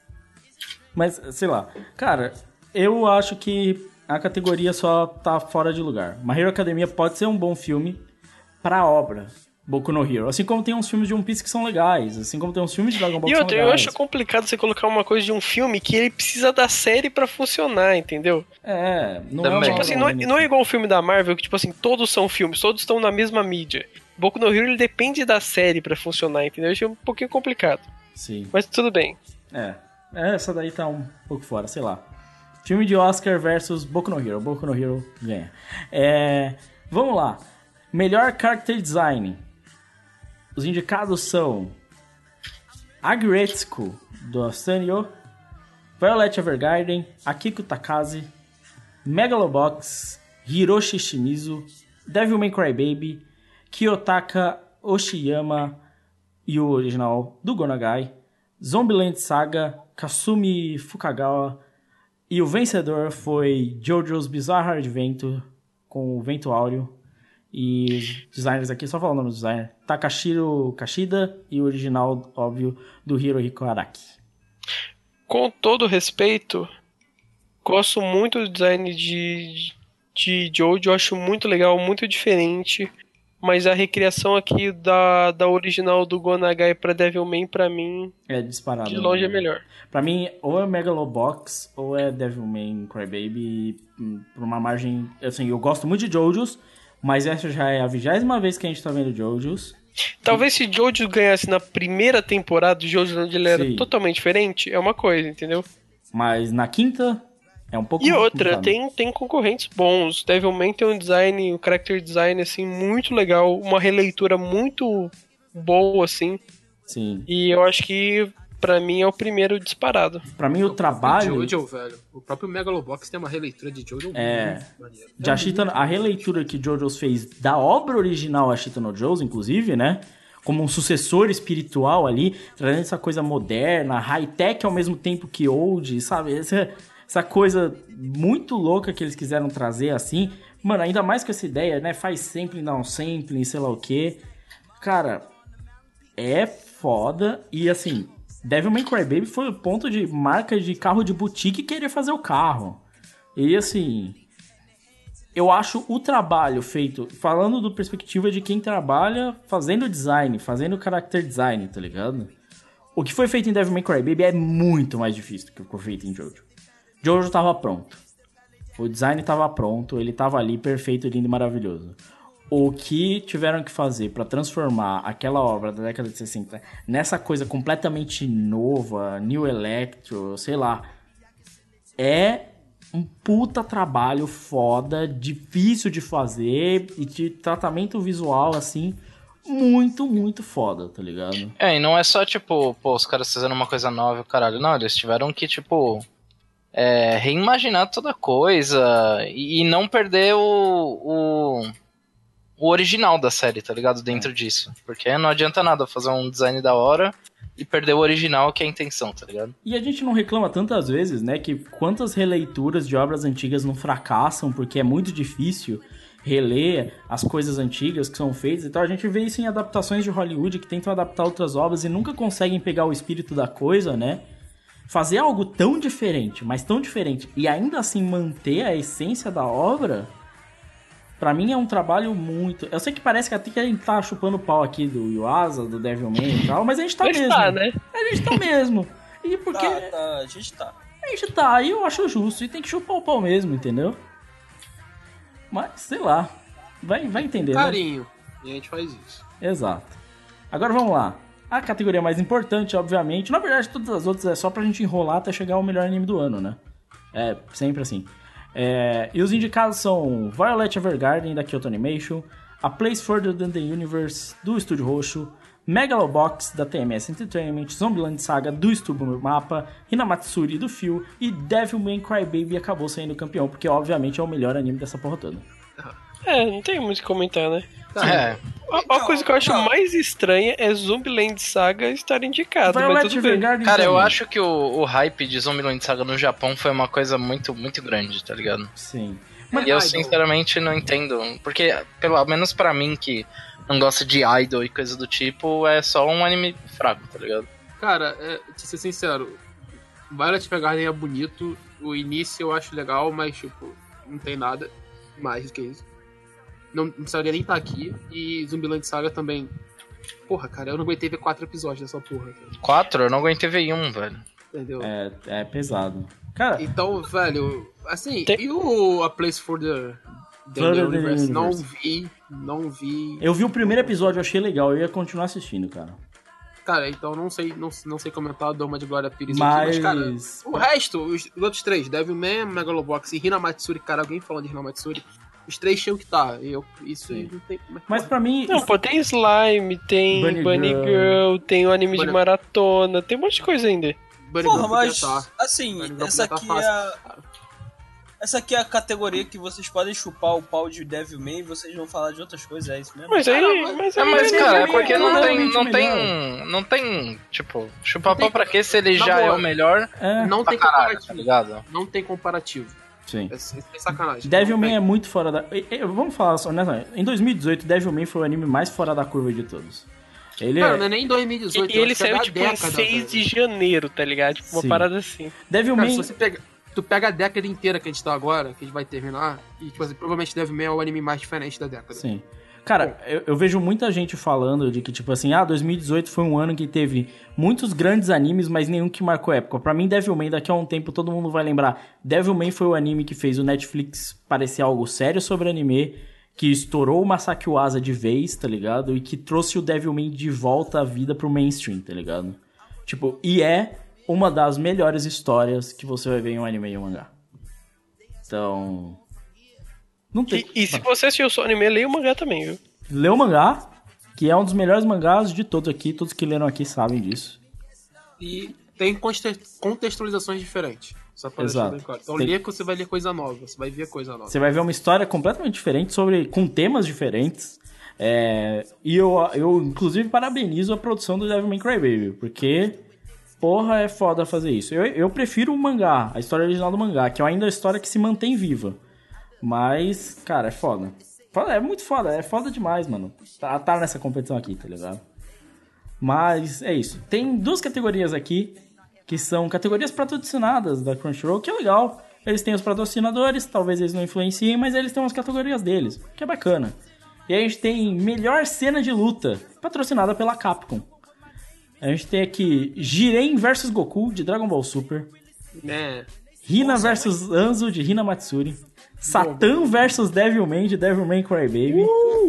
Speaker 4: Mas, sei lá. Cara, eu acho que a categoria só tá fora de lugar. My Hero Academia pode ser um bom filme pra obra Boku no Hero. Assim como tem uns filmes de One Piece que são legais. Assim como tem uns filmes de Dragon Ball
Speaker 5: e
Speaker 4: que
Speaker 5: outra,
Speaker 4: são legais.
Speaker 5: eu acho complicado você colocar uma coisa de um filme que ele precisa da série pra funcionar, entendeu?
Speaker 4: É, não
Speaker 6: Também.
Speaker 4: é uma
Speaker 5: Tipo assim, não é, não é igual o filme da Marvel, que tipo assim, todos são filmes, todos estão na mesma mídia. Boku no Hero, ele depende da série pra funcionar, entendeu? Eu achei um pouquinho complicado.
Speaker 4: Sim.
Speaker 5: Mas tudo bem.
Speaker 4: É. Essa daí tá um pouco fora, sei lá. Filme de Oscar versus Boku no Hero. Boku no Hero ganha. É, vamos lá. Melhor Character Design. Os indicados são Aggretsuko, do Sanyo, Violet Evergarden, Akiko Takase, Megalobox, Hiroshi Shimizu, Devilman Crybaby, Kiyotaka Oshiyama e o original do Gonagai, Zombieland Saga, Kasumi Fukagawa, e o vencedor foi JoJo's Bizarre Adventure com o Vento Áureo. E os designers aqui, só falar o nome do designer, Takashiro Kashida e o original, óbvio, do Hirohiko Araki.
Speaker 5: Com todo respeito, gosto muito do design de, de Jojo, acho muito legal, muito diferente, mas a recriação aqui da, da original do Gonagai pra Devilman, pra mim,
Speaker 4: é disparado,
Speaker 5: de longe
Speaker 4: né?
Speaker 5: é melhor.
Speaker 4: Pra mim, ou é Megalobox ou é Devilman Crybaby, por uma margem... Assim, eu gosto muito de JoJo's, mas essa já é a vigésima vez que a gente tá vendo JoJo's.
Speaker 5: Talvez se Jojo ganhasse na primeira temporada de Jojo, onde ele era
Speaker 4: Sim.
Speaker 5: totalmente diferente, é uma coisa, entendeu?
Speaker 4: Mas na quinta é um pouco...
Speaker 5: E outra,
Speaker 4: complicado.
Speaker 5: tem, tem concorrentes bons. Devilman tem um design, um character design, assim, muito legal. Uma releitura muito boa, assim.
Speaker 4: Sim.
Speaker 5: E eu acho que, pra mim, é o primeiro disparado.
Speaker 4: Pra mim, o trabalho...
Speaker 8: Jojo, velho. O próprio Megalobox tem uma releitura de Jojo
Speaker 4: É.
Speaker 8: muito maneira.
Speaker 4: De Ashita, a releitura que JoJo's fez da obra original Ashita no Joe's, inclusive, né? Como um sucessor espiritual ali, trazendo essa coisa moderna, high-tech ao mesmo tempo que old, sabe? Essa, essa coisa muito louca que eles quiseram trazer, assim. Mano, ainda mais com essa ideia, né? Faz sampling, não sampling, sei lá o quê. Cara, é foda. E, assim, Devilman Crybaby foi o ponto de marca de carro de boutique querer fazer o carro. E, assim... Eu acho o trabalho feito, falando do perspectiva de quem trabalha fazendo design, fazendo character design, tá ligado? O que foi feito em Devilman Crybaby é muito mais difícil do que o que foi feito em Jojo. Jojo tava pronto. O design tava pronto, ele tava ali perfeito, lindo e maravilhoso. O que tiveram que fazer pra transformar aquela obra da década de sessenta nessa coisa completamente nova, New Electro, sei lá, é... um puta trabalho foda, difícil de fazer e de tratamento visual, assim, muito, muito foda, tá ligado?
Speaker 6: É, e não é só, tipo, pô, os caras fazendo uma coisa nova, caralho. Não, eles tiveram que, tipo, é, reimaginar toda a coisa e, e não perder o, o, o original da série, tá ligado? Dentro disso. Porque não adianta nada fazer um design da hora e perder o original, que é a intenção, tá ligado?
Speaker 4: E a gente não reclama tantas vezes, né, que quantas releituras de obras antigas não fracassam, porque é muito difícil reler as coisas antigas que são feitas. Então a gente vê isso em adaptações de Hollywood que tentam adaptar outras obras e nunca conseguem pegar o espírito da coisa, né? Fazer algo tão diferente, mas tão diferente, e ainda assim manter a essência da obra, pra mim é um trabalho muito... Eu sei que parece que até que a gente tá chupando o pau aqui do Yuasa, do Devilman e tal, mas a gente tá
Speaker 5: Mas
Speaker 4: mesmo.
Speaker 5: tá, né?
Speaker 4: A gente tá mesmo. E porque...
Speaker 7: Tá, tá, a gente tá.
Speaker 4: A gente tá, e eu acho justo, e tem que chupar o pau mesmo, entendeu? Mas, sei lá, vai, vai entender, né?
Speaker 8: Carinho. E a gente faz isso.
Speaker 4: Exato. Agora vamos lá. A categoria mais importante, obviamente, na verdade todas as outras é só pra gente enrolar até chegar ao melhor anime do ano, né? É, sempre assim. É, e os indicados são Violet Evergarden, da Kyoto Animation, A Place Further Than the Universe, do Estúdio Roxo, Megalobox, da T M S Entertainment, Zombieland Saga, do Estúdio Mapa, Hinamatsuri, do Fio, e Devilman Crybaby acabou saindo campeão, porque obviamente é o melhor anime dessa porra toda.
Speaker 5: É, não tem muito o que comentar, né?
Speaker 6: É.
Speaker 5: A, a coisa que eu acho mais estranha é Zombieland Saga estar indicado, mas
Speaker 4: Violet
Speaker 5: tudo bem.
Speaker 4: Evergarden
Speaker 6: Cara, eu
Speaker 4: também.
Speaker 6: acho que o, o hype de Zombieland Saga no Japão foi uma coisa muito, muito grande, tá ligado?
Speaker 4: Sim.
Speaker 6: E eu sinceramente não entendo, porque pelo menos pra mim que não gosta de idol e coisa do tipo, é só um anime fraco, tá ligado?
Speaker 8: Cara, é, pra ser sincero, Violet Evergarden é bonito, o início eu acho legal, mas, tipo, não tem nada mais do que isso. Não, não precisaria nem estar aqui. E Zombieland Saga também. Porra, cara, eu não aguentei ver quatro episódios dessa porra. Cara.
Speaker 6: Quatro? Eu não aguentei ver um, velho.
Speaker 8: Entendeu?
Speaker 4: É, é pesado. Cara,
Speaker 8: Então, velho, assim,
Speaker 5: Tem-
Speaker 8: e o A Place for the, the
Speaker 4: For the
Speaker 8: Universe? Não
Speaker 4: Universe.
Speaker 8: vi, não vi.
Speaker 4: eu vi o primeiro episódio, eu achei legal, eu ia continuar assistindo, cara.
Speaker 8: Cara, então não sei, não, não sei comentar, dou uma de Glória Pires
Speaker 4: Mas-
Speaker 8: aqui, mas, cara, o resto, os, os outros três, Devilman, Megalobox e Hinamatsuri, cara, alguém falando de Hinamatsuri, os três tinham que estar. Eu, isso aí não tem.
Speaker 4: Mas pra mim...
Speaker 5: Não, pô, tem Slime, tem
Speaker 4: Bunny
Speaker 5: Bunny,
Speaker 4: Girl.
Speaker 5: Girl, tem o anime
Speaker 8: Bunny-
Speaker 5: de maratona, tem um monte de coisa ainda.
Speaker 8: Bunny
Speaker 7: Porra,
Speaker 8: Girl podia
Speaker 7: mas,
Speaker 8: tá.
Speaker 7: assim,
Speaker 8: Bunny Girl
Speaker 7: essa
Speaker 8: podia tá
Speaker 7: aqui é
Speaker 8: fácil.
Speaker 7: a... Essa aqui é a categoria que vocês podem chupar o pau de Devilman e vocês vão falar de outras coisas, é isso mesmo?
Speaker 5: Mas aí, mas
Speaker 6: É,
Speaker 5: aí
Speaker 6: mas,
Speaker 5: ele
Speaker 6: cara, é
Speaker 5: também
Speaker 6: porque não tem, não
Speaker 4: claramente
Speaker 6: tem, não tem, tipo, chupar pau
Speaker 8: tem-
Speaker 6: pra quê se ele
Speaker 8: Na
Speaker 6: já
Speaker 8: boa.
Speaker 6: é o melhor
Speaker 4: É,
Speaker 8: Não
Speaker 6: pra
Speaker 8: tem
Speaker 6: caralho, tá
Speaker 8: comparativo.
Speaker 6: ligado?
Speaker 8: Não tem comparativo.
Speaker 4: sim.
Speaker 8: É, sem sacanagem.
Speaker 4: Devilman
Speaker 8: Não
Speaker 4: é
Speaker 8: tem.
Speaker 4: muito fora da... e- e- Vamos falar só, né? Em dois mil e dezoito, Devilman foi o anime mais fora da curva de todos. Ele
Speaker 8: Cara,
Speaker 4: é...
Speaker 8: não é nem em dois mil e dezoito.
Speaker 5: E ele
Speaker 8: acho que é
Speaker 5: saiu
Speaker 8: da
Speaker 5: tipo em
Speaker 8: década,
Speaker 5: seis de
Speaker 8: velho.
Speaker 5: janeiro, tá ligado? Tipo, uma
Speaker 4: Sim.
Speaker 5: parada assim.
Speaker 8: Cara,
Speaker 4: Devilman...
Speaker 8: se você pega, tu pega a década inteira que a gente tá agora, que a gente vai terminar, e tipo, assim, provavelmente Devilman é o anime mais diferente da década.
Speaker 4: Sim. Cara, eu, eu vejo muita gente falando de que, tipo assim, ah, dois mil e dezoito foi um ano que teve muitos grandes animes, mas nenhum que marcou época. Pra mim, Devilman, daqui a um tempo, todo mundo vai lembrar. Devilman foi o anime que fez o Netflix parecer algo sério sobre anime, que estourou o Masaki Uasa de vez, tá ligado? E que trouxe o Devilman de volta à vida pro mainstream, tá ligado? Tipo, e é uma das melhores histórias que você vai ver em um anime e um mangá. Então... Não tem...
Speaker 5: E, e se você assistiu só anime, leia o mangá também, viu?
Speaker 4: Lê o mangá, que é um dos melhores mangás de todos aqui. Todos que leram aqui sabem disso.
Speaker 8: E tem conte- contextualizações diferentes. Só pra deixar
Speaker 4: Exato.
Speaker 8: bem claro. Então,
Speaker 4: Tem-
Speaker 8: ler que você vai ler coisa nova, você vai ver coisa nova.
Speaker 4: Você vai ver uma história completamente diferente, sobre, com temas diferentes. É, e eu, eu, inclusive, parabenizo a produção do Devilman Crybaby, porque, porra, é foda fazer isso. Eu, eu prefiro o mangá, a história original do mangá, que é ainda a história que se mantém viva. Mas, cara, é foda. Foda- É muito foda, é foda demais, mano. Tá, tá nessa competição aqui, tá ligado? Mas é isso. Tem duas categorias aqui, que são categorias patrocinadas da Crunchyroll, que é legal. Eles têm os patrocinadores, talvez eles não influenciem, mas eles têm umas categorias deles, que é bacana. E aí a gente tem melhor cena de luta, patrocinada pela Capcom. A gente tem aqui Jiren versus Goku, de Dragon Ball Super.
Speaker 8: É.
Speaker 4: Hina versus Anzo, de Hina Matsuri. Satan versus Devilman, de Devilman Crybaby.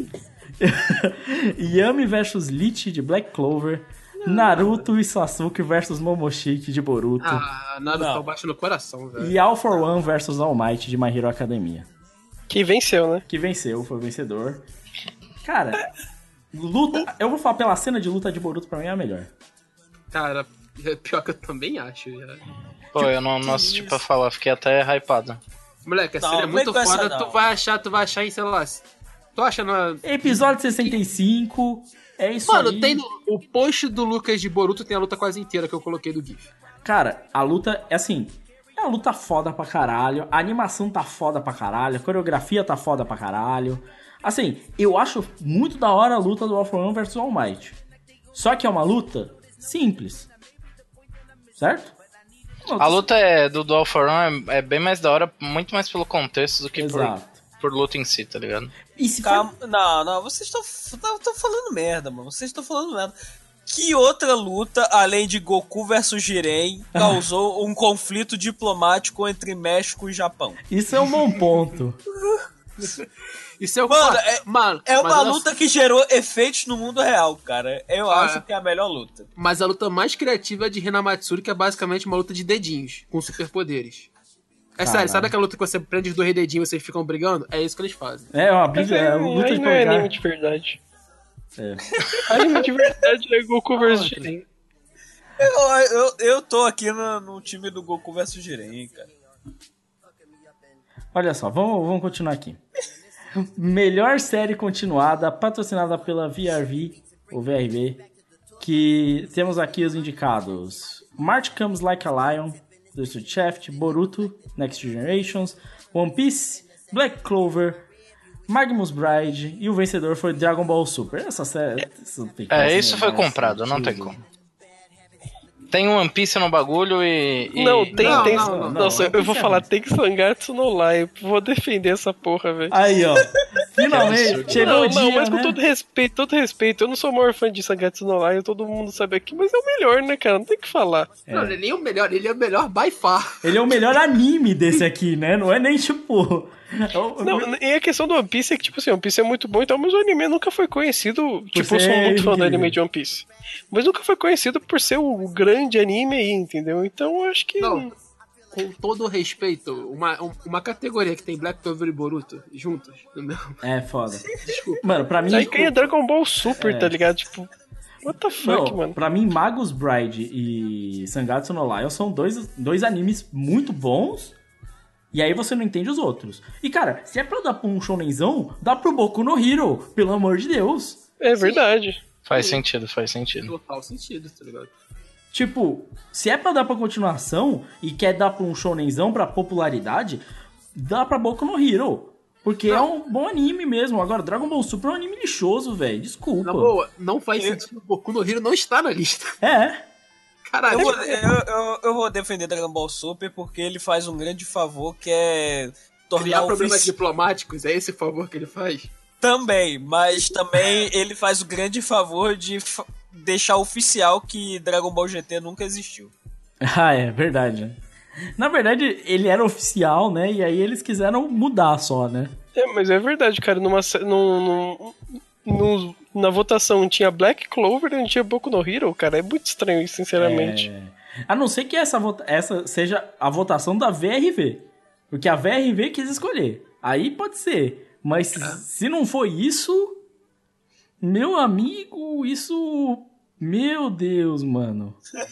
Speaker 4: Yami versus Lich, de Black Clover. Naruto e Sasuke versus Momoshiki, de Boruto.
Speaker 8: Ah, nada
Speaker 7: Não.
Speaker 8: tão baixo no coração, velho.
Speaker 4: E All for One versus All Might, de My Hero Academia.
Speaker 5: Que venceu, né?
Speaker 4: Que venceu, foi o vencedor. Cara, Luta, eu vou falar pela cena de luta de Boruto, pra mim é a melhor.
Speaker 8: Cara, pior que eu também acho. Já.
Speaker 6: Pô, eu não, não assisti pra falar, fiquei até hypado.
Speaker 8: Moleque, a
Speaker 7: Não,
Speaker 8: série é
Speaker 7: não
Speaker 8: muito
Speaker 7: vem com
Speaker 8: foda,
Speaker 7: essa,
Speaker 8: tu
Speaker 7: não.
Speaker 8: vai achar, tu vai achar em, sei lá... Tu acha na...
Speaker 4: Episódio sessenta e cinco, é isso
Speaker 8: Mano,
Speaker 4: aí.
Speaker 8: tem no, o post do Lucas de Boruto tem a luta quase inteira que eu coloquei do GIF.
Speaker 4: Cara, a luta é assim, é uma luta foda pra caralho, a animação tá foda pra caralho, a coreografia tá foda pra caralho. Assim, eu acho muito da hora a luta do All For One versus All Might. Só que é uma luta simples. Certo?
Speaker 6: A luta é, do All For One é, é bem mais da hora, muito mais pelo contexto do que por,
Speaker 4: Exato.
Speaker 6: por luta em si, tá ligado?
Speaker 4: E se
Speaker 7: Calma, não, não, vocês estão falando merda, mano. Vocês estão falando merda. Que outra luta, além de Goku versus Jiren, causou um conflito diplomático entre México e Japão?
Speaker 4: Isso é um bom ponto.
Speaker 8: Isso é o
Speaker 7: Mano,
Speaker 8: fa-
Speaker 7: é-
Speaker 8: Mano,
Speaker 7: É
Speaker 8: mas
Speaker 7: uma
Speaker 8: olha
Speaker 7: luta
Speaker 8: só,
Speaker 7: que gerou efeitos no mundo real, cara. Eu
Speaker 8: Ah,
Speaker 7: acho
Speaker 8: é.
Speaker 7: que é a melhor luta.
Speaker 8: Mas a luta mais criativa é de Hina Matsuri, que é basicamente uma luta de dedinhos, com superpoderes. É
Speaker 4: Caralho.
Speaker 8: sério, sabe aquela luta que você prende os dois dedinhos e vocês ficam brigando? É isso que eles fazem.
Speaker 4: É uma
Speaker 5: Mas
Speaker 4: briga,
Speaker 5: aí,
Speaker 4: é uma luta
Speaker 5: aí
Speaker 4: de
Speaker 5: não é
Speaker 4: polegar.
Speaker 5: anime de verdade.
Speaker 4: É.
Speaker 5: Anime de verdade é Goku versus Jiren.
Speaker 7: Eu, eu, eu tô aqui no, no time do Goku versus Jiren, cara.
Speaker 4: Olha só, vamos, vamos continuar aqui. Melhor série continuada, patrocinada pela V R V, ou V R V, que temos aqui os indicados: March Comes Like a Lion, The Street Shaft, Boruto, Next Generations, One Piece, Black Clover, Magnus Bride, e o vencedor foi Dragon Ball Super. Essa série... Isso não tem como
Speaker 6: É,
Speaker 4: ser
Speaker 6: isso foi
Speaker 4: melhor,
Speaker 6: comprado, não tem
Speaker 4: sentido.
Speaker 6: como. Tem um One Piece no bagulho e... e-
Speaker 5: Não, tem,
Speaker 8: Não,
Speaker 5: tem.
Speaker 8: não, não, não.
Speaker 5: Nossa, eu vou
Speaker 4: Isso é
Speaker 5: falar,
Speaker 4: ruim.
Speaker 5: tem que Sangatsu no Live. Vou defender essa porra, velho.
Speaker 4: Aí, ó. Finalmente, chegou
Speaker 5: Não,
Speaker 4: o dia,
Speaker 5: não, mas com
Speaker 4: né?
Speaker 5: todo respeito, todo respeito, eu não sou o maior fã de Sangatsu no Live, todo mundo sabe aqui, mas é o melhor, né, cara? Não tem o que falar.
Speaker 8: Não, ele é nem o melhor, ele é o melhor by far.
Speaker 4: Ele é o melhor anime desse aqui, né? Não é nem tipo... é o-
Speaker 5: Não, e a questão do One Piece é que, tipo assim, One Piece é muito bom e tal, mas o anime nunca foi conhecido. Tipo, eu sou
Speaker 4: ser
Speaker 5: muito fã do
Speaker 4: incrível.
Speaker 5: anime de One Piece. Mas nunca foi conhecido por ser o grande anime aí, entendeu? Então eu acho que.
Speaker 8: Não, com todo o respeito, uma, um- uma categoria que tem Black Clover e Boruto juntos, entendeu?
Speaker 4: É foda. Mano, pra mim...
Speaker 5: Aí quem é Dragon Ball Super,
Speaker 4: É.
Speaker 5: tá ligado? Tipo, what the fuck,
Speaker 4: Não,
Speaker 5: mano?
Speaker 4: pra mim, Magus Bride e Sangatsu no Lion são dois, dois animes muito bons. E aí você não entende os outros. E, cara, se é pra dar pra um shonenzão, dá pro Boku no Hero, pelo amor de Deus.
Speaker 5: É verdade.
Speaker 6: Faz sentido, faz sentido.
Speaker 8: Total sentido, tá ligado?
Speaker 4: Tipo, se é pra dar pra continuação e quer dar pra um shonenzão pra popularidade, dá pra Boku no Hero. Porque é um bom anime mesmo. Agora, Dragon Ball Super é um anime lixoso, velho. Desculpa.
Speaker 8: Na boa, não faz sentido o Boku no Hero não estar na lista.
Speaker 4: É.
Speaker 8: Caralho,
Speaker 7: Eu vou, eu, eu, eu vou defender Dragon Ball Super porque ele faz um grande favor que é tornar
Speaker 8: criar
Speaker 7: o
Speaker 8: problemas
Speaker 7: ofici-
Speaker 8: diplomáticos, é esse favor que ele faz?
Speaker 7: Também, mas também ele faz o grande favor de fa- deixar oficial que Dragon Ball G T nunca existiu.
Speaker 4: Ah, é verdade. Na verdade, ele era oficial, né? E aí eles quiseram mudar só, né?
Speaker 5: É, mas é verdade, cara. Numa, se- num, num, num- na votação tinha Black Clover e não tinha Boku no Hero, cara. É muito estranho isso, sinceramente.
Speaker 4: É... A não ser que essa, vota- essa seja a votação da V R V. Porque a V R V quis escolher. Aí pode ser. Mas se não for isso... Meu amigo, isso... Meu Deus, mano.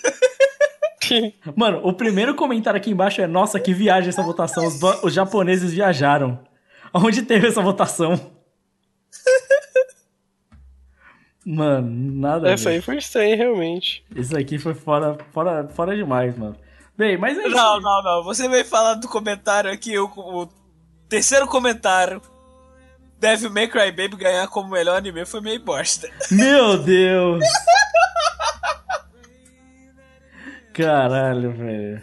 Speaker 4: Mano, o primeiro comentário aqui embaixo é: nossa, que viagem essa votação. Os, do- os japoneses viajaram. Onde teve essa votação? Mano, nada a
Speaker 5: Essa
Speaker 4: ver.
Speaker 5: aí foi estranha, realmente.
Speaker 4: Isso aqui foi fora, fora, fora demais, mano. Bem, mas é isso.
Speaker 7: Não, não, não. Você veio falar do comentário aqui, o, o terceiro comentário. Devil May Cry Baby ganhar como melhor anime foi meio bosta.
Speaker 4: Meu Deus! Caralho, velho.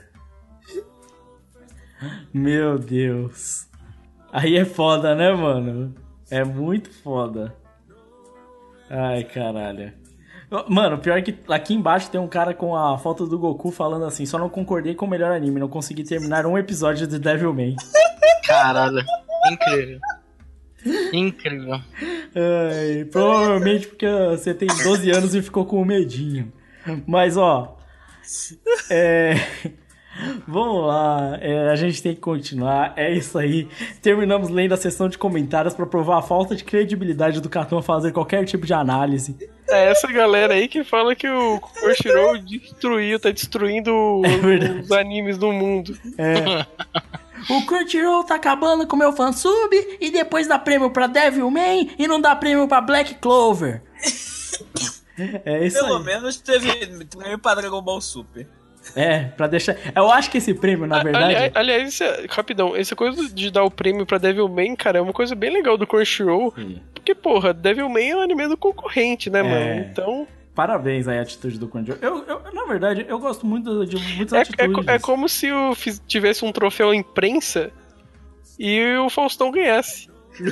Speaker 4: Meu Deus. Aí é foda, né, mano? É muito foda. Ai, caralho. Mano, pior é que aqui embaixo tem um cara com a foto do Goku falando assim: só não concordei com o melhor anime, não consegui terminar um episódio de Devil May.
Speaker 6: Caralho, incrível. Incrível.
Speaker 4: Ai, provavelmente porque você tem doze anos e ficou com medinho. Mas, ó... É... Vamos lá, é, a gente tem que continuar, é isso aí. Terminamos lendo a sessão de comentários pra provar a falta de credibilidade do Catum a fazer qualquer tipo de análise.
Speaker 5: É essa galera aí que fala que o Crunchyroll destruiu, tá destruindo
Speaker 4: É
Speaker 5: os animes do mundo.
Speaker 4: É. O Crunchyroll tá acabando com o meu fansub e depois dá prêmio pra Devilman e não dá prêmio pra Black Clover. É isso
Speaker 7: Pelo
Speaker 4: aí.
Speaker 7: menos teve prêmio pra Dragon Ball Super.
Speaker 4: É, pra deixar... Eu acho que esse prêmio, na verdade...
Speaker 5: Ali- aliás, isso é- rapidão, essa coisa de dar o prêmio pra Devilman, cara, é uma coisa bem legal do Crunchyroll.
Speaker 4: Sim.
Speaker 5: Porque, porra, Devilman é um anime do concorrente, né,
Speaker 4: É.
Speaker 5: mano? Então...
Speaker 4: Parabéns aí à atitude do Crunchyroll. Eu, eu, na verdade, eu gosto muito de muitas
Speaker 5: É, é,
Speaker 4: atitudes.
Speaker 5: co- é como se eu fiz- tivesse um troféu imprensa e o Faustão ganhasse.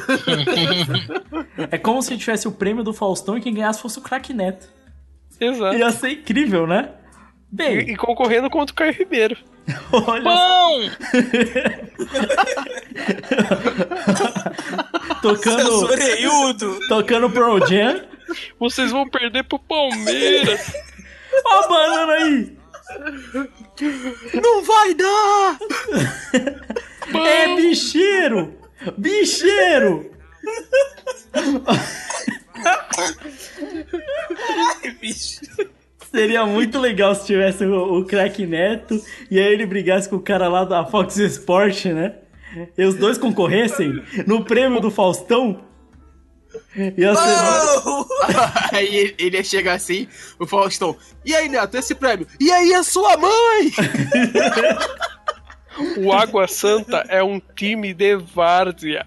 Speaker 4: É como se tivesse o prêmio do Faustão e quem ganhasse fosse o Craque Neto.
Speaker 5: Exato.
Speaker 4: Ia ser incrível, né? Bem,
Speaker 5: E, e concorrendo contra o Caio Ribeiro.
Speaker 4: olha...
Speaker 6: Pão!
Speaker 4: Tocando,
Speaker 7: Censureiudo!
Speaker 4: tocando Pearl Jam.
Speaker 5: Vocês vão perder pro Palmeiras.
Speaker 4: Ó a banana aí!
Speaker 8: Não vai dar!
Speaker 4: É bicheiro! Bicheiro!
Speaker 7: Bicho.
Speaker 4: Seria muito legal se tivesse o, o Craque Neto e aí ele brigasse com o cara lá da Fox Sport, né? E os dois concorressem no prêmio do Faustão. Ia ser...
Speaker 7: Oh!
Speaker 8: Aí ele- ele ia chegar assim, o Faustão. E aí, Neto, esse prêmio? E aí, a sua mãe?
Speaker 5: O Água Santa é um time de várzea.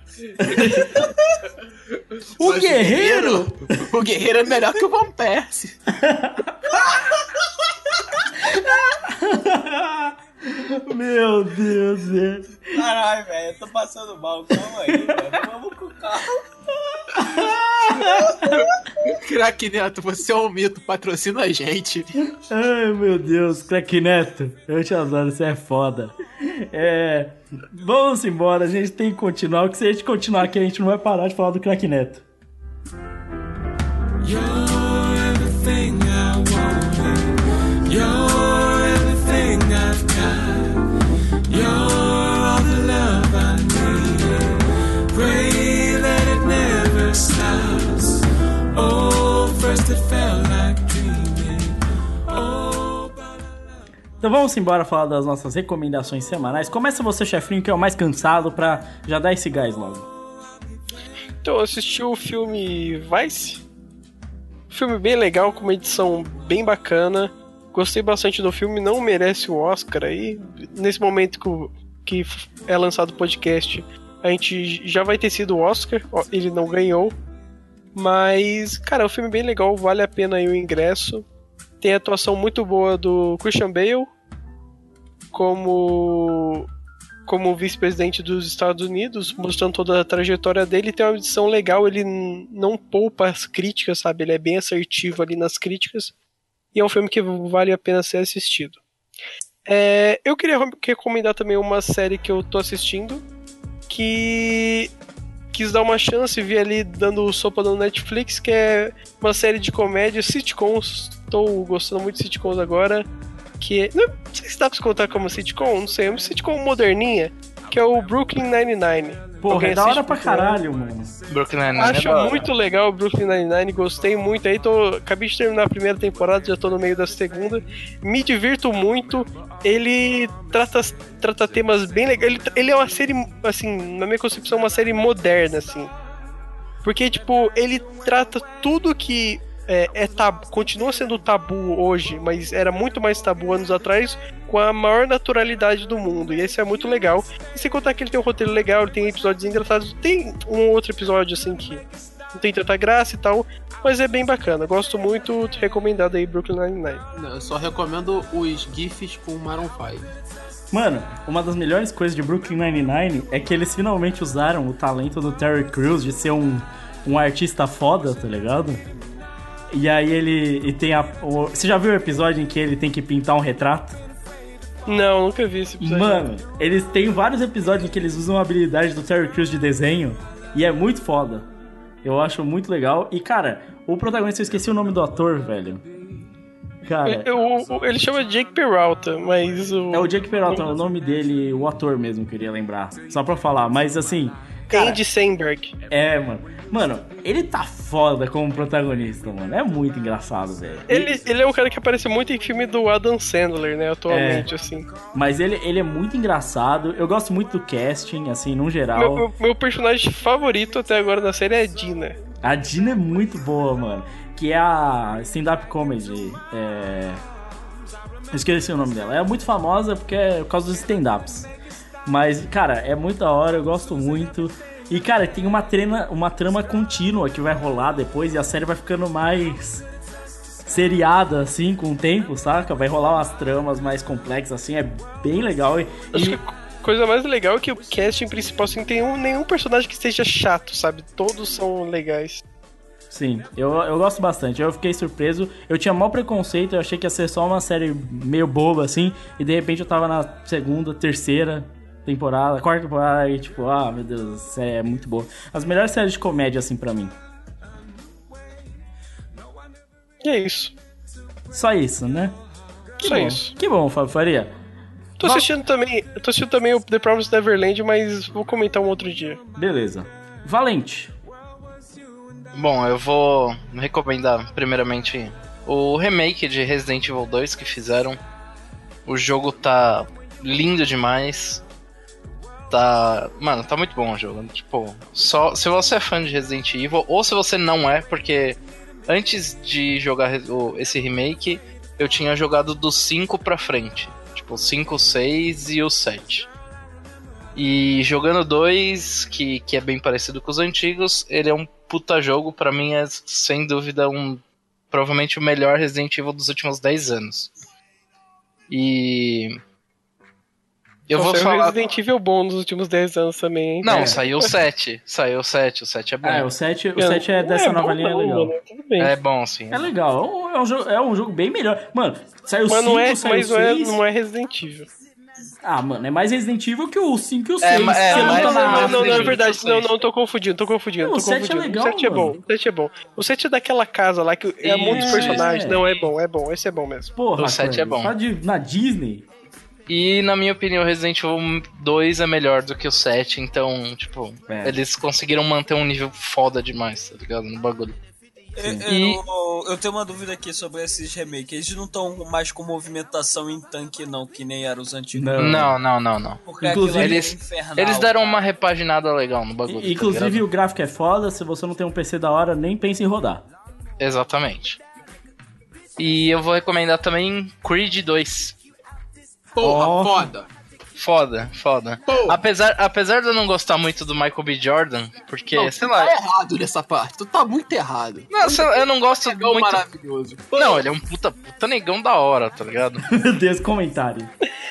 Speaker 4: O
Speaker 8: Mas
Speaker 4: guerreiro!
Speaker 8: O guerreiro é melhor que o Van Persie.
Speaker 4: Meu Deus, velho.
Speaker 7: Caralho, velho, eu tô passando mal. Calma aí, velho. Vamos com calma.
Speaker 8: Craque Neto, você é um mito, patrocina a gente.
Speaker 4: Ai, meu Deus, Craque Neto, eu te adoro, você é foda. É, vamos embora, a gente tem que continuar, porque se a gente continuar aqui, a gente não vai parar de falar do Craque Neto.
Speaker 3: You're everything I want. You're everything I've got. You're all the love I need. Pray that it never stops. Oh, first it felt like dreaming. Oh, but I love.
Speaker 4: Então vamos embora falar das nossas recomendações semanais. Começa você, chefinho, que é o mais cansado, pra já dar esse gás logo.
Speaker 5: Então, eu assisti o filme Vice. Filme bem legal, com uma edição bem bacana. Gostei bastante do filme, não merece o Oscar aí. Nesse momento que, o- que é lançado o podcast, a gente já vai ter sido o Oscar, ó, ele não ganhou. Mas, cara, é um filme bem legal, vale a pena aí o ingresso. Tem a atuação muito boa do Christian Bale como, como vice-presidente dos Estados Unidos, mostrando toda a trajetória dele. Tem uma edição legal, ele n- não poupa as críticas, sabe? Ele é bem assertivo ali nas críticas. E é um filme que vale a pena ser assistido. É, eu queria re- recomendar também uma série que eu tô assistindo, que quis dar uma chance, vi ali dando sopa no Netflix, que é uma série de comédia, sitcoms. Estou gostando muito de sitcoms agora. Que é, não sei se dá pra se contar como sitcom, não sei, é uma sitcom moderninha, que é o Brooklyn Nine-Nine.
Speaker 4: Porra,
Speaker 5: Alguém
Speaker 4: é da hora
Speaker 5: assiste
Speaker 4: pra
Speaker 5: Brooklyn
Speaker 4: caralho, mano.
Speaker 6: Brooklyn Nine-Nine é
Speaker 5: Acho
Speaker 6: da hora.
Speaker 5: muito legal o Brooklyn Nine-Nine, gostei muito. Aí tô, acabei de terminar a primeira temporada, já tô no meio da segunda. Me divirto muito. Ele trata, trata temas bem legais. Ele, ele é uma série, assim, na minha concepção, uma série moderna, assim. Porque, tipo, ele trata tudo que é, é tabu, continua sendo tabu hoje, mas era muito mais tabu anos atrás, com a maior naturalidade do mundo. E esse é muito legal. E sem contar que ele tem um roteiro legal, ele tem episódios engraçados. Tem um outro episódio, assim, que não tem tanta graça e tal, mas é bem bacana. Gosto muito, recomendado aí, Brooklyn Nine-Nine.
Speaker 8: Não, eu só recomendo os GIFs com Maroon cinco.
Speaker 4: Mano, uma das melhores coisas de Brooklyn Nine-Nine é que eles finalmente usaram o talento do Terry Crews de ser um, um artista foda, tá ligado? E aí ele e tem a... O, você já viu o episódio em que ele tem que pintar um retrato?
Speaker 5: Não, nunca vi esse episódio.
Speaker 4: Mano, eles têm vários episódios em que eles usam a habilidade do Terry Crews de desenho e é muito foda. Eu acho muito legal. E, cara, o protagonista, eu esqueci o nome do ator, velho. Cara,
Speaker 5: Eu- eu- ele chama Jake Peralta, mas o.
Speaker 4: é o Jake Peralta, o nome dele, o ator mesmo, queria lembrar. Só pra falar, mas assim... Cara,
Speaker 5: Andy Samberg.
Speaker 4: é, mano. Mano, ele tá foda como protagonista, mano. É muito engraçado, velho.
Speaker 5: Ele, ele é um cara que aparece muito em filme do Adam Sandler, né, atualmente,
Speaker 4: É.
Speaker 5: assim.
Speaker 4: Mas ele, ele é muito engraçado. Eu gosto muito do casting, assim, no geral.
Speaker 5: Meu, meu, meu personagem favorito até agora na série é a Dina.
Speaker 4: A Dina é muito boa, mano. Que é a stand-up comedy. É... Eu esqueci o nome dela. É muito famosa porque é por causa dos stand-ups. Mas, cara, é muito da hora, eu gosto muito. E, cara, tem uma trama, uma trama contínua que vai rolar depois e a série vai ficando mais seriada, assim, com o tempo, saca? Vai rolar umas tramas mais complexas, assim, é bem legal. E,
Speaker 5: Acho
Speaker 4: e-
Speaker 5: que a coisa mais legal é que o casting principal, assim, tem um, nenhum personagem que seja chato, sabe? Todos são legais.
Speaker 4: Sim, eu, eu gosto bastante. Eu fiquei surpreso. Eu tinha maior preconceito, eu achei que ia ser só uma série meio boba, assim. E de repente eu tava na segunda, terceira temporada, quarta temporada e tipo, ah, meu Deus, essa série é muito boa. As melhores séries de comédia, assim, pra mim.
Speaker 5: E é isso.
Speaker 4: Só isso, né? Que
Speaker 5: Só
Speaker 4: bom.
Speaker 5: isso.
Speaker 4: Que bom, Fábio Faria.
Speaker 5: Tô assistindo também. Eu tô assistindo também o The Promised Neverland, mas vou comentar um outro dia.
Speaker 4: Beleza. Valente.
Speaker 6: Bom, eu vou recomendar primeiramente o remake de Resident Evil dois que fizeram. O jogo tá lindo demais. Tá. Mano, tá muito bom o jogo. Tipo, só se você é fã de Resident Evil, ou se você não é, porque antes de jogar o- esse remake, eu tinha jogado do cinco pra frente. Tipo, o cinco, o seis e o sete. E jogando dois, que, que é bem parecido com os antigos, ele é um puta jogo. Pra mim é, sem dúvida, um provavelmente o melhor Resident Evil dos últimos dez anos. E... Eu
Speaker 5: Nossa,
Speaker 6: vou
Speaker 5: é um
Speaker 6: falar...
Speaker 5: Resident Evil bom nos últimos dez anos também, hein?
Speaker 6: Não,
Speaker 4: É.
Speaker 6: saiu o sete. Saiu o sete, o sete é bom.
Speaker 4: É, o sete, o sete é dessa
Speaker 5: Não
Speaker 4: nova
Speaker 5: bom
Speaker 4: linha
Speaker 5: não,
Speaker 4: legal.
Speaker 5: mano, tudo bem.
Speaker 6: É bom, sim.
Speaker 4: É legal, é um, é um jogo, é um jogo bem melhor. Mano, saiu
Speaker 5: Mas
Speaker 4: cinco,
Speaker 5: não é,
Speaker 4: saiu
Speaker 5: mas não é,
Speaker 4: seis.
Speaker 5: não é Resident Evil.
Speaker 4: Ah, mano, é mais Resident Evil que o cinco e o
Speaker 6: É,
Speaker 4: seis.
Speaker 6: mas- é,
Speaker 4: Você
Speaker 5: Não,
Speaker 6: mas-
Speaker 4: tá
Speaker 5: não,
Speaker 4: na-
Speaker 5: não, não, não,
Speaker 6: Resident
Speaker 5: é verdade.
Speaker 6: Evil
Speaker 5: Não,
Speaker 6: seis.
Speaker 5: não, tô confundindo, tô confundindo,
Speaker 4: Não,
Speaker 5: tô
Speaker 4: o sete é
Speaker 5: confundindo.
Speaker 4: legal,
Speaker 5: o sete é bom,
Speaker 4: mano.
Speaker 5: o sete é bom. O sete é daquela casa lá que é muitos
Speaker 6: Isso,
Speaker 5: personagens.
Speaker 4: é.
Speaker 5: Não, é bom, é bom, esse é bom mesmo.
Speaker 4: Porra,
Speaker 6: O sete é
Speaker 4: Cleber,
Speaker 6: bom.
Speaker 4: tá de- na Disney.
Speaker 6: E na minha opinião, Resident Evil dois é melhor do que o sete, então, tipo,
Speaker 4: É.
Speaker 6: eles conseguiram manter um nível foda demais, tá ligado? No bagulho.
Speaker 7: Eu,
Speaker 6: E-
Speaker 7: eu, eu tenho uma dúvida aqui sobre esses remakes. Eles não estão mais com movimentação em tanque, não, que nem eram os antigos.
Speaker 4: Não.
Speaker 6: Não, não, não, não.
Speaker 7: Porque
Speaker 4: Inclusive,
Speaker 7: aquilo ali é
Speaker 6: eles-
Speaker 7: infernal,
Speaker 6: Eles deram
Speaker 7: cara.
Speaker 6: uma repaginada legal no bagulho.
Speaker 4: E- Inclusive,
Speaker 6: tá ligado?
Speaker 4: o gráfico é foda. Se você não tem um P C da hora, nem pense em rodar.
Speaker 6: Exatamente. E eu vou recomendar também Creed dois.
Speaker 8: Porra,
Speaker 4: Ó.
Speaker 8: foda.
Speaker 6: Foda, foda.
Speaker 8: Porra.
Speaker 6: Apesar, apesar de eu não gostar muito do Michael B. Jordan, porque,
Speaker 8: Não,
Speaker 6: sei
Speaker 8: tu
Speaker 6: lá.
Speaker 8: tá errado nessa parte. Tu tá muito errado.
Speaker 6: Não, sei lá, eu não gosto
Speaker 8: Negão
Speaker 6: muito.
Speaker 8: maravilhoso.
Speaker 6: Não, ele é um puta, puta negão da hora, tá ligado?
Speaker 4: Meu Deus, comentário.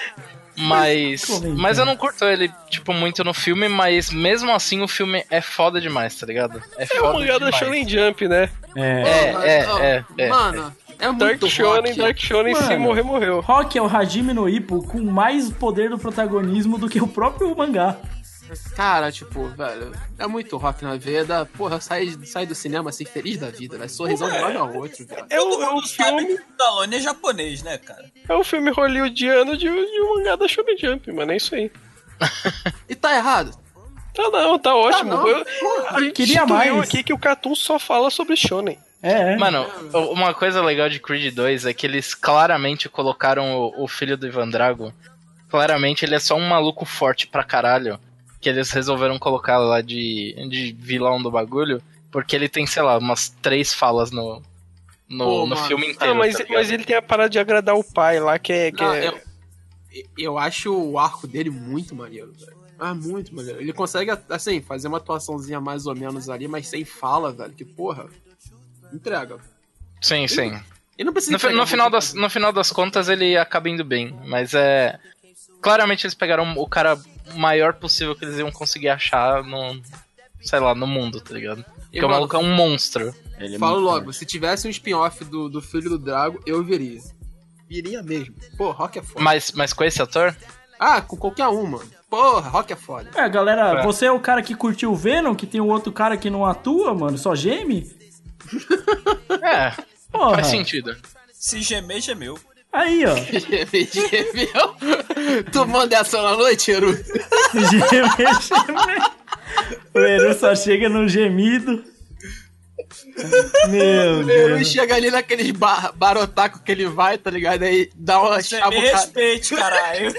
Speaker 6: Mas.
Speaker 4: Comenta.
Speaker 6: Mas eu não curto ele, tipo, muito no filme, mas mesmo assim o filme é foda demais, tá ligado? É
Speaker 5: É o
Speaker 6: foda
Speaker 5: mangá da
Speaker 6: demais.
Speaker 5: Shonen Jump, né?
Speaker 4: É.
Speaker 6: É,
Speaker 8: Mas,
Speaker 6: é,
Speaker 8: ó,
Speaker 6: é, é.
Speaker 8: Mano, é muito
Speaker 5: Dark Shonen,
Speaker 8: rock.
Speaker 5: Dark Shonen, se
Speaker 4: Mano.
Speaker 5: morrer, morreu.
Speaker 4: Rock é o Hajime no Ippo com mais poder do protagonismo do que o próprio mangá.
Speaker 8: Cara, tipo, velho, é muito rock na vida. Porra, eu saí, saí do cinema assim, feliz da vida, velho. Sorrisão de olho ao outro, velho.
Speaker 5: É
Speaker 7: Todo
Speaker 5: o, é o
Speaker 7: mundo sabe
Speaker 5: filme,
Speaker 7: que o Stallone é japonês, né, cara?
Speaker 5: é o filme hollywoodiano de, de um mangá da Shonen Jump, mano, é isso aí.
Speaker 8: E tá errado.
Speaker 5: Tá não, tá ótimo.
Speaker 8: não.
Speaker 5: Eu, a gente
Speaker 4: Queria
Speaker 5: instituiu
Speaker 4: mais.
Speaker 5: aqui que o Cartoon só fala sobre Shonen.
Speaker 4: É, é.
Speaker 6: Mano, uma coisa legal de Creed dois é que eles claramente colocaram o, o filho do Ivan Drago. Claramente ele é só um maluco forte pra caralho. Que eles resolveram colocar lá de, de vilão do bagulho. Porque ele tem, sei lá, umas três falas no, no,
Speaker 8: Pô,
Speaker 6: no
Speaker 8: mano.
Speaker 6: filme inteiro.
Speaker 5: Ah, mas,
Speaker 6: tá ligado?
Speaker 5: mas ele tem a parada de agradar o pai lá, que é. Que
Speaker 8: Não,
Speaker 5: é...
Speaker 8: eu, eu acho o arco dele muito maneiro, velho. Ah, muito maneiro. Ele consegue, assim, fazer uma atuaçãozinha mais ou menos ali, mas sem fala, velho. Que porra. Entrega.
Speaker 6: Sim, sim.
Speaker 8: E não precisa
Speaker 6: No, fi-
Speaker 8: entregar
Speaker 6: no, final
Speaker 8: muito.
Speaker 6: das, no final das contas ele acaba indo bem. Mas é. Claramente eles pegaram o cara maior possível que eles iam conseguir achar no. Sei lá, no mundo, tá ligado? Porque o
Speaker 8: mano,
Speaker 6: maluco é um monstro.
Speaker 4: Ele é
Speaker 8: Falo
Speaker 4: muito
Speaker 8: logo,
Speaker 4: forte.
Speaker 8: se tivesse um spin-off do, do Filho do Drago, eu viria. Viria mesmo. Pô, Rock é foda.
Speaker 6: Mas, mas com esse ator?
Speaker 8: Ah, com qualquer um, mano. Porra, Rock é foda.
Speaker 4: É, galera,
Speaker 6: É.
Speaker 4: você é o cara que curtiu o Venom, que tem um outro cara que não atua, mano, só geme?
Speaker 6: É,
Speaker 4: Porra.
Speaker 6: faz sentido.
Speaker 7: Se gemer, gemeu.
Speaker 4: Aí, ó.
Speaker 8: Gemeu? Tu manda essa na noite, Eru?
Speaker 4: Gemer, gemer. O Eru só chega no gemido. Meu
Speaker 8: O Eru
Speaker 4: Deus.
Speaker 8: chega ali naqueles bar barotacos que ele vai, tá ligado? Aí dá uma
Speaker 7: Você me
Speaker 8: chabucada.
Speaker 7: respeite, caralho.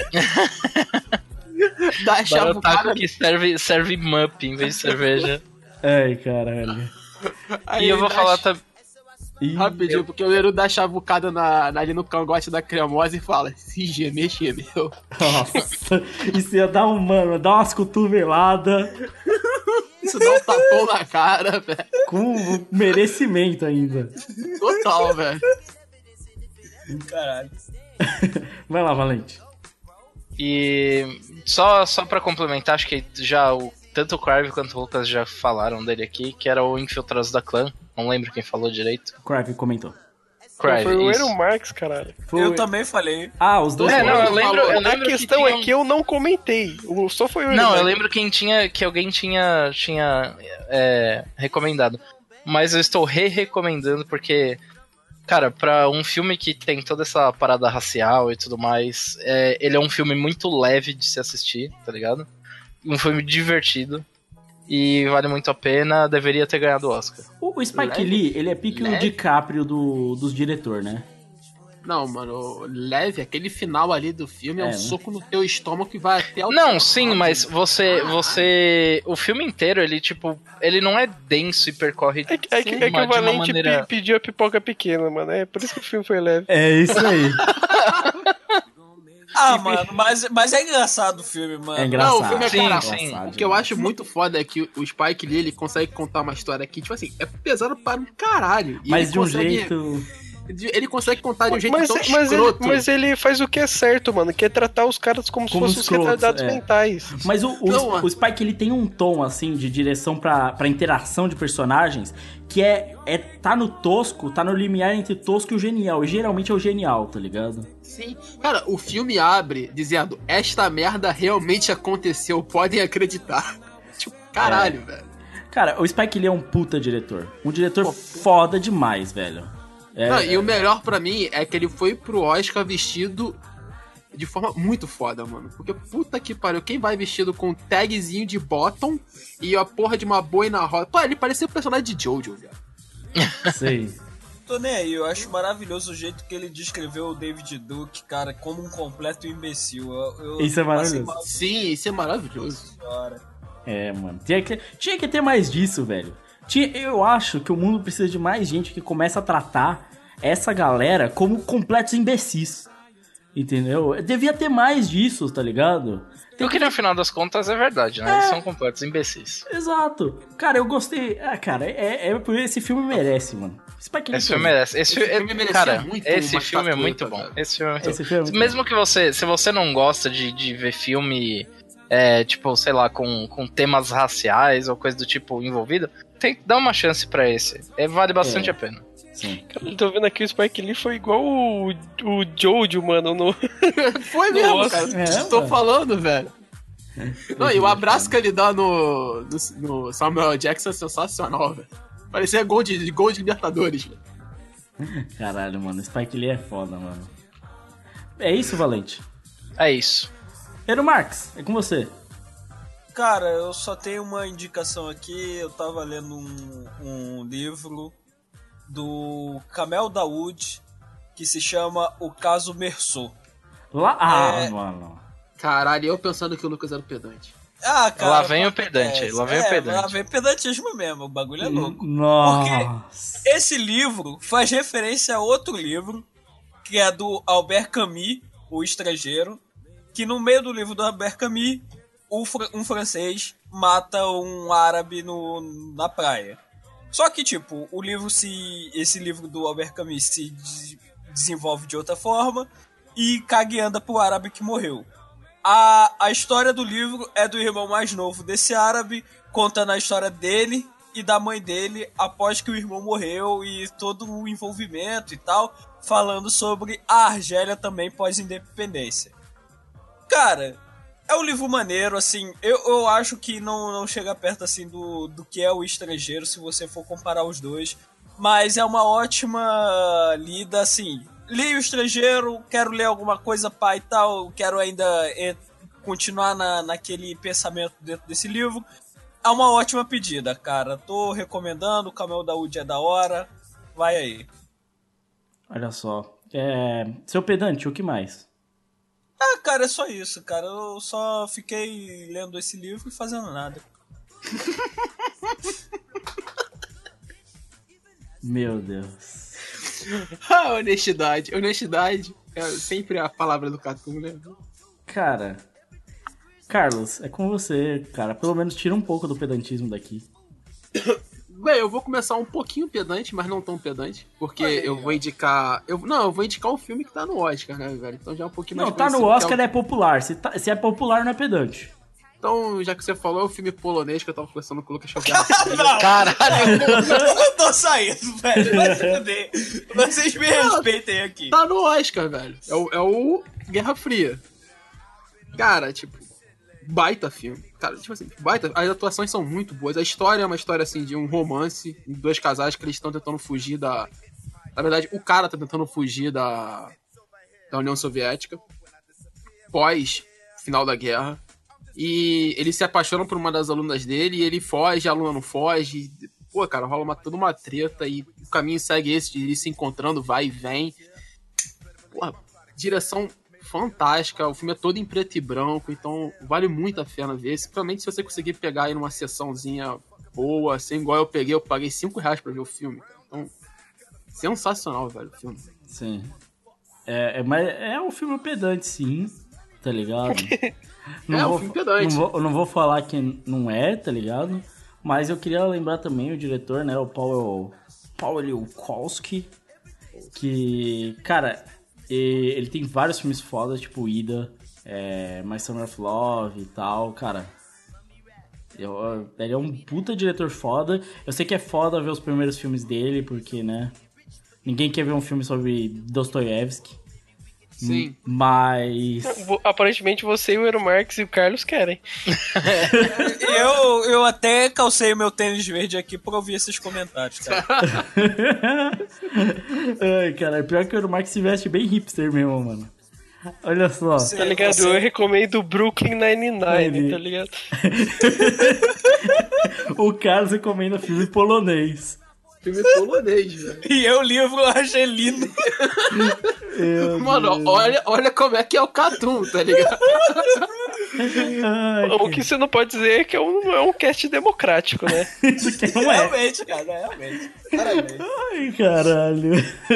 Speaker 8: Dá a chabucada.
Speaker 6: Barotaco que serve, serve mup em vez de cerveja.
Speaker 4: Ai, caralho.
Speaker 8: Aí
Speaker 6: E eu vou
Speaker 8: dá
Speaker 6: falar
Speaker 8: a-
Speaker 6: também.
Speaker 4: Ih,
Speaker 8: Rapidinho, porque o Eru dá a chabucada na, na- ali no cangote da cremosa e fala: se gemer, gemeu.
Speaker 4: Nossa, isso ia dar um, mano, dar umas cotoveladas
Speaker 8: Isso dá um tapão na cara, velho.
Speaker 4: com merecimento ainda.
Speaker 8: Total, velho.
Speaker 7: Caralho.
Speaker 4: Vai lá, Valente.
Speaker 6: E só, só pra complementar, acho que já o, tanto o Crave quanto o Lucas já falaram dele aqui, que era o Infiltrados da Clã. Não lembro quem falou direito.
Speaker 4: O Crave comentou.
Speaker 6: Crave,
Speaker 5: Foi o
Speaker 6: isso.
Speaker 5: Eru Marx, caralho.
Speaker 4: Foi-
Speaker 7: Eu também falei.
Speaker 4: Ah, os dois.
Speaker 6: É, não, eu
Speaker 8: Falou.
Speaker 6: lembro, eu
Speaker 5: A
Speaker 6: lembro
Speaker 5: questão
Speaker 6: que tinha
Speaker 5: é
Speaker 6: um-
Speaker 5: que eu não comentei. O- Só foi o Eru
Speaker 6: Não, eu
Speaker 5: Marx.
Speaker 6: lembro quem tinha, que alguém tinha, tinha é, recomendado. Mas eu estou re-recomendando porque, cara, pra um filme que tem toda essa parada racial e tudo mais, é, ele é um filme muito leve de se assistir, tá ligado? Um filme divertido. E vale muito a pena, deveria ter ganhado o Oscar.
Speaker 4: O, o Spike
Speaker 8: Leve?
Speaker 4: Lee, ele é pique o
Speaker 8: Leve?
Speaker 4: DiCaprio do, dos diretor, né?
Speaker 8: Não, mano, leve, aquele final ali do filme é,
Speaker 4: É,
Speaker 8: um
Speaker 4: né?
Speaker 8: soco no teu estômago que vai até o.
Speaker 6: Não, sim, mas você,
Speaker 8: Caralho.
Speaker 6: você, o filme inteiro, ele tipo, ele não é denso e percorre
Speaker 5: É, que- é, que-
Speaker 6: de
Speaker 5: é que
Speaker 6: uma-
Speaker 5: o
Speaker 6: de uma
Speaker 5: Valente
Speaker 6: maneira...
Speaker 5: pe- pediu a pipoca pequena, mano. É por isso que o filme foi leve.
Speaker 4: É isso aí.
Speaker 7: Ah, mano, mas, mas é engraçado o filme, mano.
Speaker 4: É engraçado.
Speaker 8: Não, o filme é
Speaker 6: Sim,
Speaker 8: cara,
Speaker 6: sim.
Speaker 8: O que eu acho muito foda é que o Spike Lee, ele consegue contar uma história que, tipo assim, é pesado para um caralho. E
Speaker 4: Mas
Speaker 8: ele
Speaker 4: de um
Speaker 8: consegue-
Speaker 4: jeito...
Speaker 8: Ele consegue contar de um jeito
Speaker 5: Mas,
Speaker 8: tão
Speaker 5: mas, ele,
Speaker 8: escroto.
Speaker 5: mas ele faz o que é certo, mano, que é tratar os caras como,
Speaker 4: Como
Speaker 5: se fossem os
Speaker 4: escrotos,
Speaker 5: retardados
Speaker 4: é.
Speaker 5: mentais.
Speaker 4: Mas o, o,
Speaker 8: Não,
Speaker 4: o Spike, ele tem um tom, assim, de direção pra, pra interação de personagens, que é, é... Tá no tosco, tá no limiar entre tosco e o genial. E geralmente é o genial, tá ligado?
Speaker 8: Sim. Cara, o filme abre dizendo: esta merda realmente aconteceu, podem acreditar. Tipo, caralho,
Speaker 4: É.
Speaker 8: velho.
Speaker 4: Cara, o Spike Lee é um puta diretor. Um diretor foda demais, velho. É,
Speaker 8: Não, e o melhor pra mim é que ele foi pro Oscar vestido de forma muito foda, mano. Porque puta que pariu, quem vai vestido com um tagzinho de bottom e a porra de uma boina rosa. Pô, ele parecia o personagem de Jojo, velho.
Speaker 4: sei.
Speaker 7: Tô nem aí, eu acho maravilhoso o jeito que ele descreveu o David Duke, cara, como um completo imbecil. Eu, eu
Speaker 4: Isso é
Speaker 7: passei
Speaker 4: maravilhoso.
Speaker 7: mal
Speaker 8: Sim, isso é maravilhoso.
Speaker 7: agora.
Speaker 4: É, mano. Tinha que, tinha que ter mais disso, velho. Tinha, eu acho que o mundo precisa de mais gente que comece a tratar essa galera como completos imbecis. Entendeu? Devia ter mais disso, tá ligado?
Speaker 6: O que no final das contas é verdade, né? Eles são completos imbecis.
Speaker 4: Exato. Cara, eu gostei. Ah, cara, é, é por esse filme merece, mano. Spike Lee
Speaker 6: Esse filme
Speaker 4: merece.
Speaker 6: merece. Esse,
Speaker 8: Esse
Speaker 6: fi-
Speaker 8: filme merecia
Speaker 6: cara,
Speaker 8: muito
Speaker 6: esse
Speaker 8: uma
Speaker 6: filme é muito
Speaker 8: estatueta,
Speaker 6: bom.
Speaker 8: cara.
Speaker 6: Esse filme é muito
Speaker 4: Esse filme é muito
Speaker 6: Mesmo que você, se você não gosta de, de ver filme, é, tipo, sei lá, com, com temas raciais ou coisa do tipo envolvido, tem, dá uma chance pra esse. É, vale bastante
Speaker 4: É.
Speaker 6: a pena.
Speaker 4: Sim.
Speaker 5: Cara, eu tô vendo aqui o Spike Lee foi igual o, o Jojo, mano, no...
Speaker 8: Foi mesmo,
Speaker 5: Nossa.
Speaker 8: cara.
Speaker 4: É,
Speaker 8: Estou
Speaker 4: mano.
Speaker 8: falando, velho. Não, e o abraço que ele dá no, no, no Samuel Jackson é sensacional, velho. Parecia gol de, gol de Libertadores, velho.
Speaker 4: Caralho, mano. Spike Lee é foda, mano. É isso, Valente?
Speaker 6: É isso.
Speaker 4: Pedro Marques, é com você.
Speaker 7: Cara, eu só tenho uma indicação aqui. Eu tava lendo um, um livro do Kamel Daoud que se chama O Caso Merceau.
Speaker 4: Lá... Ah,
Speaker 7: É.
Speaker 4: mano.
Speaker 8: Caralho, eu pensando que o Lucas era o pedante.
Speaker 7: Ah, cara.
Speaker 6: Lá vem o
Speaker 7: acontece.
Speaker 6: pedante, lá vem o
Speaker 7: É,
Speaker 6: pedante.
Speaker 7: Lá vem pedantismo mesmo, o bagulho é louco.
Speaker 4: Nossa.
Speaker 7: Esse livro faz referência a outro livro, que é do Albert Camus, O Estrangeiro, que no meio do livro do Albert Camus, o fr- um francês mata um árabe no, na praia. Só que, tipo, o livro se. Esse livro do Albert Camus se de- desenvolve de outra forma e caga e anda pro árabe que morreu. A, a história do livro é do irmão mais novo desse árabe, contando a história dele e da mãe dele após que o irmão morreu e todo o envolvimento e tal, falando sobre a Argélia também pós-independência. Cara, é um livro maneiro, assim, eu, eu acho que não, não chega perto, assim, do, do que é O Estrangeiro, se você for comparar os dois, mas é uma ótima lida, assim, li O Estrangeiro, quero ler alguma coisa, pá, e tal, quero ainda é, continuar na, naquele pensamento dentro desse livro. É uma ótima pedida, cara. Tô recomendando, o Camel da Woody é da hora. Vai aí.
Speaker 4: Olha só. É... Seu pedante, o que mais?
Speaker 7: Ah, cara, é só isso, cara. Eu só fiquei lendo esse livro e fazendo nada.
Speaker 4: Meu Deus.
Speaker 8: Ah, honestidade. Honestidade é sempre a palavra do Catum, né?
Speaker 4: Cara... Carlos, é com você, cara. Pelo menos tira um pouco do pedantismo daqui.
Speaker 8: Bem, eu vou começar um pouquinho pedante, mas não tão pedante. Porque
Speaker 7: Olha aí,
Speaker 8: eu vou
Speaker 7: ó.
Speaker 8: indicar... Eu, não, eu vou indicar um filme que tá no Oscar, né, velho? Então já é um pouquinho mais
Speaker 4: Não, tá no
Speaker 8: conhecido, que
Speaker 4: Oscar,
Speaker 8: é o-
Speaker 4: é popular. Se, tá- se é popular, não é pedante.
Speaker 8: Então, já que você falou, é o filme polonês que eu tava conversando com o Lucas Xavier.
Speaker 7: Não,
Speaker 6: Caralho!
Speaker 7: eu tô saindo, velho. Vai se fuder. Vocês me respeitem aqui.
Speaker 8: Tá no Oscar, velho. É o, é o Guerra Fria. Cara, tipo, baita filme. Cara, tipo assim, baita. As atuações são muito boas. A história é uma história, assim, de um romance de dois casais que eles estão tentando fugir da... Na verdade, o cara tá tentando fugir da, da União Soviética pós final da guerra. E eles se apaixonam por uma das alunas dele e ele foge, a aluna não foge. Pô, cara, rola uma, toda uma treta e o caminho segue esse de eles se encontrando, vai e vem. Porra, direção fantástica, o filme é todo em preto e branco, então vale muito a pena ver. Principalmente se você conseguir pegar aí numa sessãozinha boa, assim, igual eu peguei, eu paguei cinco reais pra ver o filme. Então, sensacional, velho, o filme.
Speaker 4: Sim. É, é, mas é um filme pedante, sim, tá ligado?
Speaker 8: É, um filme pedante.
Speaker 4: Não vou, não vou falar que não é, tá ligado? Mas eu queria lembrar também o diretor, né, o Paul, Paul Liukowski, que, cara, e- ele tem vários filmes fodas, tipo Ida, é, My Summer of Love e tal, cara. Eu- ele é um puta diretor foda. Eu sei que é foda ver os primeiros filmes dele, porque, né, ninguém quer ver um filme sobre Dostoiévski.
Speaker 8: Sim.
Speaker 4: Mas...
Speaker 5: Vo- Aparentemente você, o Eero Marx e o Carlos querem.
Speaker 7: Eu, eu até calcei o meu tênis verde aqui pra ouvir esses comentários, cara.
Speaker 4: Ai, cara, pior que o Mark se veste bem hipster mesmo, mano. Olha só.
Speaker 7: Você-
Speaker 5: Tá ligado?
Speaker 7: você-
Speaker 5: Eu recomendo Brooklyn Nine-Nine,
Speaker 4: Ele-
Speaker 5: tá ligado?
Speaker 4: O Carlos recomenda filme polonês.
Speaker 8: Filme polonês, velho.
Speaker 7: E eu livro Angelino.
Speaker 4: Meu
Speaker 8: Mano,
Speaker 4: Deus.
Speaker 8: olha, olha como é que é o Catum, tá ligado?
Speaker 4: Ai,
Speaker 5: O que você não pode dizer é que é um- não é um cast democrático, né?
Speaker 4: isso aqui não é.
Speaker 7: Realmente, cara, realmente. Parabéns.
Speaker 4: Ai, caralho.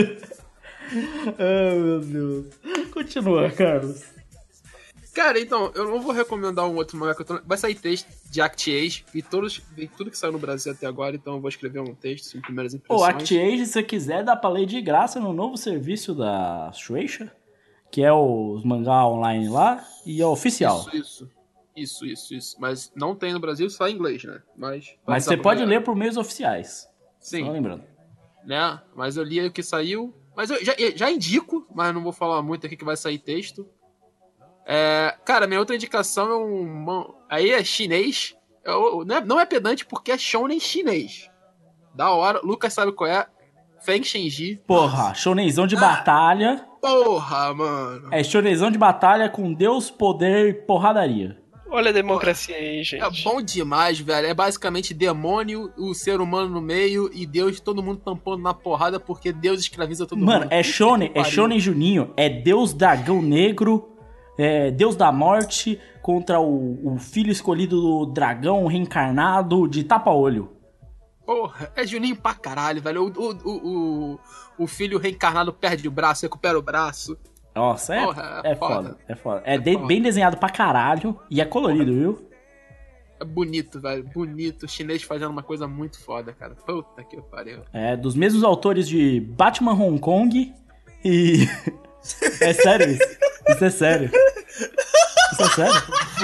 Speaker 4: Ai, meu Deus. Continua, Carlos.
Speaker 8: Cara, então, eu não vou recomendar um outro mangá que eu tô... Vai sair texto de Act Age, vi, todos, vi tudo que saiu no Brasil até agora, então eu vou escrever um texto, assim, primeiras
Speaker 4: O
Speaker 8: impressões.
Speaker 4: ActAge, se você quiser, dá pra ler de graça no novo serviço da Shueisha, que é os mangá online lá, e é oficial.
Speaker 8: Isso, isso. Isso, isso, isso. Mas não tem no Brasil, só em inglês, né? Mas,
Speaker 4: Mas
Speaker 8: dá
Speaker 4: você
Speaker 8: pra
Speaker 4: pode
Speaker 8: ler.
Speaker 4: ler por meios oficiais.
Speaker 8: Sim.
Speaker 4: Só lembrando.
Speaker 8: Né? Mas eu li o que saiu. Mas eu já, já indico, mas não vou falar muito aqui que vai sair texto. É, cara, minha outra indicação é um... man- Aí é chinês. É o- não, é, não é pedante porque é shonen chinês. Da hora. Lucas sabe qual é. Feng Shenji.
Speaker 4: Porra, shonenzão de batalha.
Speaker 8: Porra, mano.
Speaker 4: É shonenzão de batalha com Deus, poder e porradaria.
Speaker 5: Olha a democracia aí, gente.
Speaker 8: É bom demais, velho. É basicamente demônio, o ser humano no meio e Deus, todo mundo tampando na porrada porque Deus escraviza todo
Speaker 4: Mano,
Speaker 8: mundo.
Speaker 4: é shonen, é
Speaker 8: pariu.
Speaker 4: shonen Juninho, é Deus Dragão Negro, é Deus da Morte contra o, o filho escolhido do dragão reencarnado de tapa-olho.
Speaker 8: Porra, é Juninho pra caralho, velho. O, o, o, o, o filho reencarnado perde o braço, recupera o braço.
Speaker 4: Nossa, é,
Speaker 8: Porra,
Speaker 4: é
Speaker 8: é
Speaker 4: foda,
Speaker 8: foda.
Speaker 4: é foda. É,
Speaker 8: É
Speaker 4: de-
Speaker 8: foda.
Speaker 4: bem desenhado pra caralho e é colorido, viu?
Speaker 8: É bonito, velho. Bonito. O chinês fazendo uma coisa muito foda, cara. Puta que pariu.
Speaker 4: É dos mesmos autores de Batman Hong Kong e... É sério isso? Isso é sério. Isso é sério?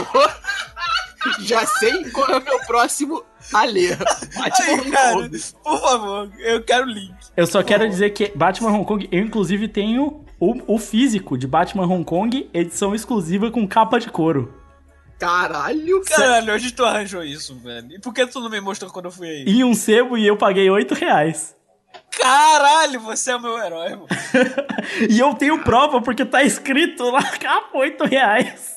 Speaker 8: Já sei qual é o meu próximo a ler.
Speaker 7: Ai, cara, por favor, eu quero o link.
Speaker 4: Eu só quero dizer que Batman Hong Kong, eu inclusive tenho o, o físico de Batman Hong Kong, edição exclusiva com capa de couro.
Speaker 8: Caralho,
Speaker 7: Caralho, onde tu arranjou isso, velho? E por que tu não me mostrou quando eu fui aí?
Speaker 4: Em um sebo e eu paguei oito reais.
Speaker 7: Caralho, você é o meu herói, mano.
Speaker 4: E eu tenho prova porque tá escrito lá, capa, oito reais.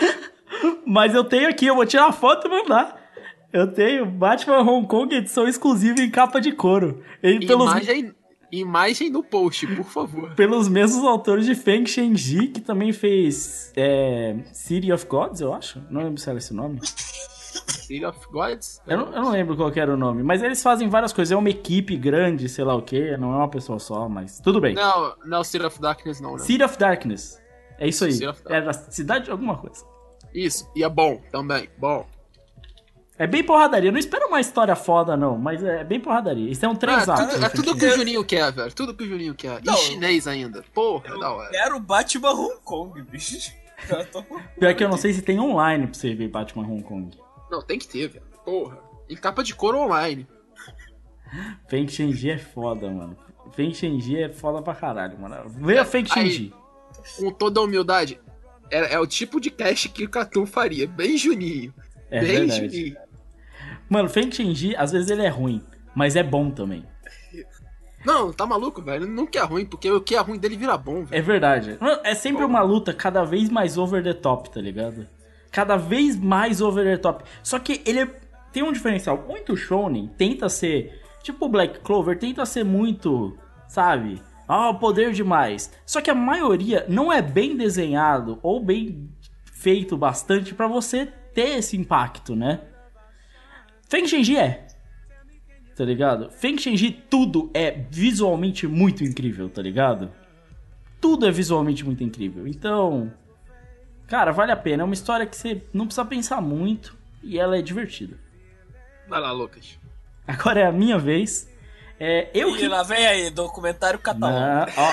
Speaker 4: Mas eu tenho aqui, eu vou tirar a foto e mandar. Eu tenho Batman Hong Kong edição exclusiva em capa de couro. E pelos...
Speaker 8: Imagem, imagem no post, por favor.
Speaker 4: Pelos mesmos autores de Feng Shenji, que também fez é, City of Gods, eu acho. Não lembro se era esse nome.
Speaker 8: City of Gods?
Speaker 4: Eu não, eu não lembro qual que era o nome. Mas eles fazem várias coisas. É uma equipe grande, sei lá o quê. Não é uma pessoa só, mas tudo bem.
Speaker 8: Não, não, City of Darkness não, né?
Speaker 4: City of Darkness. É isso aí.
Speaker 8: City of
Speaker 4: É da cidade de alguma coisa.
Speaker 8: Isso, e é bom também, bom.
Speaker 4: É bem porradaria. Eu não espero uma história foda, não. Mas é bem porradaria. Eles têm três
Speaker 8: Ah,
Speaker 4: atos.
Speaker 8: tudo, é tudo que o Juninho quer, velho. Tudo que o Juninho quer.
Speaker 7: Não,
Speaker 8: em chinês ainda. Porra,
Speaker 7: Eu
Speaker 8: da hora.
Speaker 7: quero Batman Hong Kong, bicho. Eu tô...
Speaker 4: Pior que eu não sei se tem online pra você ver Batman Hong Kong.
Speaker 8: Não, tem que ter, velho. Porra. Em capa de couro online.
Speaker 4: Feng Shenji é foda, mano. Feng Shenji é foda pra caralho, mano. Vê a Feng Shenji.
Speaker 8: Com toda a humildade, é, é o tipo de cast que o Catum faria. Bem Juninho.
Speaker 4: É
Speaker 8: bem
Speaker 4: verdade.
Speaker 8: Juninho.
Speaker 4: Mano, Feng Shenji, às vezes ele é ruim, mas é bom também.
Speaker 8: Não, tá maluco, velho? Nunca é ruim, porque o que é ruim dele vira bom, velho.
Speaker 4: É verdade. Mano, é sempre uma luta cada vez mais over the top, tá ligado? Cada vez mais over the top. Só que ele é- tem um diferencial. Muito shonen tenta ser... Tipo o Black Clover, tenta ser muito... Sabe? Ah, poder demais. Só que a maioria não é bem desenhado ou bem feito bastante pra você ter esse impacto, né? Feng Shenji é. Tá ligado? Feng Shenji, tudo é visualmente muito incrível, tá ligado? Tudo é visualmente muito incrível. Então, cara, vale a pena. É uma história que você não precisa pensar muito e ela é divertida.
Speaker 8: Vai lá, Lucas.
Speaker 4: Agora é a minha vez. É, eu
Speaker 7: E
Speaker 4: que...
Speaker 7: lá vem aí, documentário catalão.
Speaker 4: Não, ó.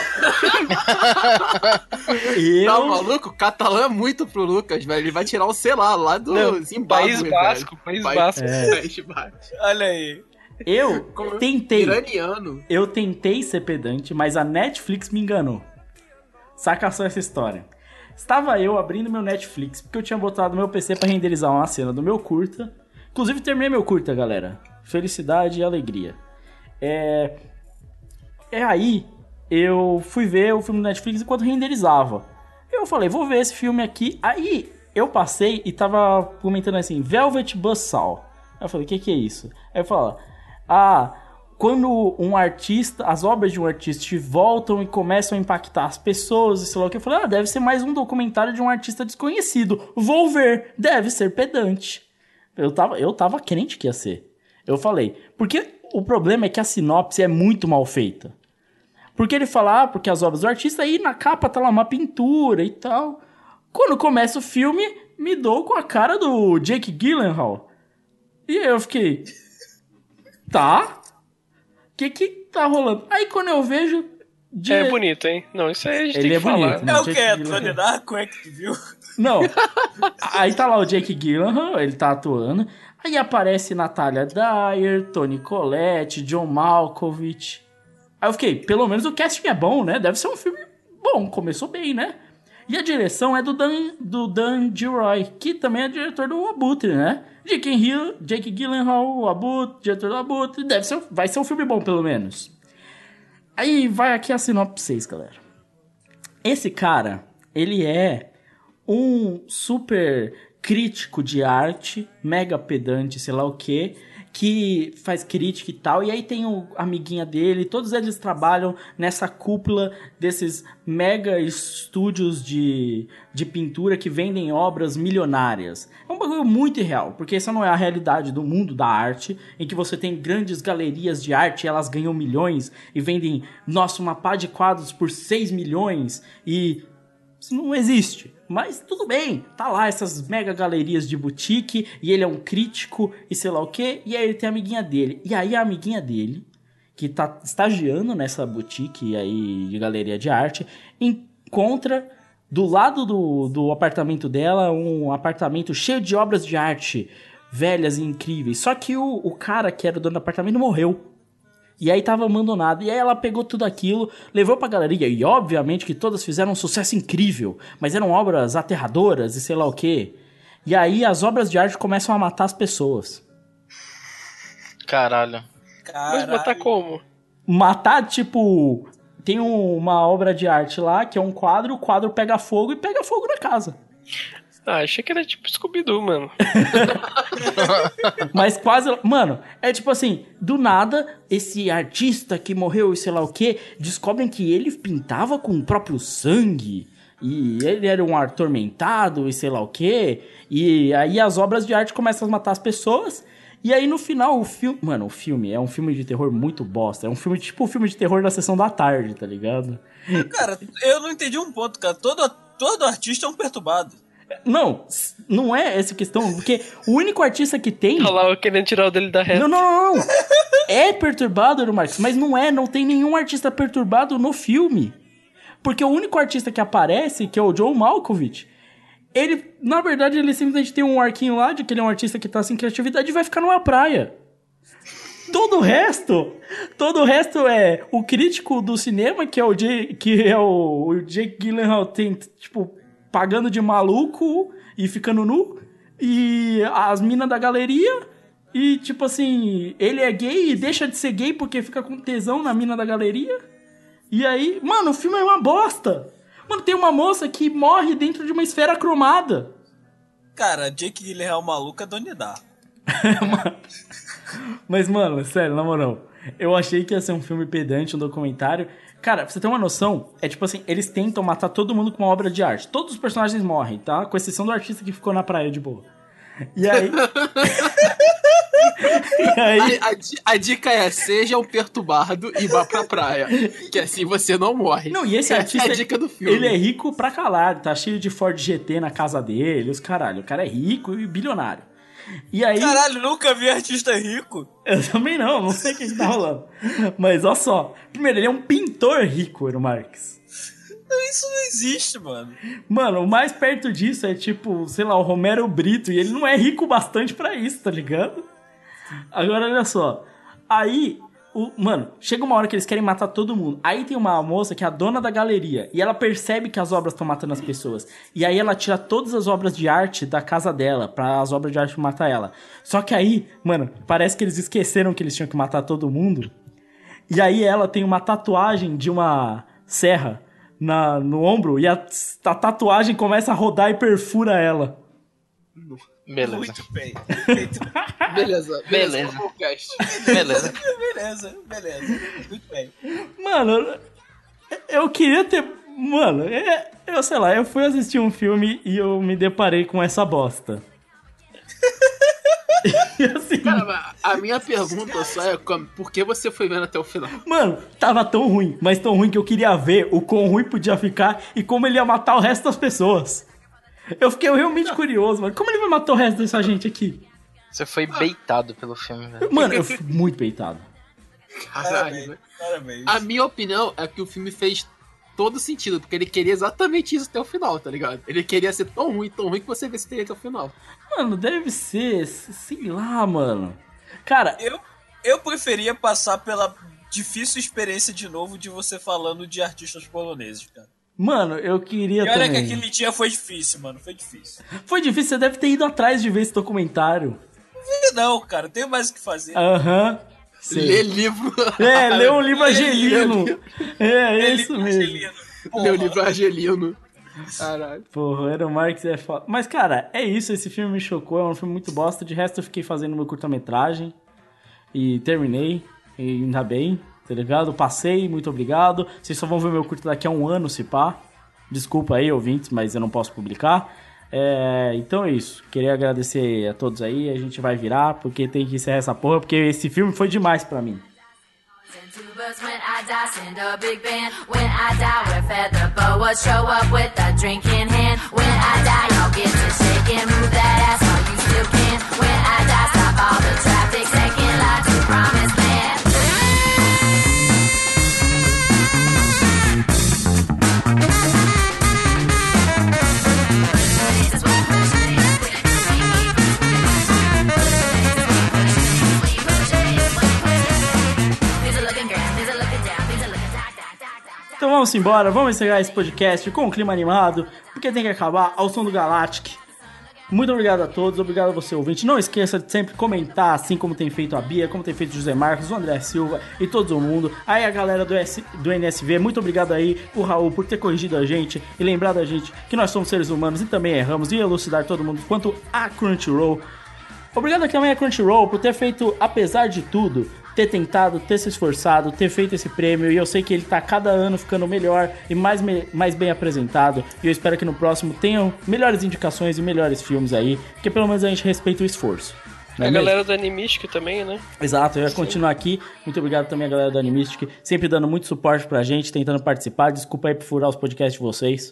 Speaker 4: eu...
Speaker 8: Tá maluco? Catalão é muito pro Lucas, velho. Ele vai tirar o sei lá, lá do
Speaker 5: Não,
Speaker 8: Zimbábue,
Speaker 5: País
Speaker 8: velho.
Speaker 5: Basco, País Basco.
Speaker 4: É.
Speaker 8: País Basco.
Speaker 7: Olha aí.
Speaker 4: Eu
Speaker 8: Como
Speaker 4: tentei.
Speaker 8: Iraniano.
Speaker 4: Eu tentei ser pedante, mas a Netflix me enganou. Saca só essa história. Estava eu abrindo meu Netflix, porque eu tinha botado meu P C pra renderizar uma cena do meu curta. Inclusive, terminei meu curta, galera. Felicidade e alegria. É... É aí, eu fui ver o filme do Netflix enquanto renderizava. Eu falei, vou ver esse filme aqui. Aí, eu passei e tava comentando assim, Velvet Buzzsaw. Aí eu falei, o que que é isso? Aí eu falo, ah, quando um artista, as obras de um artista voltam e começam a impactar as pessoas, e sei lá o que, eu falei, ah, deve ser mais um documentário de um artista desconhecido. Vou ver, deve ser pedante. Eu tava, eu tava crente que ia ser. Eu falei, porque o problema é que a sinopse é muito mal feita. Porque ele fala, ah, porque as obras do artista, aí na capa tá lá uma pintura e tal. Quando começa o filme, me dou com a cara do Jake Gyllenhaal. E aí eu fiquei, tá? O que que tá rolando? Aí quando eu vejo... de-
Speaker 5: É bonito, hein? Não, isso aí a gente
Speaker 4: Ele
Speaker 5: tem
Speaker 4: é
Speaker 5: que falar.
Speaker 4: bonito, né?
Speaker 7: É o
Speaker 4: Jake
Speaker 7: que?
Speaker 4: Gyllenhaal.
Speaker 7: Tony Darko, é que tu viu?
Speaker 4: Não. Aí tá lá o Jake Gyllenhaal, ele tá atuando. Aí aparece Natalia Dyer, Toni Collette, John Malkovich. Aí eu fiquei, pelo menos o casting é bom, né? Deve ser um filme bom, começou bem, né? E a direção é do Dan, do Dan Gilroy, que também é diretor do Abutre, né? Jake, Hill, Jake Gyllenhaal, o Abutre, diretor do Abutre. Deve ser, vai ser um filme bom, pelo menos. Aí vai aqui a sinopse pra vocês, galera. Esse cara, ele é um super crítico de arte, mega pedante, sei lá o quê, que faz crítica e tal, e aí tem o amiguinha dele, todos eles trabalham nessa cúpula desses mega estúdios de, de pintura que vendem obras milionárias. É um bagulho muito irreal, porque essa não é a realidade do mundo da arte, em que você tem grandes galerias de arte e elas ganham milhões e vendem, nossa, uma pá de quadros por seis milhões e... Isso não existe, mas tudo bem, tá lá essas mega galerias de boutique e ele é um crítico e sei lá o que, e aí ele tem a amiguinha dele. E aí a amiguinha dele, que tá estagiando nessa boutique aí de galeria de arte, encontra do lado do, do apartamento dela um apartamento cheio de obras de arte velhas e incríveis. Só que o, o cara que era o dono do apartamento morreu. E aí tava abandonado. E aí ela pegou tudo aquilo, levou pra galeria. E obviamente que todas fizeram um sucesso incrível. Mas eram obras aterradoras e sei lá o quê. E aí as obras de arte começam a matar as pessoas.
Speaker 6: Caralho.
Speaker 5: Mas matar como?
Speaker 4: matar, tipo... Tem um- uma obra de arte lá, que é um quadro, o quadro pega fogo e pega fogo na casa.
Speaker 5: Ah, achei que era tipo Scooby-Doo, mano.
Speaker 4: Mas quase... Mano, é tipo assim, do nada, esse artista que morreu e sei lá o quê, descobrem que ele pintava com o próprio sangue. E ele era um atormentado e sei lá o quê. E aí as obras de arte começam a matar as pessoas. E aí no final o filme... Mano, o filme é um filme de terror muito bosta. É um filme tipo um filme de terror da sessão da tarde, tá ligado?
Speaker 7: Cara, eu não entendi um ponto, cara. Todo, todo artista é um perturbado.
Speaker 4: Não, s- não é essa questão, porque o único artista que tem...
Speaker 5: Olha lá, eu querendo tirar o dele da reta.
Speaker 4: Não, não, não, não. É perturbado, Euro Marques, mas não é, não tem nenhum artista perturbado no filme. Porque o único artista que aparece, que é o John Malkovich, ele, na verdade, ele simplesmente tem um arquinho lá de que ele é um artista que tá sem criatividade e vai ficar numa praia. Todo o resto, todo o resto é o crítico do cinema, que é o Jay, que é o, o Jake Gyllenhaal, tem, tipo, pagando de maluco e ficando nu, e as minas da galeria, e tipo assim, ele é gay e deixa de ser gay porque fica com tesão na mina da galeria, e aí, mano, o filme é uma bosta. Mano, tem uma moça que morre dentro de uma esfera cromada.
Speaker 7: Cara, Jake Gyllenhaal maluco é Donnie Darko.
Speaker 4: Mas, mano, sério, na moral, eu achei que ia ser um filme pedante, um documentário. Cara, pra você ter uma noção, é tipo assim, eles tentam matar todo mundo com uma obra de arte. Todos os personagens morrem, tá? Com exceção do artista que ficou na praia de boa. E aí... e aí...
Speaker 8: A, a di- a dica é, seja um perturbado e vá pra praia. Que assim você não morre.
Speaker 4: Não, e esse
Speaker 8: Essa
Speaker 4: artista,
Speaker 8: é a dica do filme.
Speaker 4: ele é rico pra caralho, tá cheio de Ford G T na casa dele, os caralho. O cara é rico e bilionário. E aí...
Speaker 7: Caralho, nunca vi artista rico.
Speaker 4: Eu também não, não sei o que que tá rolando. Mas, ó só. Primeiro, ele é um pintor rico, Eero Marques.
Speaker 7: Isso não existe, mano.
Speaker 4: Mano, o mais perto disso é tipo, sei lá, o Romero Brito. E ele não é rico bastante pra isso, tá ligado? Agora, olha só. Aí, o, mano, chega uma hora que eles querem matar todo mundo. Aí tem uma moça que é a dona da galeria. E ela percebe que as obras estão matando as pessoas. E aí ela tira todas as obras de arte da casa dela, pra as obras de arte matar ela. Só que aí, mano, parece que eles esqueceram que eles tinham que matar todo mundo. E aí ela tem uma tatuagem de uma serra na, no ombro. E a, a tatuagem começa a rodar e perfura ela.
Speaker 6: Beleza.
Speaker 7: Muito bem.
Speaker 8: Beleza,
Speaker 6: Beleza.
Speaker 8: podcast.
Speaker 6: Beleza.
Speaker 7: beleza, beleza. Muito bem.
Speaker 4: Mano, eu- eu queria ter... Mano, é- eu sei lá, eu fui assistir um filme e eu me deparei com essa bosta. E assim,
Speaker 8: Cara, a minha pergunta só é como- por que você foi vendo até o final?
Speaker 4: mano, tava tão ruim, mas tão ruim que eu queria ver o quão ruim podia ficar e como ele ia matar o resto das pessoas. Eu fiquei realmente curioso, mano. Como ele vai matar o resto dessa gente aqui?
Speaker 6: Você foi beitado pelo filme, velho.
Speaker 4: Mano, eu fui muito peitado.
Speaker 8: Caralho,
Speaker 7: Parabéns.
Speaker 8: né?
Speaker 7: Parabéns.
Speaker 8: A minha opinião é que o filme fez todo sentido, porque ele queria exatamente isso até o final, tá ligado? Ele queria ser tão ruim, tão ruim que você vê se teria até o final.
Speaker 4: Mano, deve ser, sei lá, mano. Cara,
Speaker 7: Eu, eu preferia passar pela difícil experiência de novo de você falando de artistas poloneses, cara.
Speaker 4: mano, eu queria
Speaker 7: E olha
Speaker 4: também.
Speaker 7: que aquele dia foi difícil, mano. Foi difícil.
Speaker 4: Foi difícil, você deve ter ido atrás de ver esse documentário.
Speaker 7: E não, cara. Tenho mais o que fazer.
Speaker 4: Aham. sei.
Speaker 8: Lê livro.
Speaker 4: É, lê um livro
Speaker 8: Lê
Speaker 4: argelino.
Speaker 8: livro.
Speaker 4: É, é
Speaker 7: Ele
Speaker 4: isso
Speaker 7: tá
Speaker 4: mesmo.
Speaker 7: angelino.
Speaker 8: Lê o
Speaker 7: Porra.
Speaker 8: livro argelino. Caralho.
Speaker 4: Porra, o Eero Marques é foda. Mas, cara, é isso. Esse filme me chocou. É um filme muito bosta. De resto, eu fiquei fazendo meu curta-metragem. E terminei. E ainda bem, tá ligado? Passei, muito obrigado. Vocês só vão ver meu curta daqui a um ano, se pá. Desculpa aí, ouvintes, mas eu não posso publicar. É, então é isso. Queria agradecer a todos aí. A gente vai virar, porque tem que encerrar essa porra. Porque esse filme foi demais pra mim.
Speaker 9: Send tubas when I die, send a big band. When I die, where feather boas show up with a drink in hand. When I die, y'all get to shake and move that ass while you still can. When I die, stop all the traffic, second line to promised land.
Speaker 4: Então vamos embora, vamos encerrar esse podcast com um clima animado, porque tem que acabar ao som do Galactic. Muito obrigado a todos, obrigado a você, ouvinte. Não esqueça de sempre comentar, assim como tem feito a Bia, como tem feito o José Marcos, o André Silva e todo mundo. Aí a galera do, S, do N S V, muito obrigado aí, o Raul, por ter corrigido a gente e lembrado a gente que nós somos seres humanos e também erramos, e elucidar todo mundo quanto a Crunchyroll. Obrigado aqui também a Crunchyroll por ter feito, apesar de tudo, ter tentado, ter se esforçado, ter feito esse prêmio, e eu sei que ele tá cada ano ficando melhor e mais, me- mais bem apresentado, e eu espero que no próximo tenham melhores indicações e melhores filmes aí, porque pelo menos a gente respeita o esforço.
Speaker 5: A galera da Animistic também, né?
Speaker 4: Exato, eu ia continuar aqui. Muito obrigado também a galera da Animistic, sempre dando muito suporte pra gente, tentando participar. Desculpa aí por furar os podcasts de vocês.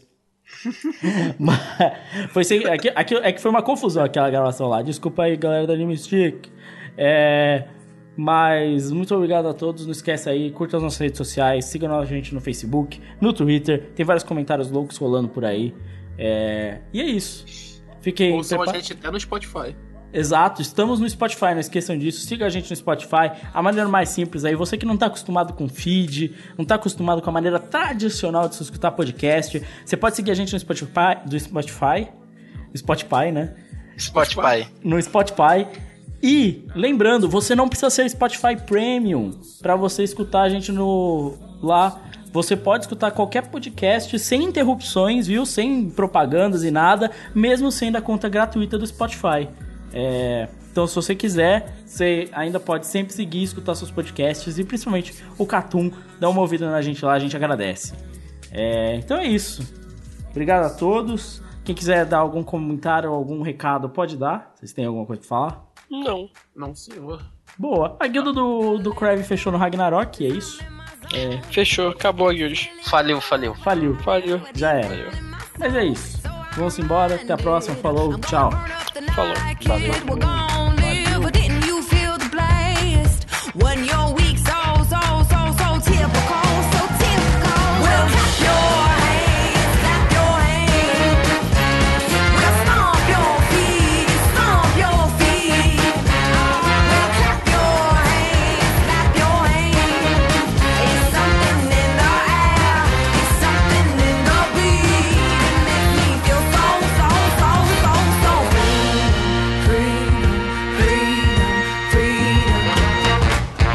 Speaker 4: Mas foi sem, aqui, aqui, é que foi uma confusão aquela gravação lá. Desculpa aí, galera da Animistic. É, mas muito obrigado a todos. Não esquece aí, curta as nossas redes sociais, siga a gente no Facebook, no Twitter. Tem vários comentários loucos rolando por aí. É, e é isso. Fiquem
Speaker 8: Ouçam
Speaker 4: prepar...
Speaker 8: a gente até no Spotify.
Speaker 4: Exato, estamos no Spotify, não esqueçam disso, siga a gente no Spotify, a maneira mais simples aí, você que não tá acostumado com feed, não tá acostumado com a maneira tradicional de se escutar podcast, você pode seguir a gente no Spotify, do Spotify, Spotify, né?
Speaker 6: Spotify.
Speaker 4: No Spotify, e lembrando, você não precisa ser Spotify Premium pra você escutar a gente no lá. Você pode escutar qualquer podcast sem interrupções, viu? Sem propagandas e nada, mesmo sendo a conta gratuita do Spotify. É, então, se você quiser, você ainda pode sempre seguir e escutar seus podcasts, e principalmente o Catum, dá uma ouvida na gente lá, a gente agradece. É, então é isso. Obrigado a todos. Quem quiser dar algum comentário ou algum recado, pode dar. Vocês têm alguma coisa pra falar?
Speaker 5: Não.
Speaker 8: Não, senhor.
Speaker 4: Boa. A guilda do, do Crave fechou no Ragnarok, é isso? É,
Speaker 5: Fechou, acabou a guild.
Speaker 6: Faliu, faliu.
Speaker 4: faliu.
Speaker 5: Faliu.
Speaker 4: Já era. Mas é isso. Vamos embora. Até a próxima. Falou. Tchau.
Speaker 5: Falou.
Speaker 9: We're gon' live, but didn't you feel the blast? When your week so, so, so, so typical, so typical. Well, clap your hands, clap your hands. Well, stomp your feet, stomp your feet. Well, clap your hands, clap your hands. It's something in the air, it's something in the beat. It makes me feel so, so, so, so, so free. Freedom, freedom, freedom.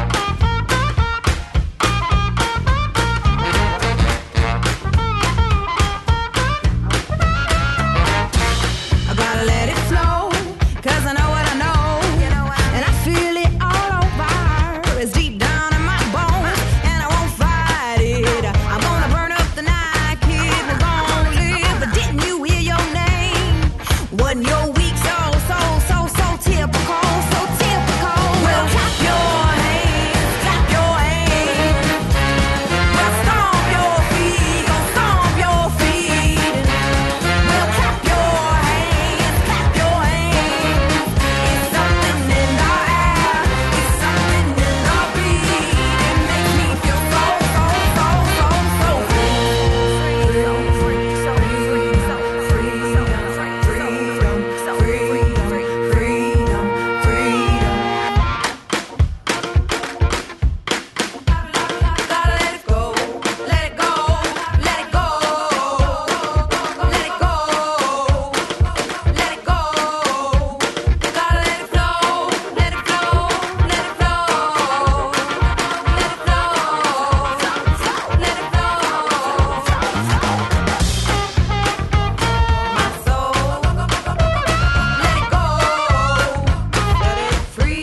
Speaker 9: I gotta let it flow, cause I know what I know, and I feel it all over. It's deep down in my bones, and I won't fight it. I'm gonna burn up the night, kid, we're gonna live. But didn't you hear your name? Wasn't your week so, so, so, so typical, so typical? Well, clap your hands, clap your hands. Well, stomp your feet, go stomp your feet. Well, clap your hands, clap your hands. It's something in the air, it's something in the beat. It makes me feel so, so, so, so, so free. So free, so free, so free, so freedom, so freedom, freedom, freedom. Gotta let it go, let it go, let it go, let it go, let it go. Gotta let it flow, let it flow, let it flow, let it flow, let it flow. My soul, let it go, let it free.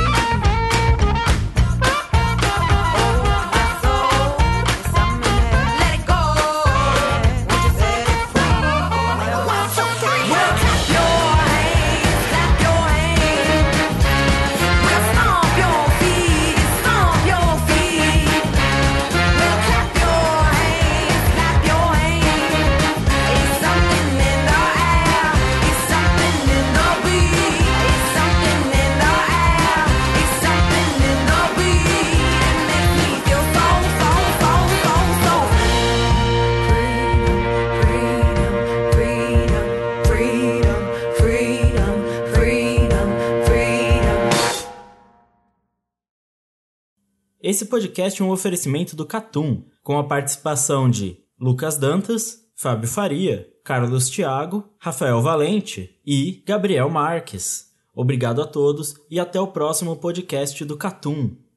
Speaker 9: Let it go. Just let it free. Well, clap your hands, clap your hands. Well, stomp your feet, stomp your feet. Well, clap your hands, clap your hands. It's something in the air, it's something in the beat. It's something in the air, it's something in the beat. It makes me feel so, so, so, so, so freedom, freedom, freedom, freedom, freedom, freedom, freedom.
Speaker 4: Esse podcast é um oferecimento do Catum, com a participação de Lucas Dantas, Fábio Faria,
Speaker 10: Carlos Thiago, Rafael Valente e Gabriel Marques. Obrigado a todos e até o próximo podcast do Catum.